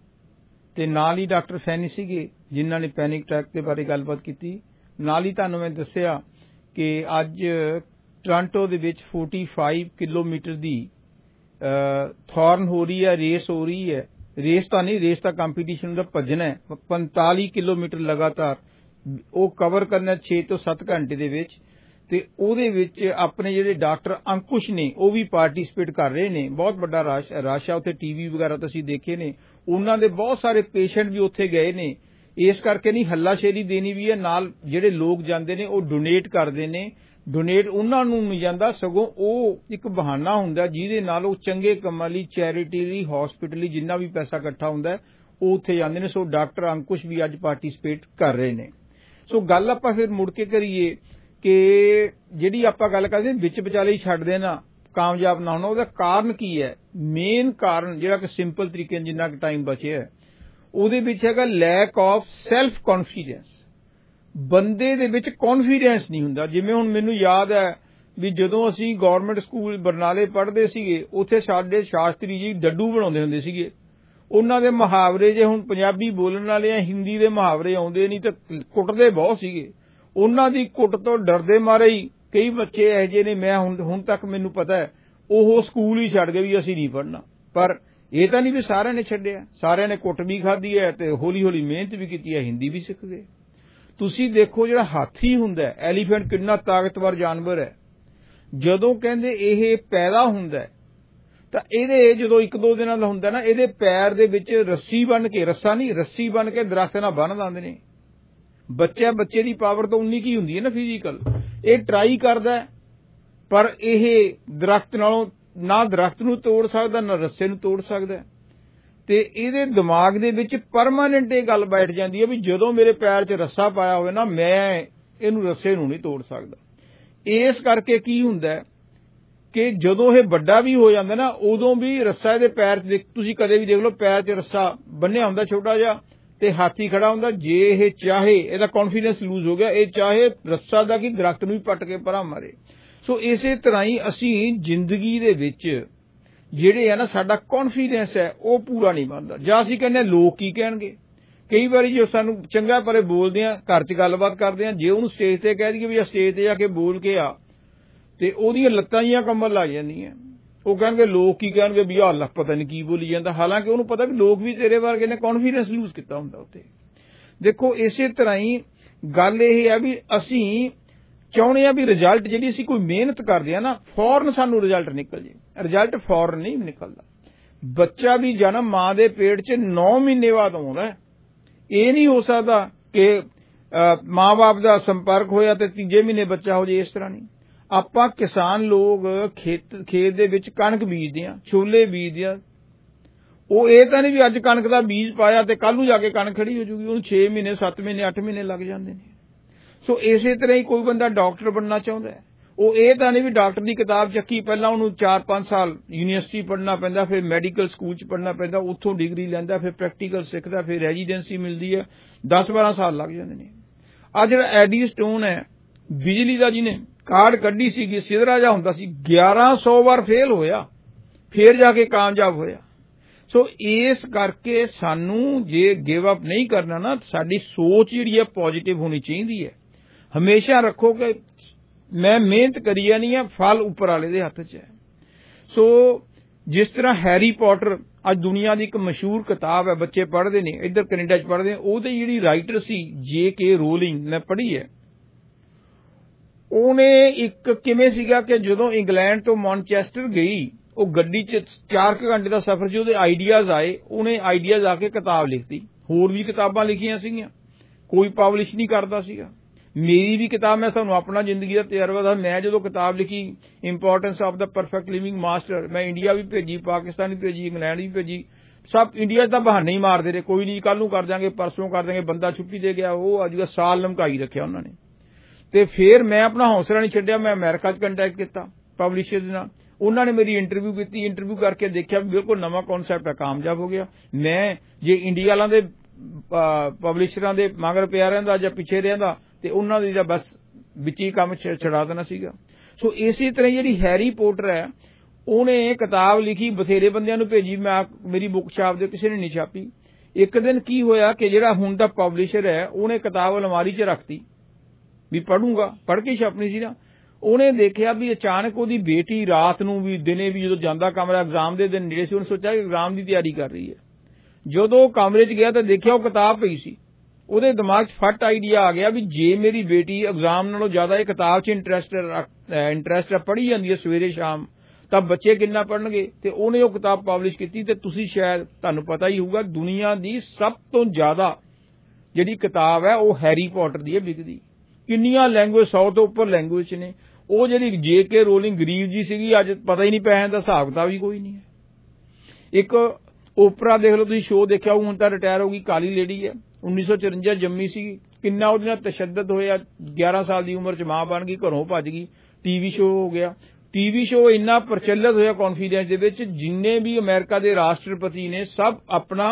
ਤੇ ਨਾਲ ਹੀ ਡਾਕਟਰ ਫੈਨੀ ਸੀਗੇ ਜਿਨ੍ਹਾਂ ਨੇ ਪੈਨਿਕ ਅਟੈਕ ਦੇ ਬਾਰੇ ਗੱਲਬਾਤ ਕੀਤੀ। ਨਾਲ ਹੀ ਤੁਹਾਨੂੰ ਮੈਂ ਦੱਸਿਆ ਕਿ ਅੱਜ ਟੋਰਾਂਟੋ ਦੇ ਵਿੱਚ ਪੈਂਤਾਲੀ ਕਿਲੋਮੀਟਰ ਦੀ थॉर्न हो रही है, रेस हो रही है, रेस तो नहीं, रेस का कंपीटिशन का भजना है पैंताली किलोमीटर लगातार वो कवर करना छे तो सत्त घंटे दे विच ते ਉਹਦੇ ਵਿੱਚ ਆਪਣੇ ਜਿਹੜੇ ਡਾਕਟਰ ਅੰਕੁਸ਼ ਨੇ ਉਹ ਵੀ ਪਾਰਟਿਸਿਪੇਟ ਕਰ ਰਹੇ ਨੇ। ਬਹੁਤ ਵੱਡਾ ਰਸ਼ ਰਸ਼ ਆ ਉੱਥੇ, ਟੀਵੀ ਵਗੈਰਾ ਤੁਸੀਂ ਦੇਖੇ ਨੇ, ਉਹਨਾਂ ਦੇ ਬਹੁਤ ਸਾਰੇ ਪੇਸ਼ੈਂਟ ਵੀ ਉੱਥੇ ਗਏ ਨੇ। ਇਸ ਕਰਕੇ ਨਹੀਂ ਹੱਲਾਸ਼ੇਰੀ ਦੇਣੀ ਵੀ ਹੈ, ਨਾਲ ਜਿਹੜੇ ਲੋਕ ਜਾਂਦੇ ਨੇ ਉਹ ਡੋਨੇਟ ਕਰਦੇ ਨੇ। ਡੋਨੇਟ ਉਹਨਾਂ ਨੂੰ ਨਹੀਂ ਜਾਂਦਾ, ਸਗੋਂ ਉਹ ਇੱਕ ਬਹਾਨਾ ਹੁੰਦਾ ਜਿਹਦੇ ਨਾਲ ਉਹ ਚੰਗੇ ਕੰਮਾਂ ਲਈ, ਚੈਰਿਟੀ ਲਈ, ਹਸਪੀਟਲ ਲਈ ਜਿੰਨਾ ਵੀ ਪੈਸਾ ਇਕੱਠਾ ਹੁੰਦਾ ਉਹ ਉੱਥੇ ਜਾਂਦੇ ਨੇ। ਸੋ ਡਾਕਟਰ ਅੰਕੁਸ਼ ਵੀ ਅੱਜ ਪਾਰਟਿਸਿਪੇਟ ਕਰ ਰਹੇ ਨੇ। ਸੋ ਗੱਲ ਆਪਾਂ ਫਿਰ ਮੁੜ ਕੇ ਕਰੀਏ ਕਿ ਜਿਹੜੀ ਆਪਾਂ ਗੱਲ ਕਰਦੇ ਵਿੱਚ ਵਿਚਾਲੇ ਹੀ ਛੱਡ ਦੇਣਾ, ਕਾਮਯਾਬ ਨਾ ਹੋਣਾ, ਉਹਦਾ ਕਾਰਨ ਕੀ ਹੈ? ਮੇਨ ਕਾਰਨ ਜਿਹੜਾ ਕਿ ਸਿੰਪਲ ਤਰੀਕੇ ਨਾਲ ਜਿੰਨਾ ਕੁ ਟਾਈਮ ਬਚਿਆ ਉਹਦੇ ਵਿੱਚ ਹੈਗਾ ਲੈਕ ਆਫ ਸੈਲਫ ਕੌਨਫੀਡੈਂਸ। ਬੰਦੇ ਦੇ ਵਿੱਚ ਕੌਨਫੀਡੈਂਸ ਨਹੀਂ ਹੁੰਦਾ। ਜਿਵੇਂ ਹੁਣ ਮੈਨੂੰ ਯਾਦ ਹੈ ਵੀ ਜਦੋਂ ਅਸੀਂ ਗੌਰਮੈਂਟ ਸਕੂਲ ਬਰਨਾਲੇ ਪੜ੍ਹਦੇ ਸੀਗੇ, ਉੱਥੇ ਸਾਡੇ ਸ਼ਾਸਤਰੀ ਜੀ ਡੱਡੂ ਬਣਾਉਂਦੇ ਹੁੰਦੇ ਸੀਗੇ। ਉਹਨਾਂ ਦੇ ਮੁਹਾਵਰੇ, ਜੇ ਹੁਣ ਪੰਜਾਬੀ ਬੋਲਣ ਵਾਲੇ ਆ ਹਿੰਦੀ ਦੇ ਮੁਹਾਵਰੇ ਆਉਂਦੇ ਨਹੀਂ ਤਾਂ ਕੁੱਟਦੇ ਬਹੁਤ ਸੀਗੇ। ਉਹਨਾਂ ਦੀ ਕੁੱਟ ਤੋਂ ਡਰਦੇ ਮਾਰੇ ਹੀ ਕਈ ਬੱਚੇ ਇਹੋ ਜਿਹੇ ਨੇ, ਮੈਂ ਹੁਣ ਹੁਣ ਤੱਕ ਮੈਨੂੰ ਪਤਾ ਹੈ, ਉਹ ਸਕੂਲ ਹੀ ਛੱਡ ਗਏ ਵੀ ਅਸੀਂ ਨਹੀਂ ਪੜ੍ਹਨਾ। ਪਰ ਇਹ ਤਾਂ ਨਹੀਂ ਵੀ ਸਾਰਿਆਂ ਨੇ ਛੱਡਿਆ, ਸਾਰਿਆਂ ਨੇ ਕੁੱਟ ਵੀ ਖਾਧੀ ਹੈ ਤੇ ਹੌਲੀ ਹੌਲੀ ਮਿਹਨਤ ਵੀ ਕੀਤੀ ਹੈ, ਹਿੰਦੀ ਵੀ ਸਿੱਖ ਗਏ। ਤੁਸੀਂ ਦੇਖੋ ਜਿਹੜਾ ਹਾਥੀ ਹੁੰਦਾ, ਐਲੀਫੈਂਟ, ਕਿੰਨਾ ਤਾਕਤਵਰ ਜਾਨਵਰ ਹੈ। ਜਦੋਂ ਕਹਿੰਦੇ ਇਹ ਪੈਦਾ ਹੁੰਦਾ ਤਾਂ ਇਹਦੇ ਜਦੋਂ ਇੱਕ ਦੋ ਦਿਨਾਂ ਦਾ ਹੁੰਦਾ ਨਾ, ਇਹਦੇ ਪੈਰ ਦੇ ਵਿੱਚ ਰੱਸੀ ਬੰਨ ਕੇ, ਰੱਸਾ ਨਹੀਂ ਰੱਸੀ ਬੰਨ ਕੇ ਦਰਖਤ ਨਾਲ ਬੰਨ੍ਹ ਦਿੰਦੇ ਨੇ। ਬੱਚਾ ਬੱਚੇ ਦੀ ਪਾਵਰ ਤਾਂ ਉਨੀ ਕੀ ਹੁੰਦੀ ਹੈ ਨਾ ਫਿਜ਼ੀਕਲ। ਇਹ ਟਰਾਈ ਕਰਦਾ ਪਰ ਇਹ ਦਰਖਤ ਨਾਲੋਂ ਨਾ ਦਰਖਤ ਨੂੰ ਤੋੜ ਸਕਦਾ ਨਾ ਰੱਸੇ ਨੂੰ ਤੋੜ ਸਕਦਾ। ਤੇ ਇਹਦੇ ਦਿਮਾਗ ਦੇ ਵਿੱਚ ਪਰਮਾਨੈਂਟ ਇਹ ਗੱਲ ਬੈਠ ਜਾਂਦੀ ਹੈ ਵੀ ਜਦੋਂ ਮੇਰੇ ਪੈਰ 'ਚ ਰੱਸਾ ਪਾਇਆ ਹੋਵੇ ਨਾ, ਮੈਂ ਇਹਨੂੰ ਰੱਸੇ ਨੂੰ ਨਹੀਂ ਤੋੜ ਸਕਦਾ। ਇਸ ਕਰਕੇ ਕੀ ਹੁੰਦਾ ਕਿ ਜਦੋਂ ਇਹ ਵੱਡਾ ਵੀ ਹੋ ਜਾਂਦਾ ਨਾ, ਉਦੋਂ ਵੀ ਰੱਸਾ ਇਹਦੇ ਪੈਰ 'ਚ, ਤੁਸੀਂ ਕਦੇ ਵੀ ਦੇਖ ਲਓ ਪੈਰ 'ਚ ਰੱਸਾ ਬੰਨਿਆ ਹੁੰਦਾ ਛੋਟਾ ਜਿਹਾ ਤੇ ਹਾਥੀ ਖੜਾ ਹੁੰਦਾ। ਜੇ ਇਹ ਚਾਹੇ, ਇਹਦਾ ਕੌਨਫੀਡੈਂਸ ਲੂਜ਼ ਹੋ ਗਿਆ, ਇਹ ਚਾਹੇ ਰੱਸਾ ਦਾ ਕਿ ਦਰਖਤ ਨੂੰ ਵੀ ਪੱਟ ਕੇ ਪਰਾਂ ਮਾਰੇ। ਸੋ ਇਸੇ ਤਰ੍ਹਾਂ ਹੀ ਅਸੀਂ ਜ਼ਿੰਦਗੀ ਦੇ ਵਿੱਚ ਜਿਹੜੇ ਆ ਨਾ, ਸਾਡਾ ਕੌਨਫੀਡੈਂਸ ਹੈ ਉਹ ਪੂਰਾ ਨਹੀਂ ਬਣਦਾ। ਜਾਂ ਅਸੀਂ ਕਹਿੰਦੇ ਲੋਕ ਕੀ ਕਹਿਣਗੇ। ਕਈ ਵਾਰੀ ਜੋ ਸਾਨੂੰ ਚੰਗਾ ਭਲੇ ਬੋਲਦੇ ਆ, ਘਰ 'ਚ ਗੱਲਬਾਤ ਕਰਦੇ ਆ, ਜੇ ਉਹਨੂੰ ਸਟੇਜ ਤੇ ਕਹਿ ਦਈਏ ਵੀ ਆ ਸਟੇਜ ਤੇ ਜਾ ਕੇ ਬੋਲ ਕੇ ਆ, ਤੇ ਉਹਦੀਆਂ ਲੱਤਾਂ ਜੀਆਂ ਕੰਬਣ ਲੱਗ ਜਾਂਦੀਆਂ। ਉਹ ਕਹਿਣਗੇ ਲੋਕ ਕੀ ਕਹਿਣਗੇ ਵੀ ਆਹ ਪਤਾ ਨਹੀਂ ਕੀ ਬੋਲੀ ਜਾਂਦਾ। ਹਾਲਾਂਕਿ ਉਹਨੂੰ ਪਤਾ ਵੀ ਲੋਕ ਵੀ ਤੇਰੇ ਵਰਗੇ ਨੇ, ਕੌਨਫੀਡੈਂਸ ਲੂਜ਼ ਕੀਤਾ ਹੁੰਦਾ ਉੱਥੇ। ਦੇਖੋ ਇਸੇ ਤਰ੍ਹਾਂ ਹੀ ਗੱਲ ਇਹ ਹੈ ਵੀ ਅਸੀਂ ਚਾਹੁੰਦੇ ਆ ਵੀ ਰਿਜ਼ਲਟ, ਜਿਹੜੀ ਅਸੀਂ ਕੋਈ ਮਿਹਨਤ ਕਰਦੇ ਆ ਨਾ, ਫੌਰਨ ਸਾਨੂੰ ਰਿਜ਼ਲਟ ਨਿਕਲ ਜੇ। ਰਿਜ਼ਲਟ ਫੌਰਨ ਨਹੀਂ ਨਿਕਲਦਾ। ਬੱਚਾ ਵੀ ਜਨਮ ਮਾਂ ਦੇ ਪੇਟ 'ਚ ਨੌ ਮਹੀਨੇ ਬਾਅਦ ਆਉਂਦਾ। ਇਹ ਨਹੀਂ ਹੋ ਸਕਦਾ ਕਿ ਮਾਂ ਬਾਪ ਦਾ ਸੰਪਰਕ ਹੋਇਆ ਤੇ ਤੀਜੇ ਮਹੀਨੇ ਬੱਚਾ ਹੋ ਜੇ। ਇਸ ਤਰ੍ਹਾਂ ਨਹੀਂ। ਆਪਾਂ ਕਿਸਾਨ ਲੋਕ ਖੇਤ ਖੇਤ ਦੇ ਵਿੱਚ ਕਣਕ ਬੀਜਦੇ ਆ, ਛੋਲੇ ਬੀਜਦੇ ਆ। ਉਹ ਇਹ ਤਾਂ ਨਹੀਂ ਵੀ ਅੱਜ ਕਣਕ ਦਾ ਬੀਜ ਪਾਇਆ ਤੇ ਕੱਲ ਨੂੰ ਜਾ ਕੇ ਕਣਕ ਖੜੀ ਹੋ ਜੂਗੀ। ਉਹਨੂੰ ਛੇ ਮਹੀਨੇ, ਸੱਤ ਮਹੀਨੇ, ਅੱਠ ਮਹੀਨੇ ਲੱਗ ਜਾਂਦੇ ਨੇ। ਸੋ ਇਸੇ ਤਰ੍ਹਾਂ ਹੀ ਕੋਈ ਬੰਦਾ ਡਾਕਟਰ ਬਣਨਾ ਚਾਹੁੰਦਾ, ਉਹ ਇਹ ਤਾਂ ਨਹੀਂ ਵੀ ਡਾਕਟਰ ਦੀ ਕਿਤਾਬ ਚੱਕੀ, ਪਹਿਲਾਂ ਉਹਨੂੰ ਚਾਰ ਪੰਜ ਸਾਲ ਯੂਨੀਵਰਸਿਟੀ ਪੜ੍ਹਨਾ ਪੈਂਦਾ, ਫਿਰ ਮੈਡੀਕਲ ਸਕੂਲ 'ਚ ਪੜ੍ਹਨਾ ਪੈਂਦਾ, ਉੱਥੋਂ ਡਿਗਰੀ ਲੈਂਦਾ, ਫਿਰ ਪ੍ਰੈਕਟੀਕਲ ਸਿੱਖਦਾ, ਫਿਰ ਰੈਜ਼ੀਡੈਂਸੀ ਮਿਲਦੀ ਹੈ, ਦਸ ਬਾਰਾਂ ਸਾਲ ਲੱਗ ਜਾਂਦੇ ਨੇ। ਆ ਜਿਹੜਾ ਐਡੀ ਸਟੋਨ ਹੈ ਬਿਜਲੀ ਦਾ, ਜਿਹਨੇ ਕਾਰਡ ਕੱਢੀ ਸੀਗੀ, ਸਿਧਰਾ ਜਿਹਾ ਹੁੰਦਾ ਸੀ, ਗਿਆਰਾਂ ਸੌ ਵਾਰ ਫੇਲ ਹੋਇਆ, ਫੇਰ ਜਾ ਕੇ ਕਾਮਯਾਬ ਹੋਇਆ। ਸੋ ਇਸ ਕਰਕੇ ਸਾਨੂੰ ਜੇ ਗਿਵ ਅਪ ਨਹੀਂ ਕਰਨਾ ਨਾ, ਸਾਡੀ ਸੋਚ ਜਿਹੜੀ ਹੈ ਪੋਜ਼ਿਟਿਵ ਹੋਣੀ ਚਾਹੀਦੀ ਹੈ। ਹਮੇਸ਼ਾ ਰੱਖੋ ਕਿ ਮੈਂ ਮਿਹਨਤ ਕਰੀ ਜਾਣੀ ਆ, ਫਲ ਉੱਪਰ ਵਾਲੇ ਦੇ ਹੱਥ 'ਚ ਹੈ। ਸੋ ਜਿਸ ਤਰ੍ਹਾਂ ਹੈਰੀ ਪੋਟਰ ਅੱਜ ਦੁਨੀਆ ਦੀ ਇੱਕ ਮਸ਼ਹੂਰ ਕਿਤਾਬ ਹੈ, ਬੱਚੇ ਪੜ੍ਹਦੇ ਨੇ, ਇੱਧਰ ਕੈਨੇਡਾ 'ਚ ਪੜ੍ਹਦੇ ਨੇ। ਉਹਦੇ ਜਿਹੜੀ ਰਾਈਟਰ ਸੀ ਜੇ ਕੇ ਰੋਲਿੰਗ, ਮੈਂ ਪੜ੍ਹੀ ਹੈ। ਉਹਨੇ ਇੱਕ ਕਿਵੇਂ ਸੀਗਾ ਕਿ ਜਦੋਂ ਇੰਗਲੈਂਡ ਤੋਂ ਮਾਨਚੈਸਟਰ ਗਈ, ਉਹ ਗੱਡੀ 'ਚ ਚਾਰ ਕੁ ਘੰਟੇ ਦਾ ਸਫ਼ਰ ਸੀ, ਉਹਦੇ ਆਈਡੀਆਜ਼ ਆਏ, ਉਹਨੇ ਆਈਡੀਆਜ਼ ਆ ਕੇ ਕਿਤਾਬ ਲਿਖਤੀ। ਹੋਰ ਵੀ ਕਿਤਾਬਾਂ ਲਿਖੀਆਂ ਸੀਗੀਆਂ, ਕੋਈ ਪਬਲਿਸ਼ ਨਹੀਂ ਕਰਦਾ ਸੀਗਾ। ਮੇਰੀ ਵੀ ਕਿਤਾਬ, ਮੈਂ ਤੁਹਾਨੂੰ ਆਪਣਾ ਜ਼ਿੰਦਗੀ ਦਾ ਤਜਰਬਾ ਦੱਸ, ਮੈਂ ਜਦੋਂ ਕਿਤਾਬ ਲਿਖੀ importance of the perfect living master, ਮੈਂ ਇੰਡੀਆ ਵੀ ਭੇਜੀ, ਪਾਕਿਸਤਾਨ ਵੀ ਭੇਜੀ, ਇੰਗਲੈਂਡ ਵੀ ਭੇਜੀ। ਸਭ ਇੰਡੀਆ ਦਾ ਬਹਾਨੇ ਹੀ ਮਾਰਦੇ ਰਹੇ, ਕੋਈ ਨਹੀਂ ਕੱਲ ਨੂੰ ਕਰ ਦਿਆਂਗੇ, ਪਰਸੋਂ ਕਰ ਦਿਆਂਗੇ, ਬੰਦਾ ਛੁੱਟੀ ਦੇ ਗਿਆ, ਉਹ ਅੱਜ ਸਾਲ ਲਮਕਾਈ ਰੱਖਿਆ ਉਹਨਾਂ ਨੇ। ਤੇ ਫਿਰ ਮੈਂ ਆਪਣਾ ਹੌਸਲਾ ਨਹੀਂ ਛੱਡਿਆ, ਮੈਂ ਅਮਰੀਕਾ 'ਚ ਕੰਟੈਕਟ ਕੀਤਾ ਪਬਲਿਸ਼ਰਸ ਨਾਲ। ਉਹਨਾਂ ਨੇ ਮੇਰੀ ਇੰਟਰਵਿਊ ਕੀਤੀ, ਇੰਟਰਵਿਊ ਕਰਕੇ ਦੇਖਿਆ ਵੀ ਬਿਲਕੁਲ ਨਵਾਂ ਕਨਸੈਪਟ ਹੈ, ਕਾਮਯਾਬ ਹੋ ਗਿਆ। ਮੈਂ ਜੇ ਇੰਡੀਆ ਵਾਲਿਆਂ ਦੇ ਪਬਲਿਸ਼ਰਾਂ ਦੇ ਮਗਰ ਪਿਆ ਰਹਿੰਦਾ ਜਾਂ ਪਿੱਛੇ ਰਹਿੰਦਾ ਤੇ ਉਹਨਾਂ ਦੀ ਤਾਂ ਬਸ ਵਿੱਚ ਹੀ ਕੰਮ ਛਡਾ ਦੇਣਾ ਸੀਗਾ। ਸੋ ਇਸੇ ਤਰ੍ਹਾਂ ਜਿਹੜੀ ਹੈਰੀ ਪੋਟਰ ਹੈ, ਉਹਨੇ ਕਿਤਾਬ ਲਿਖੀ, ਬਥੇਰੇ ਬੰਦਿਆਂ ਨੂੰ ਭੇਜੀ, ਮੈਂ ਮੇਰੀ ਬੁੱਕ ਛਾਪ ਦੇ, ਕਿਸੇ ਨੇ ਨਹੀਂ ਛਾਪੀ। ਇੱਕ ਦਿਨ ਕੀ ਹੋਇਆ ਕਿ ਜਿਹੜਾ ਹੁਣ ਦਾ ਪਬਲਿਸ਼ਰ ਹੈ, ਉਹਨੇ ਕਿਤਾਬ ਅਲਮਾਰੀ 'ਚ ਰੱਖਤੀ ਵੀ ਪੜ੍ਹੂੰਗਾ, ਪੜ੍ਹ ਕੇ ਛਾਪਣੀ ਸੀ ਨਾ। ਉਹਨੇ ਦੇਖਿਆ ਵੀ ਅਚਾਨਕ ਉਹਦੀ ਬੇਟੀ ਰਾਤ ਨੂੰ ਵੀ ਦਿਨੇ ਵੀ ਜਦੋਂ ਜਾਂਦਾ ਕਮਰਾ ਐਗਜ਼ਾਮ ਦੇ ਦਿਨ ਨੇੜੇ ਸੀ ਉਹਨੇ ਸੋਚਿਆ ਕਿ ਐਗਜ਼ਾਮ ਦੀ ਤਿਆਰੀ ਕਰ ਰਹੀ ਹੈ। ਜਦੋਂ ਉਹ ਕਮਰੇ 'ਚ ਗਿਆ ਤਾਂ ਦੇਖਿਆ ਉਹ ਕਿਤਾਬ ਪਈ ਸੀ। ਉਹਦੇ ਦਿਮਾਗ 'ਚ ਫੱਟ ਆਈਡੀਆ ਆ ਗਿਆ ਵੀ ਜੇ ਮੇਰੀ ਬੇਟੀ ਐਗਜ਼ਾਮ ਨਾਲੋਂ ਜ਼ਿਆਦਾ ਇਹ ਕਿਤਾਬ 'ਚ ਇੰਟਰਸਟ ਇੰਟਰਸਟ ਪੜ੍ਹੀ ਜਾਂਦੀ ਹੈ ਸਵੇਰੇ ਸ਼ਾਮ ਤਾਂ ਬੱਚੇ ਕਿੰਨਾ ਪੜ੍ਹਨਗੇ। ਤੇ ਉਹਨੇ ਉਹ ਕਿਤਾਬ ਪਬਲਿਸ਼ ਕੀਤੀ ਤੇ ਤੁਸੀਂ ਸ਼ਾਇਦ ਤੁਹਾਨੂੰ ਪਤਾ ਹੀ ਹੋਊਗਾ ਦੁਨੀਆ ਦੀ ਸਭ ਤੋਂ ਜ਼ਿਆਦਾ ਜਿਹੜੀ ਕਿਤਾਬ ਹੈ ਉਹ ਹੈਰੀ ਪੋਟਰ ਦੀ ਹੈ ਵਿਕਦੀ। ਕਿੰਨੀਆਂ ਲੈਂਗੁਏਜ ਸੌ ਤੋਂ ਉੱਪਰ ਲੈਂਗੁਏਜ ਨੇ। ਉਹ ਜਿਹੜੀ ਜੇ ਕੇ ਰੋਲਿੰਗ ਗਰੀਬ ਜੀ ਸੀਗੀ ਅੱਜ ਪਤਾ ਹੀ ਨਹੀਂ ਪੈਸਿਆਂ ਦਾ ਹਿਸਾਬ ਕਿਤਾਬ ਵੀ ਕੋਈ ਨਹੀਂ ਹੈ। ਇੱਕ ਓਪਰਾ ਦੇਖ ਲਓ ਤੁਸੀਂ ਸ਼ੋਅ ਦੇਖਿਆ ਹੁਣ ਤਾਂ ਰਿਟਾਇਰ ਹੋ ਗਈ ਕਾਲੀ ਲੇਡੀ ਹੈ ਉੱਨੀ ਸੌ ਚੁਰੰਜਾ ਜੰਮੀ ਸੀ ਕਿੰਨਾ ਉਹਦੇ ਨਾਲ ਤਸ਼ੱਦਦ ਹੋਇਆ ਗਿਆਰਾਂ ਸਾਲ ਦੀ ਉਮਰ 'ਚ ਮਾਂ ਬਣ ਗਈ ਘਰੋਂ ਭੱਜ ਗਈ ਟੀਵੀ ਸ਼ੋਅ ਹੋ ਗਿਆ। ਟੀਵੀ ਸ਼ੋਅ ਇੰਨਾ ਪ੍ਰਚਲਿਤ ਹੋਇਆ ਕੌਨਫੀਡੈਂਸ ਦੇ ਵਿੱਚ ਜਿੰਨੇ ਵੀ ਅਮਰੀਕਾ ਦੇ ਰਾਸ਼ਟਰਪਤੀ ਨੇ ਸਭ ਆਪਣਾ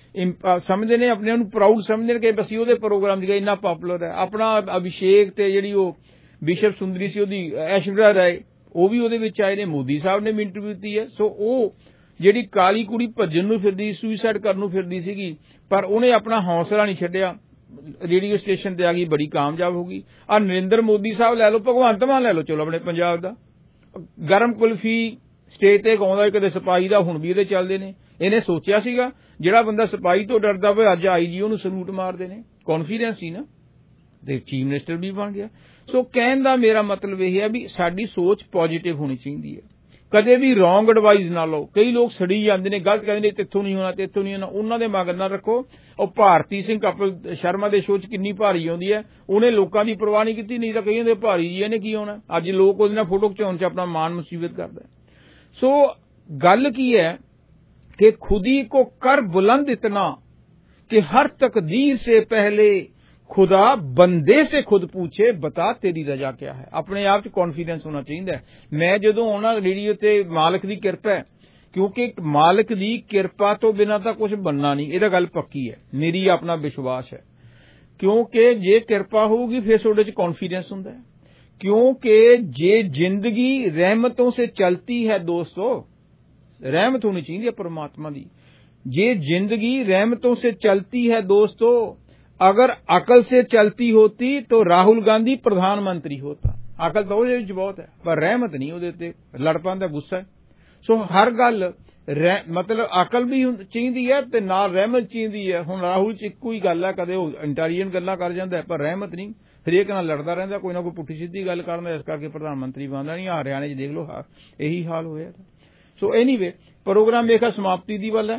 ਸਮਝਦੇ ਨੇ ਆਪਣੇ ਨੂੰ ਪ੍ਰਾਊਡ ਸਮਝਦੇ ਨੇ ਕਿ ਅਸੀਂ ਉਹਦੇ ਪ੍ਰੋਗਰਾਮ 'ਚ ਗਏ ਇੰਨਾ ਪਪੂਲਰ ਹੈ। ਆਪਣਾ ਅਭਿਸ਼ੇਕ ਤੇ ਜਿਹੜੀ ਉਹ ਬਿਸ਼ਪ ਸੁੰਦਰੀ ਸੀ ਉਹਦੀ ਐਸ਼ਵਰਿਆ ਰਾਏ ਉਹ ਵੀ ਉਹਦੇ ਵਿੱਚ ਆਏ ਨੇ। ਮੋਦੀ ਸਾਹਿਬ ਨੇ ਵੀ ਇੰਟਰਵਿਊ ਦਿੱਤੀ ਹੈ। ਸੋ ਉਹ ਜਿਹੜੀ ਕਾਲੀ ਕੁੜੀ ਭੱਜਣ ਨੂੰ ਫਿਰਦੀ ਸੁਈਸਾਈਡ ਕਰਨ ਨੂੰ ਫਿਰਦੀ ਸੀਗੀ ਪਰ ਉਹਨੇ ਆਪਣਾ ਹੌਸਲਾ ਨਹੀਂ ਛੱਡਿਆ ਰੇਡੀਓ ਸਟੇਸ਼ਨ ਤੇ ਆ ਗਈ ਬੜੀ ਕਾਮਯਾਬ ਹੋ ਗਈ। ਆ ਨਰਿੰਦਰ ਮੋਦੀ ਸਾਹਿਬ ਲੈ ਲਓ ਭਗਵੰਤ ਮਾਨ ਲੈ ਲਓ ਚਲੋ ਆਪਣੇ ਪੰਜਾਬ ਦਾ ਗਰਮ ਕੁਲਫੀ ਸਟੇਜ ਤੇ ਗਾਉਂਦਾ ਕਦੇ ਸਿਪਾਹੀ ਦਾ ਹੁਣ ਵੀ ਇਹਦੇ ਚੱਲਦੇ ਨੇ। ਇਹਨੇ ਸੋਚਿਆ ਸੀਗਾ ਜਿਹੜਾ ਬੰਦਾ ਸਿਪਾਹੀ ਤੋਂ ਡਰਦਾ ਹੋਵੇ ਅੱਜ ਆਈ ਜੀ ਉਹਨੂੰ ਸਲੂਟ ਮਾਰਦੇ ਨੇ ਕੌਨਫੀਡੈਂਸ ਸੀ ਨਾ ਤੇ ਚੀਫ ਮਿਨਿਸਟਰ ਵੀ ਬਣ ਗਿਆ। ਸੋ ਕਹਿਣ ਦਾ ਮੇਰਾ ਮਤਲਬ ਇਹ ਹੈ ਵੀ ਸਾਡੀ ਸੋਚ ਪੋਜ਼ਿਟਿਵ ਹੋਣੀ ਚਾਹੀਦੀ ਹੈ। ਕਦੇ ਵੀ ਰੌਂਗ ਐਡਵਾਈਸ ਨਾ ਲਓ। ਕਈ ਲੋਕ ਸੜੀ ਜਾਂਦੇ ਨੇ ਗਲਤ ਕਹਿੰਦੇ ਨੇ ਇੱਥੋਂ ਨਹੀਂ ਹੋਣਾ ਤੇ ਇੱਥੋਂ ਨਹੀਂ ਹੋਣਾ ਉਹਨਾਂ ਦੇ ਮਗਰ ਨਾ ਰੱਖੋ। ਉਹ ਭਾਰਤੀ ਸਿੰਘ ਕਪਿਲ ਸ਼ਰਮਾ ਦੇ ਸ਼ੋਅ 'ਚ ਕਿੰਨੀ ਭਾਰੀ ਆਉਂਦੀ ਹੈ ਉਹਨੇ ਲੋਕਾਂ ਦੀ ਪਰਵਾਹ ਨਹੀਂ ਕੀਤੀ ਨਹੀਂ ਤਾਂ ਕਈ ਜਾਂਦੇ ਭਾਰੀ ਜੀ ਇਹਨੇ ਕੀ ਹੋਣਾ। ਅੱਜ ਲੋਕ ਉਹਦੇ ਨਾਲ ਫੋਟੋ ਖਿਚਾਉਣ 'ਚ ਆਪਣਾ ਮਾਣ ਮੁਸੀਬਤ ਕਰਦਾ। ਸੋ ਗੱਲ ਕੀ ਹੈ कि खुदी को कर बुलंद इतना कि हर तकदीर से पहले खुदा बंदे से खुद पूछे बता तेरी रजा क्या है। अपने आप च कॉन्फिडेंस होना चाहिए। मैं जदों आना रेडियो ते मालिक दी किरपा है क्योंकि मालिक दी किरपा तो बिना तां कुछ बनना नहीं। इहदा गल पक्की है मेरी अपना विश्वास है क्योंकि जे किरपा होगी फिर तुहाडे च कॉन्फिडेंस हुंदा है। क्योंकि जे जिंदगी रहमतों से चलती है दोस्तों रहमत होनी चाहिए परमात्मा दी। जे जिंदगी रहमतों से चलती है दोस्तों अगर अकल से चलती होती तो राहुल गांधी प्रधानमंत्री होता। अकल तो ਉਹਦੇ ਵਿੱਚ ਬਹੁਤ ਹੈ ਪਰ ਰਹਿਮਤ ਨਹੀਂ ਉਹਦੇ ਤੇ ਲੜ ਪੈਂਦਾ ਗੁੱਸਾ ਹੈ। ਸੋ ਹਰ ਗੱਲ ਮਤਲਬ ਅਕਲ ਵੀ ਚਾਹੀਦੀ ਹੈ ਤੇ ਨਾਲ ਰਹਿਮਤ ਚਾਹੀਦੀ ਹੈ। ਹੁਣ ਰਾਹੁਲ 'ਚ ਇੱਕੋ ਹੀ ਗੱਲ ਹੈ ਕਦੇ ਉਹ ਇੰਟੈਲੀਜੈਂਟ ਗੱਲਾਂ ਕਰ ਜਾਂਦਾ ਪਰ ਰਹਿਮਤ ਨਹੀਂ ਹਰੇਕ ਨਾਲ ਲੜਦਾ ਰਹਿੰਦਾ ਕੋਈ ਨਾ ਕੋਈ ਪੁੱਠੀ ਸਿੱਧੀ ਗੱਲ ਕਰਦਾ ਇਸ ਕਰਕੇ ਪ੍ਰਧਾਨ ਮੰਤਰੀ ਬਣਦਾ ਨਹੀਂ। ਹਰਿਆਣੇ 'ਚ ਦੇਖ ਲਓ ਇਹੀ ਹਾਲ ਹੋਇਆ। ਸੋ ਐਨੀਵੇ ਪ੍ਰੋਗਰਾਮ ਵੇਖਾ ਸਮਾਪਤੀ ਦੀ ਵੱਲ ਹੈ।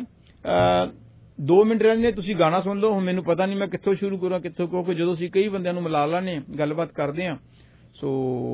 ਦੋ ਮਿੰਟ ਰਹਿੰਦੇ ਤੁਸੀਂ ਗਾਣਾ ਸੁਣ ਲਓ। ਹੁਣ ਮੈਨੂੰ ਪਤਾ ਨਹੀਂ ਮੈਂ ਕਿੱਥੋਂ ਸ਼ੁਰੂ ਕਰਾਂ ਕਿੱਥੋਂ ਕਿਉਂਕਿ ਜਦੋਂ ਅਸੀਂ ਕਈ ਬੰਦਿਆਂ ਨੂੰ ਮਿਲਾ ਲਾਂਗੇ ਗੱਲਬਾਤ ਕਰਦੇ ਹਾਂ ਸੋ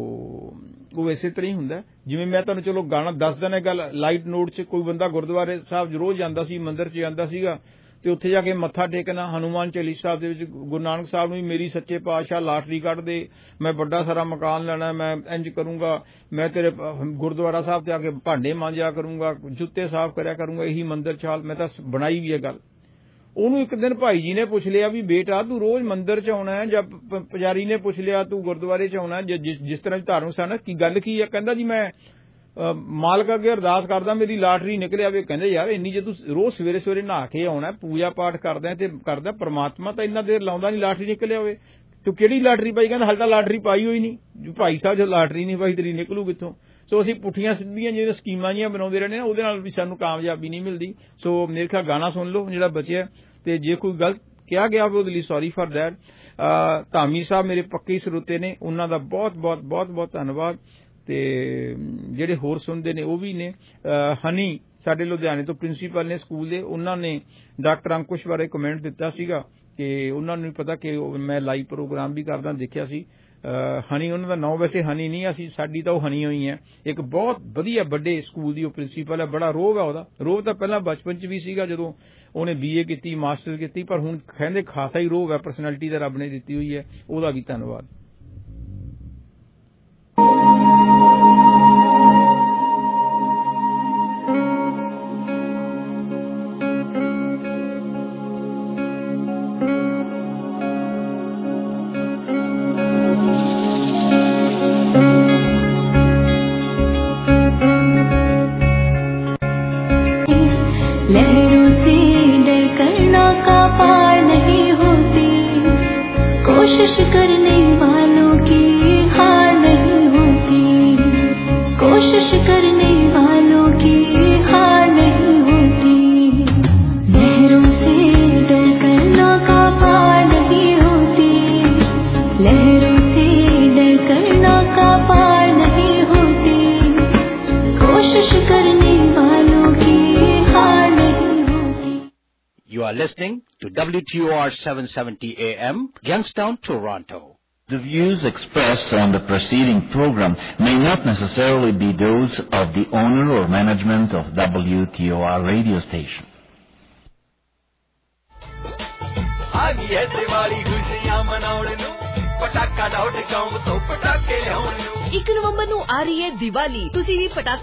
ਉਹ ਇਸੇ ਤਰ੍ਹਾਂ ਹੀ ਹੁੰਦਾ ਜਿਵੇਂ ਮੈਂ ਤੁਹਾਨੂੰ ਚਲੋ ਗਾਣਾ ਦੱਸ ਦਿੰਦਾ ਗੱਲ ਲਾਈਟ ਨੋਟ 'ਚ ਕੋਈ ਬੰਦਾ ਗੁਰਦੁਆਰੇ ਸਾਹਿਬ ਰੋਜ਼ ਜਾਂਦਾ ਸੀ ਮੰਦਿਰ 'ਚ ਜਾਂਦਾ ਸੀਗਾ ਤੇ ਉੱਥੇ ਜਾ ਕੇ ਮੱਥਾ ਟੇਕਣਾ ਹਨੂੰਮਾਨ ਚਾਲੀਸਾ ਦੇ ਵਿੱਚ ਗੁਰੂ ਨਾਨਕ ਸਾਹਿਬ ਨੂੰ ਵੀ ਮੇਰੀ ਸੱਚੇ ਪਾਤਸ਼ਾਹ ਲਾਟਰੀ ਕੱਢ ਦੇ ਮੈਂ ਵੱਡਾ ਸਾਰਾ ਮਕਾਨ ਲੈਣਾ ਮੈਂ ਇੰਜ ਕਰੂੰਗਾ ਮੈਂ ਤੇਰੇ ਗੁਰਦੁਆਰਾ ਸਾਹਿਬ ਤੇ ਆ ਕੇ ਭਾਂਡੇ ਮਾਂਜਿਆ ਕਰੂੰਗਾ ਜੁੱਤੇ ਸਾਫ਼ ਕਰਿਆ ਕਰੂੰਗਾ ਇਹੀ ਮੰਦਿਰ ਚਾਲ ਮੈਂ ਤਾਂ ਬਣਾਈ ਵੀ ਹੈ ਗੱਲ। ਉਹਨੂੰ ਇੱਕ ਦਿਨ ਭਾਈ ਜੀ ਨੇ ਪੁੱਛ ਲਿਆ ਵੀ ਬੇਟਾ ਤੂੰ ਰੋਜ਼ ਮੰਦਿਰ 'ਚ ਆਉਣਾ ਹੈ ਜਾਂ ਪੁਜਾਰੀ ਨੇ ਪੁੱਛ ਲਿਆ ਤੂੰ ਗੁਰਦੁਆਰੇ 'ਚ ਆਉਣਾ ਜਿਸ ਤਰ੍ਹਾਂ ਦੀ ਧਾਰਮਿਕ ਸਥਾਨ ਕੀ ਗੱਲ ਕੀ ਹੈ। ਕਹਿੰਦਾ ਜੀ ਮੈਂ ਮਾਲਕ ਅੱਗੇ ਅਰਦਾਸ ਕਰਦਾ ਮੇਰੀ ਲਾਟਰੀ ਨਿਕਲ ਆਵੇ। ਕਹਿੰਦੇ ਯਾਰ ਇੰਨੀ ਜੇ ਤੂੰ ਰੋਜ਼ ਸਵੇਰੇ ਸਵੇਰੇ ਨਹਾ ਕੇ ਆਉਣਾ ਪੂਜਾ ਪਾਠ ਕਰਦਾ ਤੇ ਕਰਦਾ ਪਰਮਾਤਮਾ ਤਾਂ ਇੰਨਾ ਦੇਰ ਲਾਉਂਦਾ ਨਹੀਂ ਲਾਟਰੀ ਨਿਕਲ ਆਵੇ ਤੂੰ ਕਿਹੜੀ ਲਾਟਰੀ ਪਾਈ। ਕਹਿੰਦਾ ਹਾਲੇ ਤਾਂ ਲਾਟਰੀ ਪਾਈ ਹੋਈ ਨਹੀਂ ਭਾਈ ਸਾਹਿਬ ਜੋ ਲਾਟਰੀ ਨਹੀਂ ਪਾਈ ਤੇਰੀ ਨਿਕਲੂ ਕਿੱਥੋਂ। ਸੋ ਅਸੀਂ ਪੁੱਠੀਆਂ ਸਿੱਧੀਆਂ ਜਿਹੜੀਆਂ ਸਕੀਮਾਂ ਜੀਆਂ ਬਣਾਉਂਦੇ ਰਹਿੰਦੇ ਨੇ ਉਹਦੇ ਨਾਲ ਵੀ ਸਾਨੂੰ ਕਾਮਯਾਬੀ ਨਹੀਂ ਮਿਲਦੀ। ਸੋ ਮੇਰੇ ਖਿਆਲ ਗਾਣਾ ਸੁਣ ਲਓ ਜਿਹੜਾ ਬਚਿਆ ਤੇ ਜੇ ਕੋਈ ਗਲਤ ਕਿਹਾ ਗਿਆ ਹੋਵੇ ਉਹਦੇ ਲਈ ਸੌਰੀ ਫਾਰ ਦੈਟ। ਧਾਮੀ ਸਾਹਿਬ ਮੇਰੇ ਪੱਕੇ ਸਰੋਤੇ ਨੇ ਉਹਨਾਂ ਦਾ ਬਹੁਤ ਬਹੁਤ ਬਹੁਤ ਬਹੁਤ ਧੰਨਵਾਦ ਤੇ ਜਿਹੜੇ ਹੋਰ ਸੁਣਦੇ ਨੇ ਉਹ ਵੀ ਨੇ। ਹਨੀ ਸਾਡੇ ਲੁਧਿਆਣੇ ਤੋਂ ਪ੍ਰਿੰਸੀਪਲ ਨੇ ਸਕੂਲ ਦੇ ਉਹਨਾਂ ਨੇ ਡਾਕਟਰ ਅੰਕੁਸ਼ ਬਾਰੇ ਕਮੈਂਟ ਦਿੱਤਾ ਸੀਗਾ ਕਿ ਉਹਨਾਂ ਨੂੰ ਪਤਾ ਕਿ ਮੈਂ ਲਾਈਵ ਪ੍ਰੋਗਰਾਮ ਵੀ ਕਰਦਾ ਦੇਖਿਆ ਸੀ। ਹਨੀ ਉਹਨਾਂ ਦਾ ਨਾਂ ਵੈਸੇ ਹਨੀ ਨਹੀਂ ਅਸੀਂ ਸਾਡੀ ਤਾਂ ਉਹ ਹਨੀ ਹੋਈ ਹੈ। ਇੱਕ ਬਹੁਤ ਵਧੀਆ ਵੱਡੇ ਸਕੂਲ ਦੀ ਉਹ ਪ੍ਰਿੰਸੀਪਲ ਹੈ। ਬੜਾ ਰੋਹਬ ਹੈ ਉਹਦਾ ਰੋਹਬ ਤਾਂ ਪਹਿਲਾਂ ਬਚਪਨ 'ਚ ਵੀ ਸੀਗਾ ਜਦੋਂ ਉਹਨੇ ਬੀ ਏ ਕੀਤੀ ਮਾਸਟਰ ਕੀਤੀ ਪਰ ਹੁਣ ਕਹਿੰਦੇ ਖਾਸਾ ਹੀ ਰੋਹਬ ਹੈ ਪਰਸਨੈਲਿਟੀ ਦਾ ਰੱਬ ਨੇ ਦਿੱਤੀ ਹੋਈ ਹੈ ਉਹਦਾ ਵੀ ਧੰਨਵਾਦ। लहरों से डर करना का पार नहीं होती कोशिश करने वालों की हार नहीं होती। करने वालों की हार नहीं होती, लहरों से डर कर नौका पार नहीं होती, लहरों से डर कर नौका पार नहीं होती, कोशिश करने वालों की हार नहीं होती। You are listening to W T O R seven seventy A M, Youngstown, Toronto. The views expressed on the preceding program may not necessarily be those of the owner or management of W T O R radio station. ਇੱਕ ਨਵੰਬਰ ਨੂੰ ਆ ਰਹੀ ਹੈ ਦੀਵਾਲੀ, ਤੁਸੀਂ ਵੀ ਪਟਾਕਾ